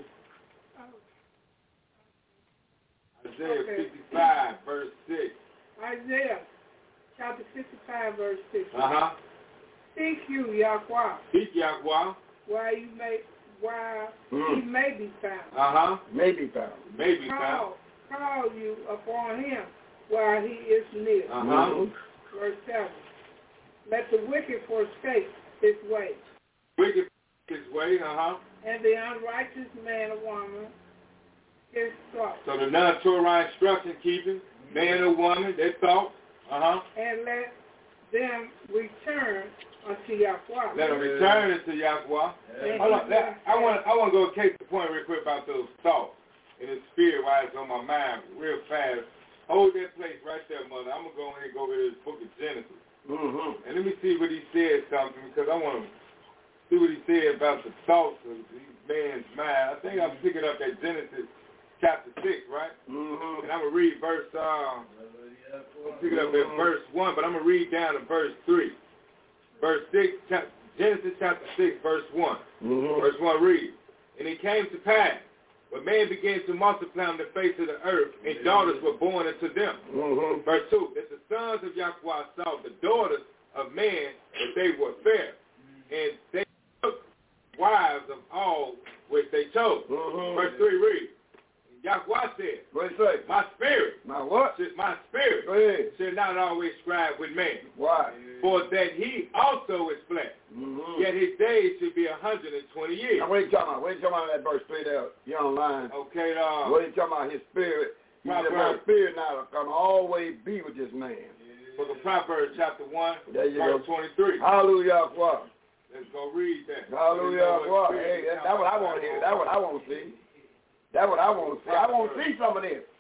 Isaiah 55, verse 6. Isaiah chapter 55, verse 6. Seek you, Yahweh. Seek Yahweh. While he may be found. May be found. May be found. Call you upon him while he is near. Verse 7. Let the wicked forsake his way. Wicked his way, And the unrighteous man or woman his thought. So the non-Torah instruction keeping, man or woman, their thoughts. And let them return unto Yahweh. Let them return unto Yahweh. Hold on. I want to go case the point real quick about those thoughts and the spirit while it's on my mind real fast. Hold that place right there, Mother. I'm going to go ahead and go over to this book of Genesis. Mm-hmm. And let me see what he said something, because I want to see what he said about the thoughts of these man's mind. I think I'm picking up at Genesis chapter 6, right? Mm-hmm. And I'm going to read verse, I'm picking up at verse 1, but I'm going to read down to verse 3. Verse 6, Genesis chapter 6, verse 1. Mm-hmm. Verse 1 reads, and it came to pass, when man began to multiply on the face of the earth, and daughters were born unto them. Mm-hmm. Verse 2, that the sons of Yahweh saw the daughters of man, that they were fair, and they took wives of all which they chose. Mm-hmm. Verse 3 reads, Yahweh said, what did he say? My spirit. My what? My spirit. Go ahead. Should not always strive with man. Why? For that he also is flesh. Mm-hmm. Yet his days should be 120 years. Now, what are you talking about? What are you talking about that verse 3 there? You're online. Okay, what are you talking about? His spirit. He said, my spirit now can always be with this man. Book of Proverbs, chapter 1, verse 23. Hallelujah. Let's go read that. Hallelujah. Hey, that's what I want to hear. That's what I want to see. That's what I want to see. I want to see some of this.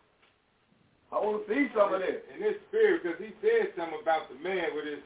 I want to see some of this. In his spirit, because he said something about the man with his,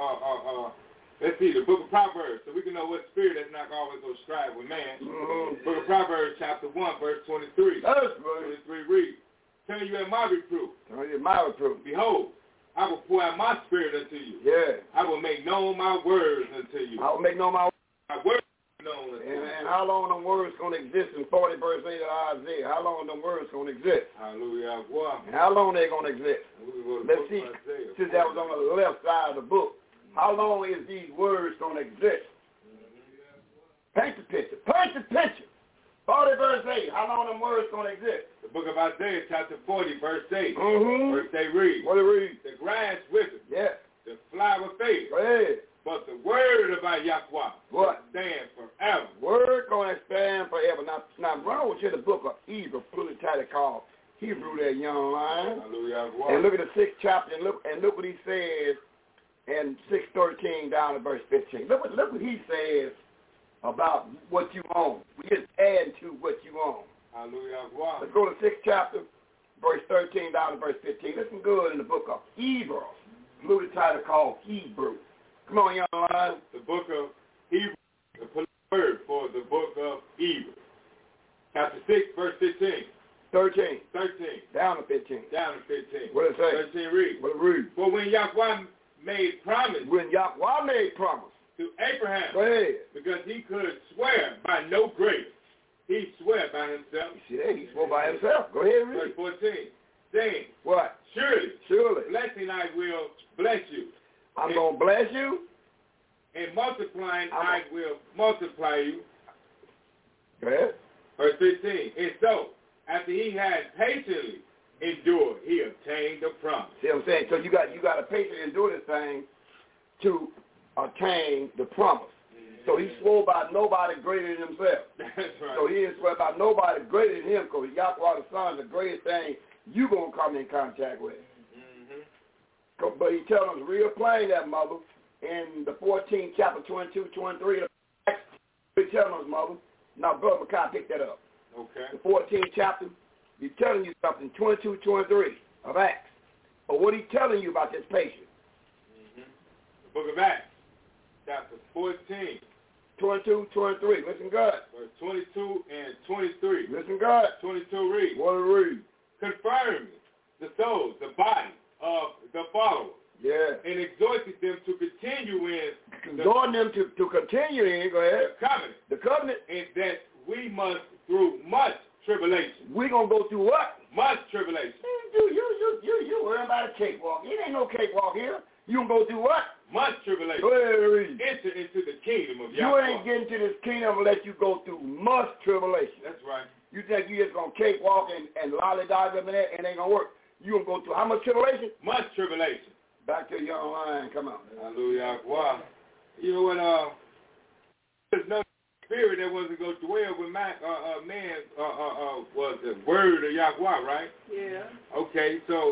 let's see, the book of Proverbs, so we can know what spirit that's not always going to strive with man. Mm-hmm. Book of Proverbs, chapter 1, verse 23. That's right. 23 reads, tell you in my reproof. Tell you in my reproof. Behold, I will pour out my spirit unto you. Yeah. I will make known my words unto you. I will make known my words. And how long them words going to exist in 40 verse 8 of Isaiah? How long them words going to exist? Hallelujah. And how long they going to exist? Let's see, since that was on the left side of the book. How long is these words going to exist? Paint the picture. Paint the picture. 40 verse 8. How long them words going to exist? The book of Isaiah, chapter 40, verse 8. Mm-hmm. Verse 8 reads. What it reads? The grass withers. Yes. The flower fades. Go ahead. But the word about Yahweh what? Stand forever. Word going to stand forever. Now run over to the book of Hebrew, put a title called Hebrew there, young lion. And look at the 6th chapter and look what he says in 6:13 down to verse 15. Look what he says about what you own. We just add to what you own. Hallelujah. Let's go to the 6th chapter, verse 13 down to verse 15. Listen good in the book of Hebrew. Put a title called Hebrew. Come on, young lion. The book of Hebrew, the word for the book of Hebrew. Chapter 6, verse 15. 13. Down to 15. Down to 15. What does it say? 13 read. What it read? For when Yahweh made promise. When Yahweh made promise. To Abraham. Go ahead. Because he could swear by no grace. He swore by himself. You see that? He swore by himself. Go ahead and read. Verse 14. Saying. What? Surely. Blessing I will bless you. I'm going to bless you. And multiplying, I will multiply you. Go ahead. Verse 15. And so, after he had patiently endured, he obtained the promise. See what I'm saying? So you got to patiently endure this thing to obtain the promise. Mm-hmm. So he swore by nobody greater than himself. That's right. So he didn't swear by nobody greater than him, because Yahweh the Son is the greatest thing you're going to come in contact with. But he tells us real plain that, mother, in the 14th chapter, 22, 23, he's telling us, mother. Now, Brother Makai, pick that up. Okay. The 14th chapter, he's telling you something, 22, 23 of Acts. But what he's telling you about this patient? Mm-hmm. The book of Acts, chapter 14. 22, 23. Listen good. Verse 22 and 23. Listen good. 22 read. What it read? Confirm the souls, the body of the followers. Yeah. And exhorted them to continue in. Exhorting them to continue in, go ahead. The covenant. And that we must, through much tribulation. We're going to go through what? Much tribulation. You worrying about a cakewalk. It ain't no cakewalk here. You going to go through what? Much tribulation. Go ahead and read. Enter into the kingdom of Yahweh. You ain't getting to this kingdom unless you go through much tribulation. That's right. You think you just going to cakewalk and lollygag up in there, and it ain't going to work. You going to go through how much tribulation? Much tribulation. Back to your line. Come on. Hallelujah. Wow. You know what? There's no spirit that wasn't going to dwell with man was the word of Yahweh, right? Yeah. Okay, so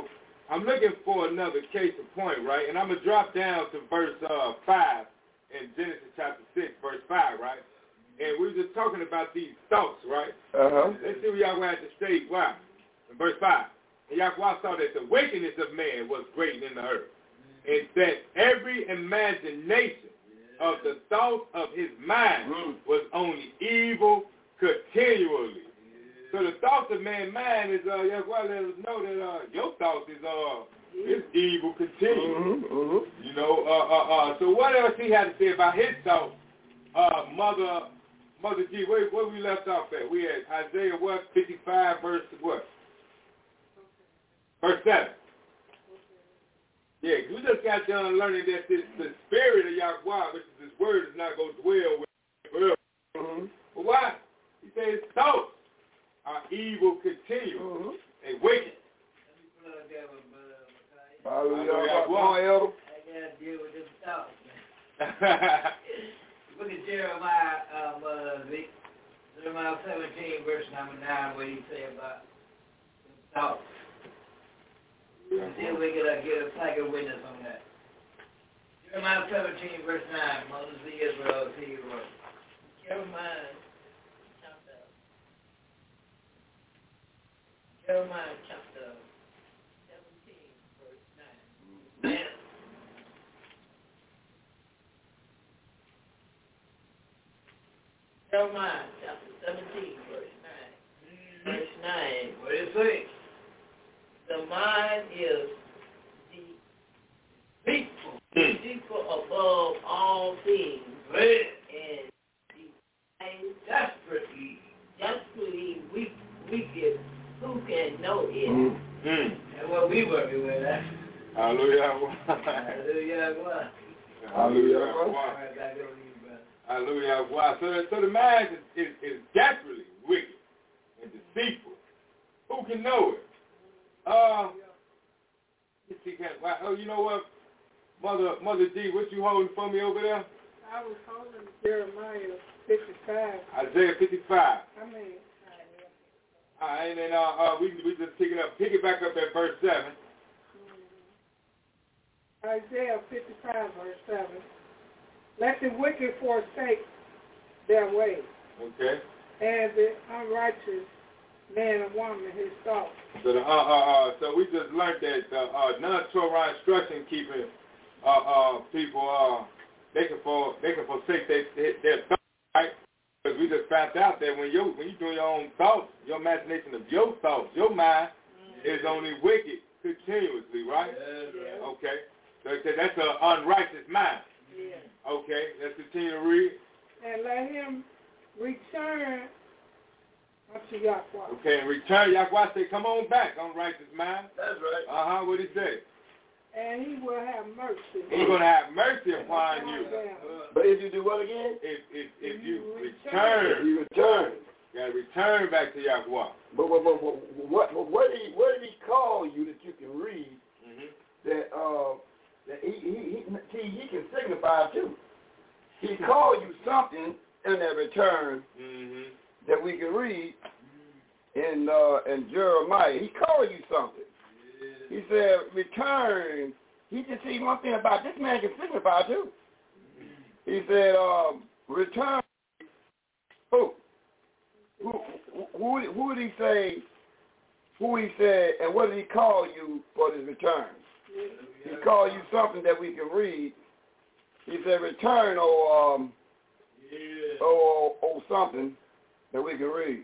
I'm looking for another case in point, right? And I'm going to drop down to verse 5 in Genesis chapter 6, verse 5, right? And we were just talking about these thoughts, right? Uh-huh. Let's see what Yahweh had to say. Why? In verse 5. And Yahweh saw that the wickedness of man was great in the earth, and that every imagination of the thoughts of his mind was only evil continually. So the thoughts of man's mind is, Yahweh let us know that your thoughts is evil continually. You know, so what else he had to say about his thoughts? Mother G, where we left off at? We had Isaiah what? 55 verse what? Verse 7. Yeah, we just got done learning that the spirit of Yahweh, which is his word, is not going to dwell with forever. But why? He says thoughts are evil continually and wicked. Hallelujah. Come on, Elder. I got to deal with this thoughts, man. Look at Jeremiah, Jeremiah 17, verse number 9, where he say about thoughts. And then we get a second witness on that. Jeremiah 17, verse 9, Moses of Israel, see your word. Jeremiah chapter 17, verse 9. Jeremiah chapter 17, verse 9. Verse 9, what does it say? The mind is deceitful above all things, and desperately wicked. Who can know it? That's what we working with, huh? Hallelujah. Hallelujah. Hallelujah. All right, back over to you, brother. Hallelujah. So the mind is desperately wicked and deceitful. Who can know it? You know what, Mother D, what you holding for me over there? I was holding Jeremiah 55. Isaiah 55. I mean, And then we just pick it back up at verse 7. Isaiah 55, verse 7. Let the wicked forsake their ways. Okay. And the unrighteous man and woman his thoughts. So so we just learned that non-Torah instruction keeping people they can forsake their thoughts, right? Because we just found out that when you doing your own thoughts, your imagination of your thoughts, your mind is only wicked continuously, right? Yeah. Okay. So that's an unrighteous mind. Yeah. Okay. Let's continue to read. And let him return unto Yahweh. Okay, and return. Yahweh say, come on back, unrighteous mind. That's right. What did he say? And he will have mercy. He's going to have mercy upon you. But if you do what again? If you return. If you return. You got to return back to Yahweh. But what did he call you that you can read that he can signify too? He called you something in that return that we can read in Jeremiah. He called you something. He said, return. He just see one thing about this man can signify too. He said, return. Who did he say? Who he said, and what did he call you for this return? He called you something that we can read. He said, return, or something that we can read.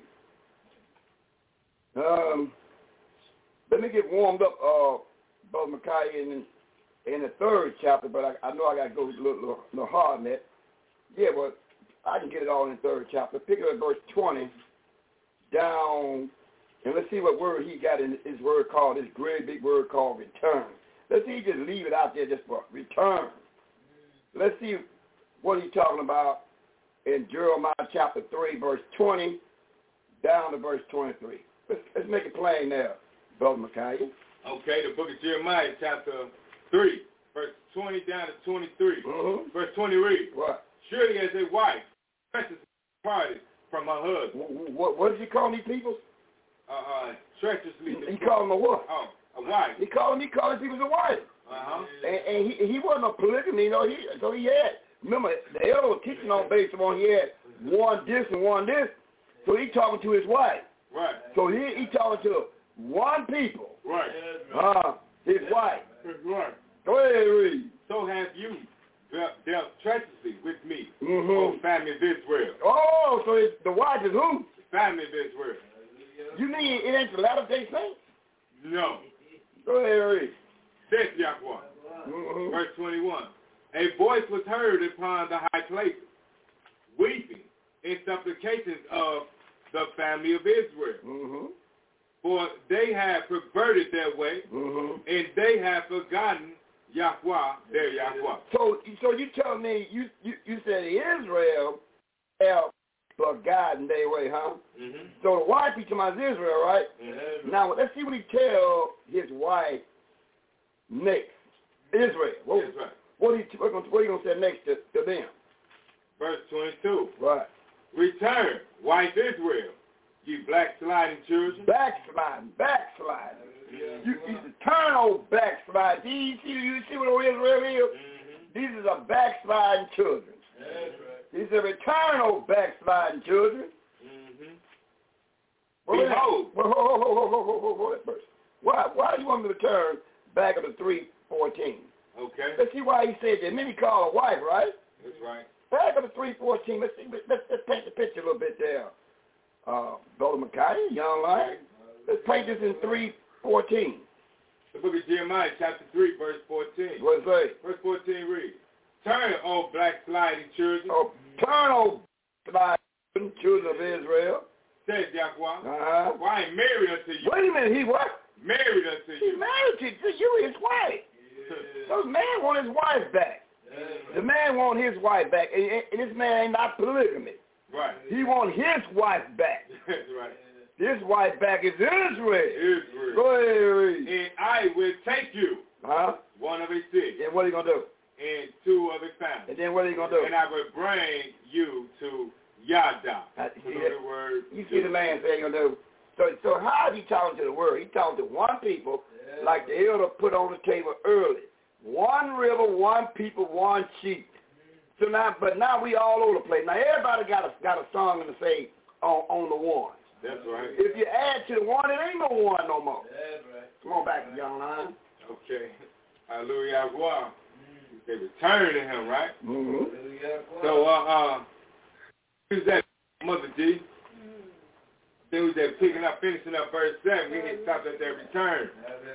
Let me get warmed up, Brother Micaiah, in the third chapter, but I know I got to go a little hard on that. Yeah, but I can get it all in the third chapter. Pick it up verse 20 down, and let's see what word he got in his word called, this great big word called return. Let's see, just leave it out there just for return. Let's see what he's talking about in Jeremiah chapter 3, verse 20 down to verse 23. Let's make it plain there, Brother Micaiah. Okay, the book of Jeremiah chapter 3, verse 20 down to 23. Verse 20 reads, what? Surely as a wife treacherous parted from her husband. What does he call these people? Treacherously. He called them a what? A wife. He called people a wife. And he wasn't a polygamy, so he had. Remember, the elder was teaching on based on he had one this and one this. So he talking to his wife. Right. So he talking to one people. Right. His wife. Right. Go ahead and read. So have you dealt treacherously with me, O family of Israel. Oh, so the wife is who? The family of Israel. You mean it ain't the Latter-day Saints? No. Go ahead and read. Says Yahweh. Verse 21. A voice was heard upon the high places, weeping in supplications of the family of Israel. For they have perverted their way, and they have forgotten Yahweh, their Yahweh. So you telling me you said Israel have forgotten their way, huh? So the wife he talking about Israel, right? Now let's see what he tell his wife next. Israel. What are you gonna say next to them? Verse 22. Right. Return, wife Israel, you backsliding children. Backsliding. You turn old backslide. You see what Israel is? These are backsliding children. He said, return old backsliding children. Behold. Why do you want me to turn back to 3:14? Okay. Let's see why he said that. Many call a wife, right? That's right. Back up to 3:14. Let's paint the picture a little bit there. Brother Micaiah, young lion. Let's paint this in 3:14. The book of Jeremiah, chapter 3, verse 14. What does it say? Verse 14 reads, turn, O backsliding children. Turn, O backsliding children of Israel. Says Yahweh. Why ain't married unto you? Wait a minute, he what? Married unto you. He's married to you, his wife. So the man want his wife back. The man want his wife back. And this man ain't not polygamy. Right. He want his wife back. That's right. His wife back is Israel. Go ahead. And I will take you, one of his cities. And what are you going to do? And two of his families. And then what are you going to do? And I will bring you to Yada. You see the man saying you're going to do. So how is he talking to the word? He's talking to one people, like the elder put on the table early. One river, one people, one sheep. So now we all over the place. Now everybody got a song to say on the one. That's right. If you add to the one, it ain't no one no more. That's right. Come on back, young lion. Okay. Hallelujah. They return to him, right? So who's that, Mother G? Then we was finishing up verse 7. We had stopped at their return.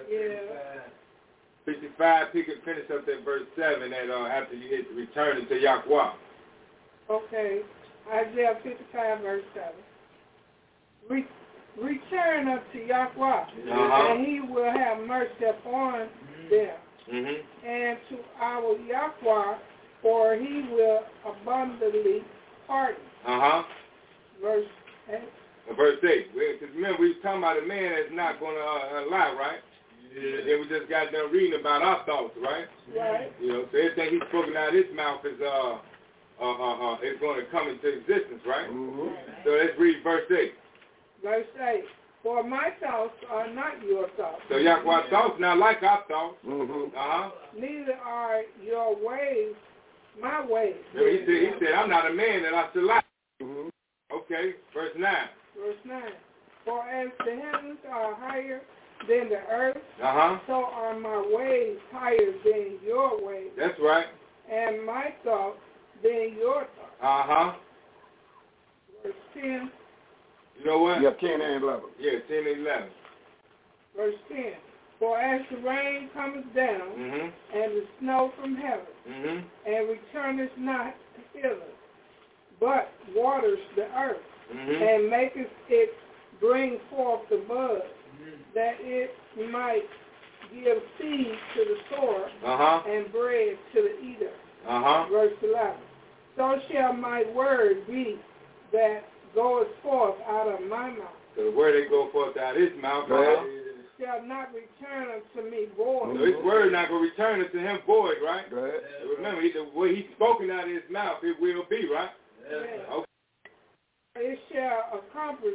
55, finish up that verse 7 and after you hit the return to Yahweh. Okay. Isaiah 55, verse 7. Return unto Yahweh, and he will have mercy upon them. And to our Yahweh, for he will abundantly pardon. Verse 8. Verse 8. Because remember, we was talking about a man that's not going to lie, right? And then we just got done reading about our thoughts, right? Right. You know, so everything he's spoken out of his mouth is going to come into existence, right? So let's read verse 8. Verse 8. For my thoughts are not your thoughts. So Yahweh's thoughts not like our thoughts. Neither are your ways my ways. He said, I'm not a man that I should lie. Okay, verse 9. Verse 9. For as the heavens are higher than the earth, so are my ways higher than your ways. That's right. And my thoughts than your thoughts. Verse 10. You know what? Yeah, 10 and 11. Yeah, 10 and 11. Verse 10. For as the rain cometh down, and the snow from heaven, and returneth not to fill it, but waters the earth, and maketh it bring forth the bud, that it might give seed to the sower, and bread to the eater. Verse 11. So shall my word be that goeth forth out of my mouth. So the word that goeth forth out of his mouth shall not return unto me void. So his word not going to return unto him void, right? So remember, what he's spoken out of his mouth, it will be, right? Okay. It shall accomplish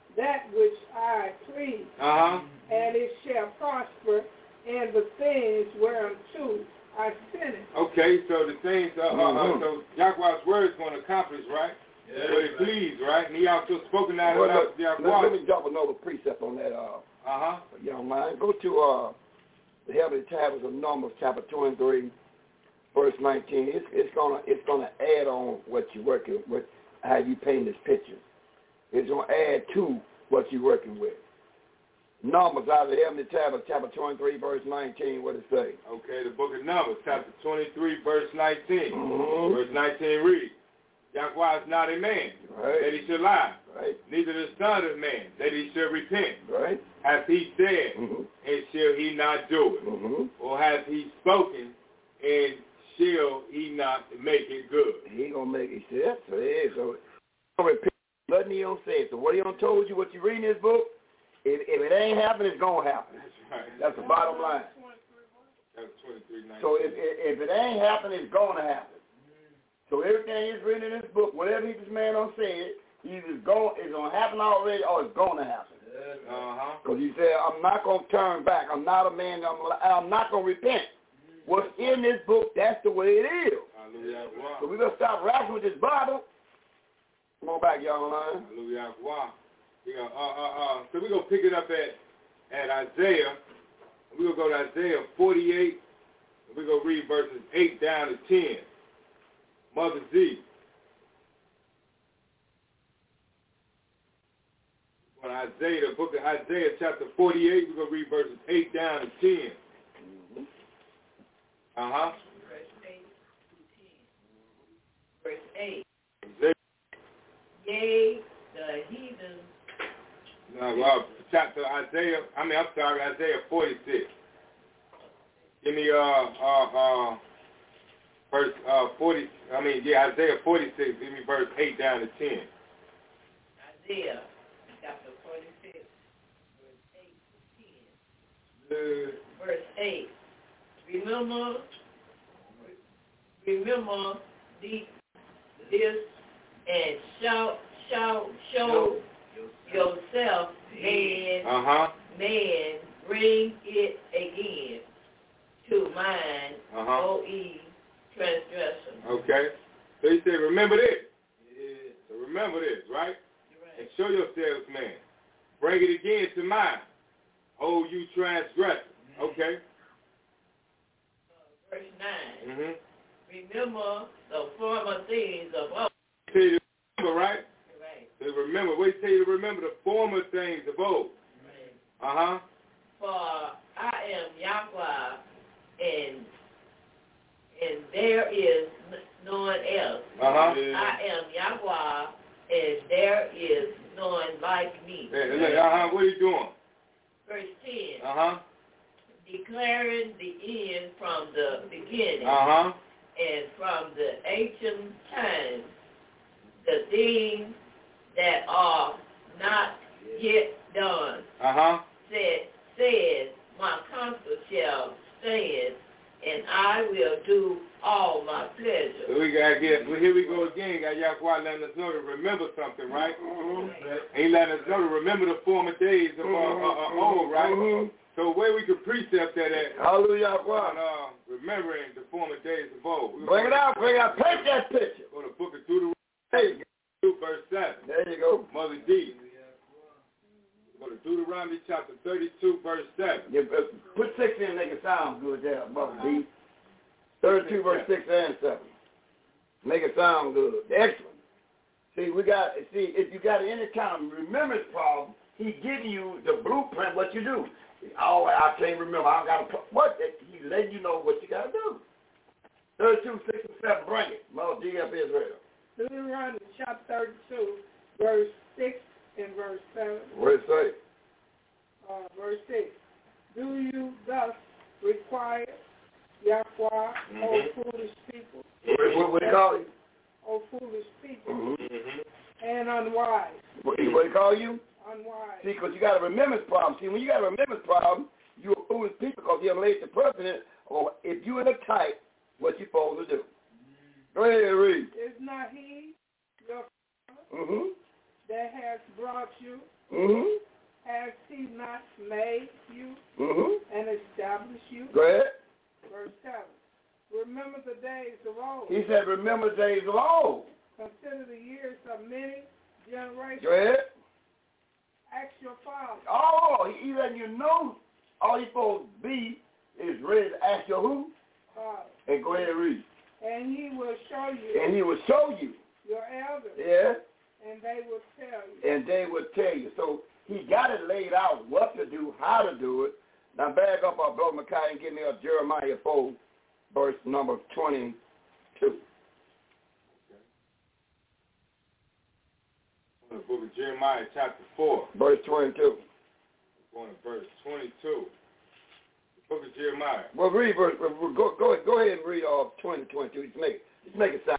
that which I please, and it shall prosper in the things whereunto I sent it. Okay, so the things, so Yahweh's word is going to accomplish, right? Yeah, what it please, right? And he also spoken out about Yahweh. Let me drop another precept on that, you don't mind. Go to the Heavenly Tablets of Numbers, chapter 23, verse 19. It's gonna add on what you're working with, how you paint this picture. It's gonna add to what you're working with. Numbers out of the Heavenly Tablets, chapter 23, verse 19. What it say? Okay, the book of Numbers, chapter 23, verse 19. Verse 19 reads, Yahweh is not a man, that he should lie, neither the son of man, that he should repent. Hath he said, and shall he not do it? Or hath he spoken, and shall he not make it good? He gonna make it. See, that's what it is. So, nothing he don't say. So what he don't told you, what you read in this book, if it ain't happening, it's gonna happen. That's the bottom line. So if it ain't happening, it's gonna happen. So everything is written in this book, whatever this man don't say it, it's gonna happen already, or it's gonna happen. Because he said, I'm not gonna turn back. I'm not a man. I'm not gonna repent. What's in this book, that's the way it is. So we're gonna stop rapping with this Bible. Come on back, y'all line. Hallelujah. Wow. So we're gonna pick it up at Isaiah. We're gonna go to Isaiah 48. We're gonna read verses 8 down to 10. Mother Z. On Isaiah, the book of Isaiah, chapter 48, we're going to read verses 8 down to 10. Verse 8 to 10. Verse 8. Yea, the heathen. Chapter Isaiah, Isaiah 46. Give me verse 40, Isaiah 46, give me verse 8 down to 10. Isaiah chapter 46, verse 8 to 10. Verse 8. Remember this and show yourself, man, bring it again to mind, O.E. transgression. Okay. So he said, remember this. So remember this, right? And show yourselves, man. Bring it again to mind. Oh, you transgressor. Okay. Verse 9. Remember the former things of old. Tell you to remember, right? So remember. What he tell you to remember? The former things of old. For I am Yahweh, and there is no one else. I am Yahweh, and there is no one like me. What are you doing? Verse 10. Declaring the end from the beginning, and from the ancient times, the things that are not yet done. Said, my counsel shall stand, and I will do all my pleasure. So here we go again. Got Yahweh letting us know to remember something, right? He letting us know to remember the former days of old, right? So where we could precept that at? Hallelujah. Remembering the former days of old. Bring it out. Paint that picture. Go to the book of Deuteronomy, 2 verse 7. There you go. Mother D. Go to Deuteronomy chapter 32, verse 7. Yeah, put 6 in, make it sound good there, Mother D. 32, verse 6 and 7. Make it sound good. Excellent. See, if you got any kind of remembrance problem, he giving you the blueprint, what you do. Oh, I can't remember. I got to what? He's letting you know what you got to do. 32, 6 and 7, bring it. Mother D of Israel. Deuteronomy chapter 32, verse 6 and verse 7. What does it say? Verse 6. Do you thus require Yahweh, O foolish people? What do you call you? O foolish people, and unwise. What do you call you? Unwise. See, because you got a remembrance problem. See, when you got a remembrance problem, you're a foolish people because you're late to precedent, or if you're in a type, what you supposed to do. Go ahead and read. Is not he your father that has brought you Has he not made you and established you? Go ahead. Verse 7. Remember the days of old. He said, remember the days of old. Consider the years of many generations. Go ahead. Ask your father. Oh, he letting you know all you supposed to be is ready to ask your who? Father. And go ahead and read. And he will show you. And he will show you. Your elders. Yeah. And they will tell you. And they will tell you. So he got it laid out what to do, how to do it. Now back up our Brother Micaiah and give me a Jeremiah 4, verse number 22. The book of Jeremiah, chapter 4. Verse 22. Going to verse 22. The book of Jeremiah. Well, read verse. Go ahead and read all 20, 22. Just make it sound.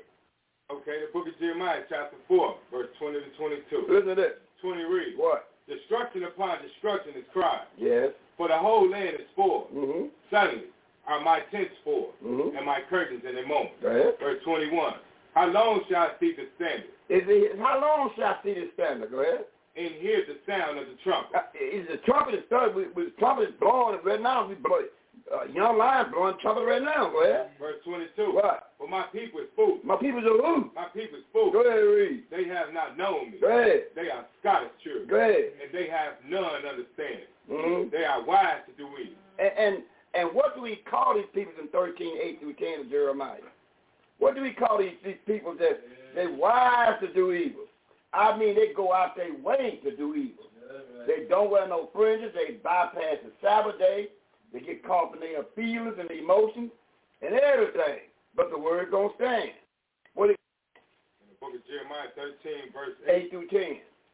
Okay, the book of Jeremiah, chapter 4, verse 20 to 22. Listen to this. 20 read. What? Destruction upon destruction is cried. Yes. For the whole land is spoiled. Suddenly are my tents spoiled, and my curtains in a moment. Go ahead. Verse 21. How long shall I see the standard? How long shall I see the standard? Go ahead. And hear the sound of the trumpet. Is the trumpet is started? The trumpet is blowing right now. We blow it. Young lion blowing trumpet right now. Go ahead. Verse 22. What? For my people is food. My people are who? My people is food. Go ahead and read. They have not known me. Go ahead. They are Scottish children. Go ahead. And they have none understanding. They are wise to do evil. And what do we call these people in 13, 8 through 10 of Jeremiah? What do we call these people that they wise to do evil? I mean, they go out their way to do evil. They don't wear no fringes. They bypass the Sabbath day. They get caught up in their feelings and emotions and everything. But the word don't stand. What is in the book of Jeremiah 13, verse 8 through 10.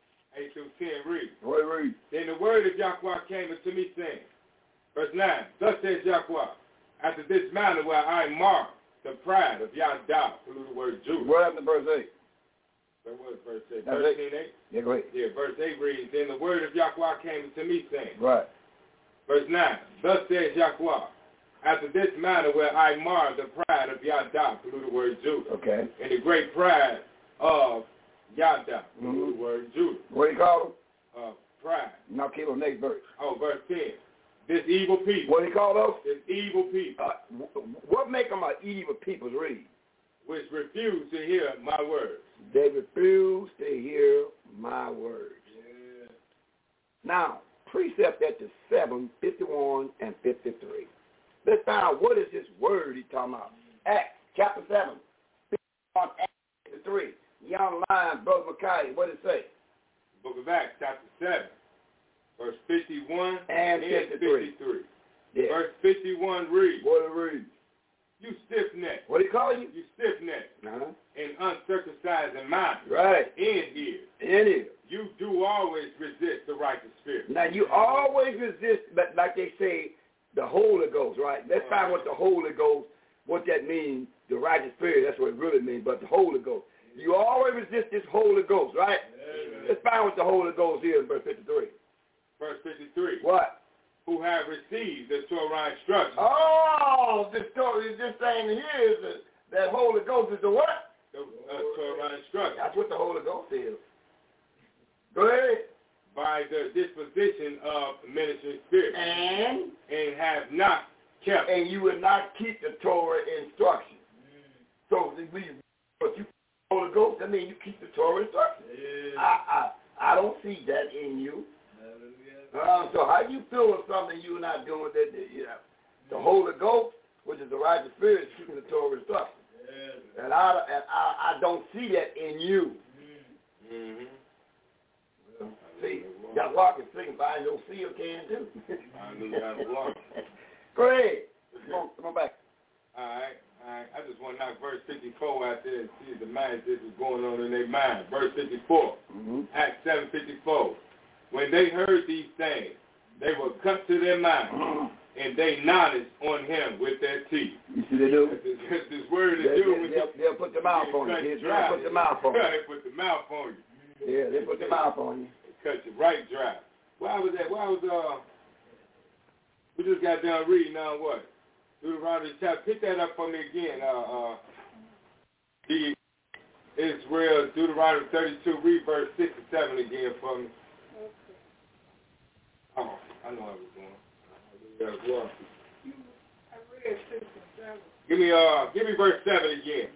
8 through 10, read. Read. Then the word of Yahweh came unto me, saying, verse 9, thus says Yahweh, after this manner will I mark the pride of Yahdah, through the word Judah. What happened to verse 8? That was verse 8. That's 13, 8? Yeah, go ahead. Yeah, verse 8 reads, then the word of Yahweh came unto me, saying, right. Verse 9, thus says Yahweh, after this manner will I mar the pride of Yahdah, through the word Judah. Okay. And the great pride of Yahdah, through the word Judah. What do you call them? Pride. Now keep on next verse. Oh, verse 10. This evil people. What do you call those? This evil people. What make them an evil people? Read. Which refuse to hear my words. They refuse to hear my words. Yeah. Now, precept at the 7, 51, and 53. Let's find out what is this word he's talking about. Acts chapter 7, 51, Acts 53. Young lion, Brother Micaiah, what does it say? Book of Acts chapter 7, verse 51 and 53. Yeah. Verse 51 reads. What it reads? You stiff-necked. What do you call you? You stiff-necked. And uncircumcised in mind. Right. In here. In here. You do always resist the righteous spirit. Now, you always resist, but like they say, the Holy Ghost, right? Let's find what the Holy Ghost, what that means, the righteous spirit, that's what it really means, but the Holy Ghost. You always resist this Holy Ghost, right? Amen. Let's find what the Holy Ghost is in verse 53. Verse 53. What? Who have received the Torah instruction. Oh, this thing here is that Holy Ghost is the what? The Torah instruction. That's what the Holy Ghost is. Go ahead. By the disposition of ministering spirit. And have not kept. And you will not keep the Torah instruction. So but you Holy Ghost, that means you keep the Torah instruction. Yeah. I don't see that in you. So how you feel of something you're not doing that? The Holy Ghost, which is the righteous spirit, is keeping the Torah instruction. Yeah. And I don't see that in you. Mm-hmm. Well, see, y'all walking sing by your seal can too. I knew y'all was. Go ahead. Come on back. All right. I just want to knock verse 54 out there and see the mind this is going on in their mind. Verse 54. Acts 7:54. When they heard these things, they were cut to their mind, and they nodded on him with their teeth. You see they do? That's this word to do. They'll put the mouth on you. They'll put the mouth on you. They put the mouth on you. Yeah, they put the mouth on you. They cut you right dry. Why was that? We just got done reading on what? Deuteronomy chapter. Pick that up for me again. Israel, Deuteronomy 32, read verse 6 and 7 again for me. I know how we're going. Well, I read 6 and 7. give me verse 7 again.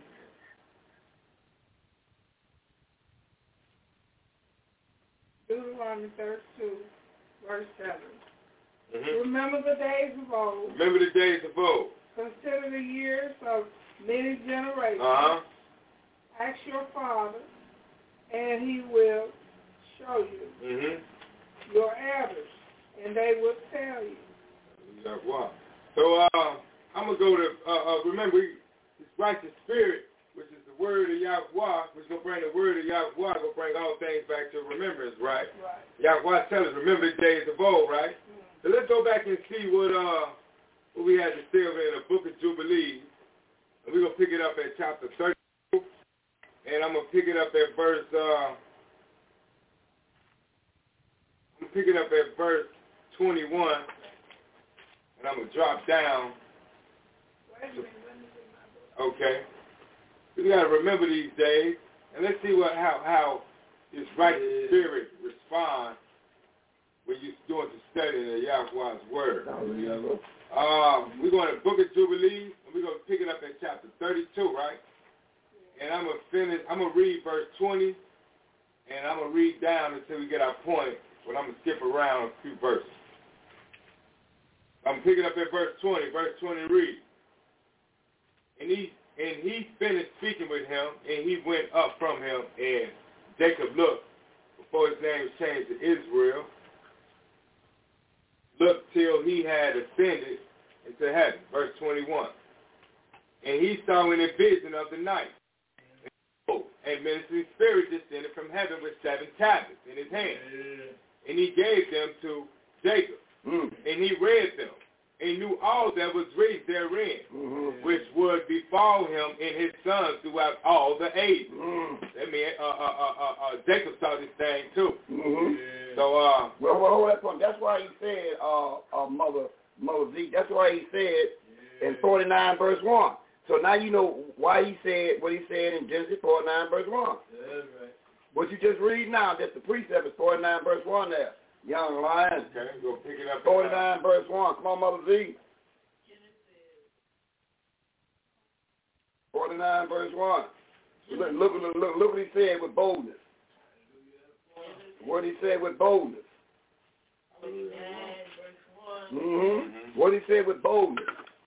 Deuteronomy 32, verse 7. Mm-hmm. Remember the days of old. Remember the days of old. Consider the years of many generations. Uh-huh. Ask your father, and he will show you your elders, and they will tell you. Wow. So I'm going to go to, remember, this righteous spirit, which is the word of Yahweh, which is going to bring the word of Yahweh, going to bring all things back to remembrance, right? Right. Yahweh tells us, remember the days of old, right? So let's go back and see what we had to say over in the book of Jubilees. And we're going to pick it up at chapter 32. And I'm going to pick it up at verse, 21. And I'm going to drop down. Okay. We got to remember these days. And let's see how this righteous spirit responds when you're doing the study of Yahweh's word. We're going to book of Jubilees, and we're going to pick it up at chapter 32, right? And I'm going to read verse 20, and I'm going to read down until we get our point, but I'm going to skip around a few verses. I'm going to pick it up at verse 20. Verse 20 reads, And he finished speaking with him, and he went up from him, and Jacob looked, before his name was changed to Israel, looked till he had ascended into heaven. Verse 21. And he saw in a vision of the night, and ministering spirit descended from heaven with 7 tablets in his hand. And he gave them to Jacob. And he read them, and knew all that was written therein, which would befall him and his sons throughout all the ages. That means Jacob saw this thing too. So, well, hold that point. That's why he said, Mother Z, that's why he said in 49 verse 1. So now you know why he said what he said in Genesis 49 verse 1. That's right. What you just read now, that's the precept is 49 verse 1 there. Young lion. Okay, go pick it up. 49 verse 1. Come on, Mother Z. 49 verse 1. Look what he said with boldness. What he said with boldness. 49 verse 1. What he said with boldness.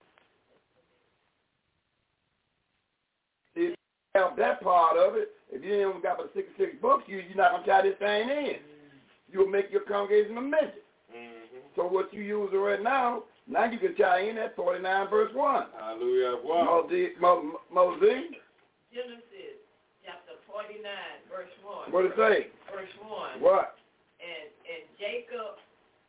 If you have that part of it, if you ain't got but 66 books, you're not going to tie this thing in. You'll make your congregation a midget. So what you use right now you can tie in that 49 verse 1. Hallelujah. Wow. Moses. Genesis chapter 49 verse 1. What it say? Verse 1. What? And Jacob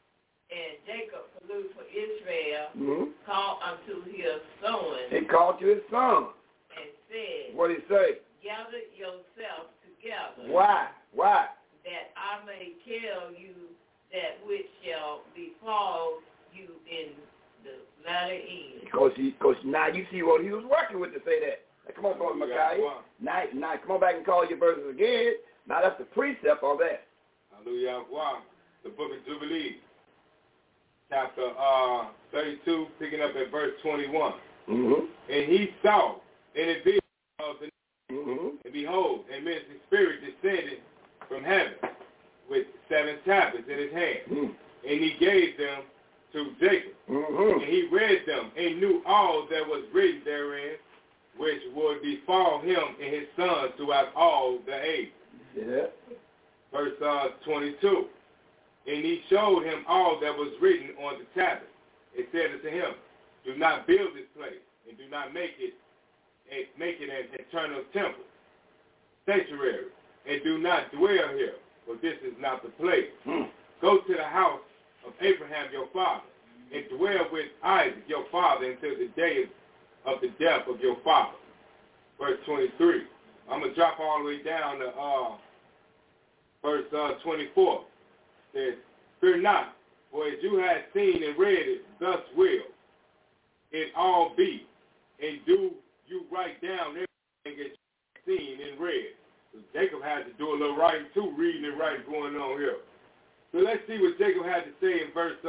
produced for Israel, called unto his son. He called to his son. And said, what did he say? Gather yourself together. Why? That I may tell you that which shall befall you in the latter end. Because now you see what he was working with to say that. Now, come on, Brother Micaiah. Now come on back and call your verses again. Now that's the precept of that. Hallelujah. Wow. The book of Jubilees, chapter 32, picking up at verse 21. And he saw in a vision of the night, and behold, a ministering spirit descended from heaven with 7 tablets in his hand. And he gave them to Jacob. And he read them and knew all that was written therein, which would befall him and his sons throughout all the age. Verse 22. And he showed him all that was written on the tablet. It said unto him, do not build this place, and do not make it an eternal temple, sanctuary, and do not dwell here, for this is not the place. Go to the house of Abraham your father, and dwell with Isaac your father until the day of the death of your father. Verse 23. I'm going to drop all the way down to verse 24. It says, fear not, for as you have seen and read it, thus will it all be. And do you write down everything that you have seen and read. So Jacob had to do a little writing too, reading and writing going on here. So let's see what Jacob had to say in verse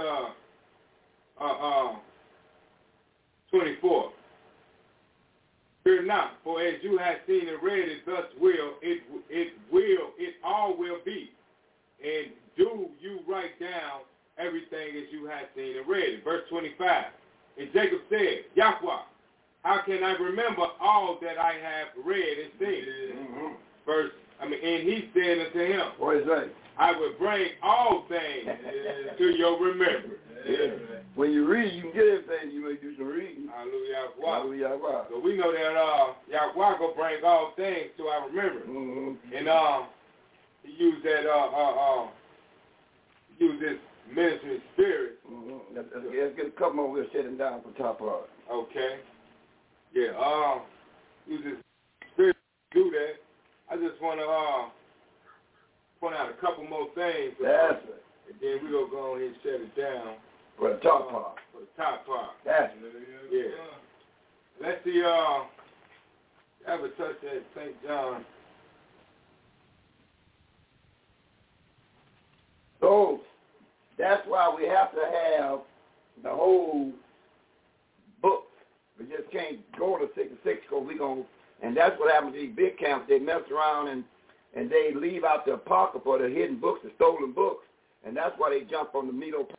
24. Fear not, for as you have seen and read it, thus it all will be. And do you write down everything as you have seen and read it. Verse 25. And Jacob said, Yahweh, how can I remember all that I have read and seen? And he said unto him, what is that? I will bring all things to your remembrance. Yeah. When you read, you can get everything. You may do some reading. Hallelujah. Hallelujah. So we know that Yahweh will bring all things to our remembrance. And he used that this ministry spirit. Let's get a couple more. We'll set them down for top of it. Okay. Yeah. Use this spirit to do that. I just want to point out a couple more things. That's it. And then we're going to go ahead and shut it down. For the top part. For the top part. That's it. Yeah. Let's see, have a touch at St. John. So that's why we have to have the whole book. We just can't go to 66 because we're going to, and that's what happens to these big camps. They mess around and they leave out the apocrypha, the hidden books, the stolen books, and that's why they jump on the Medo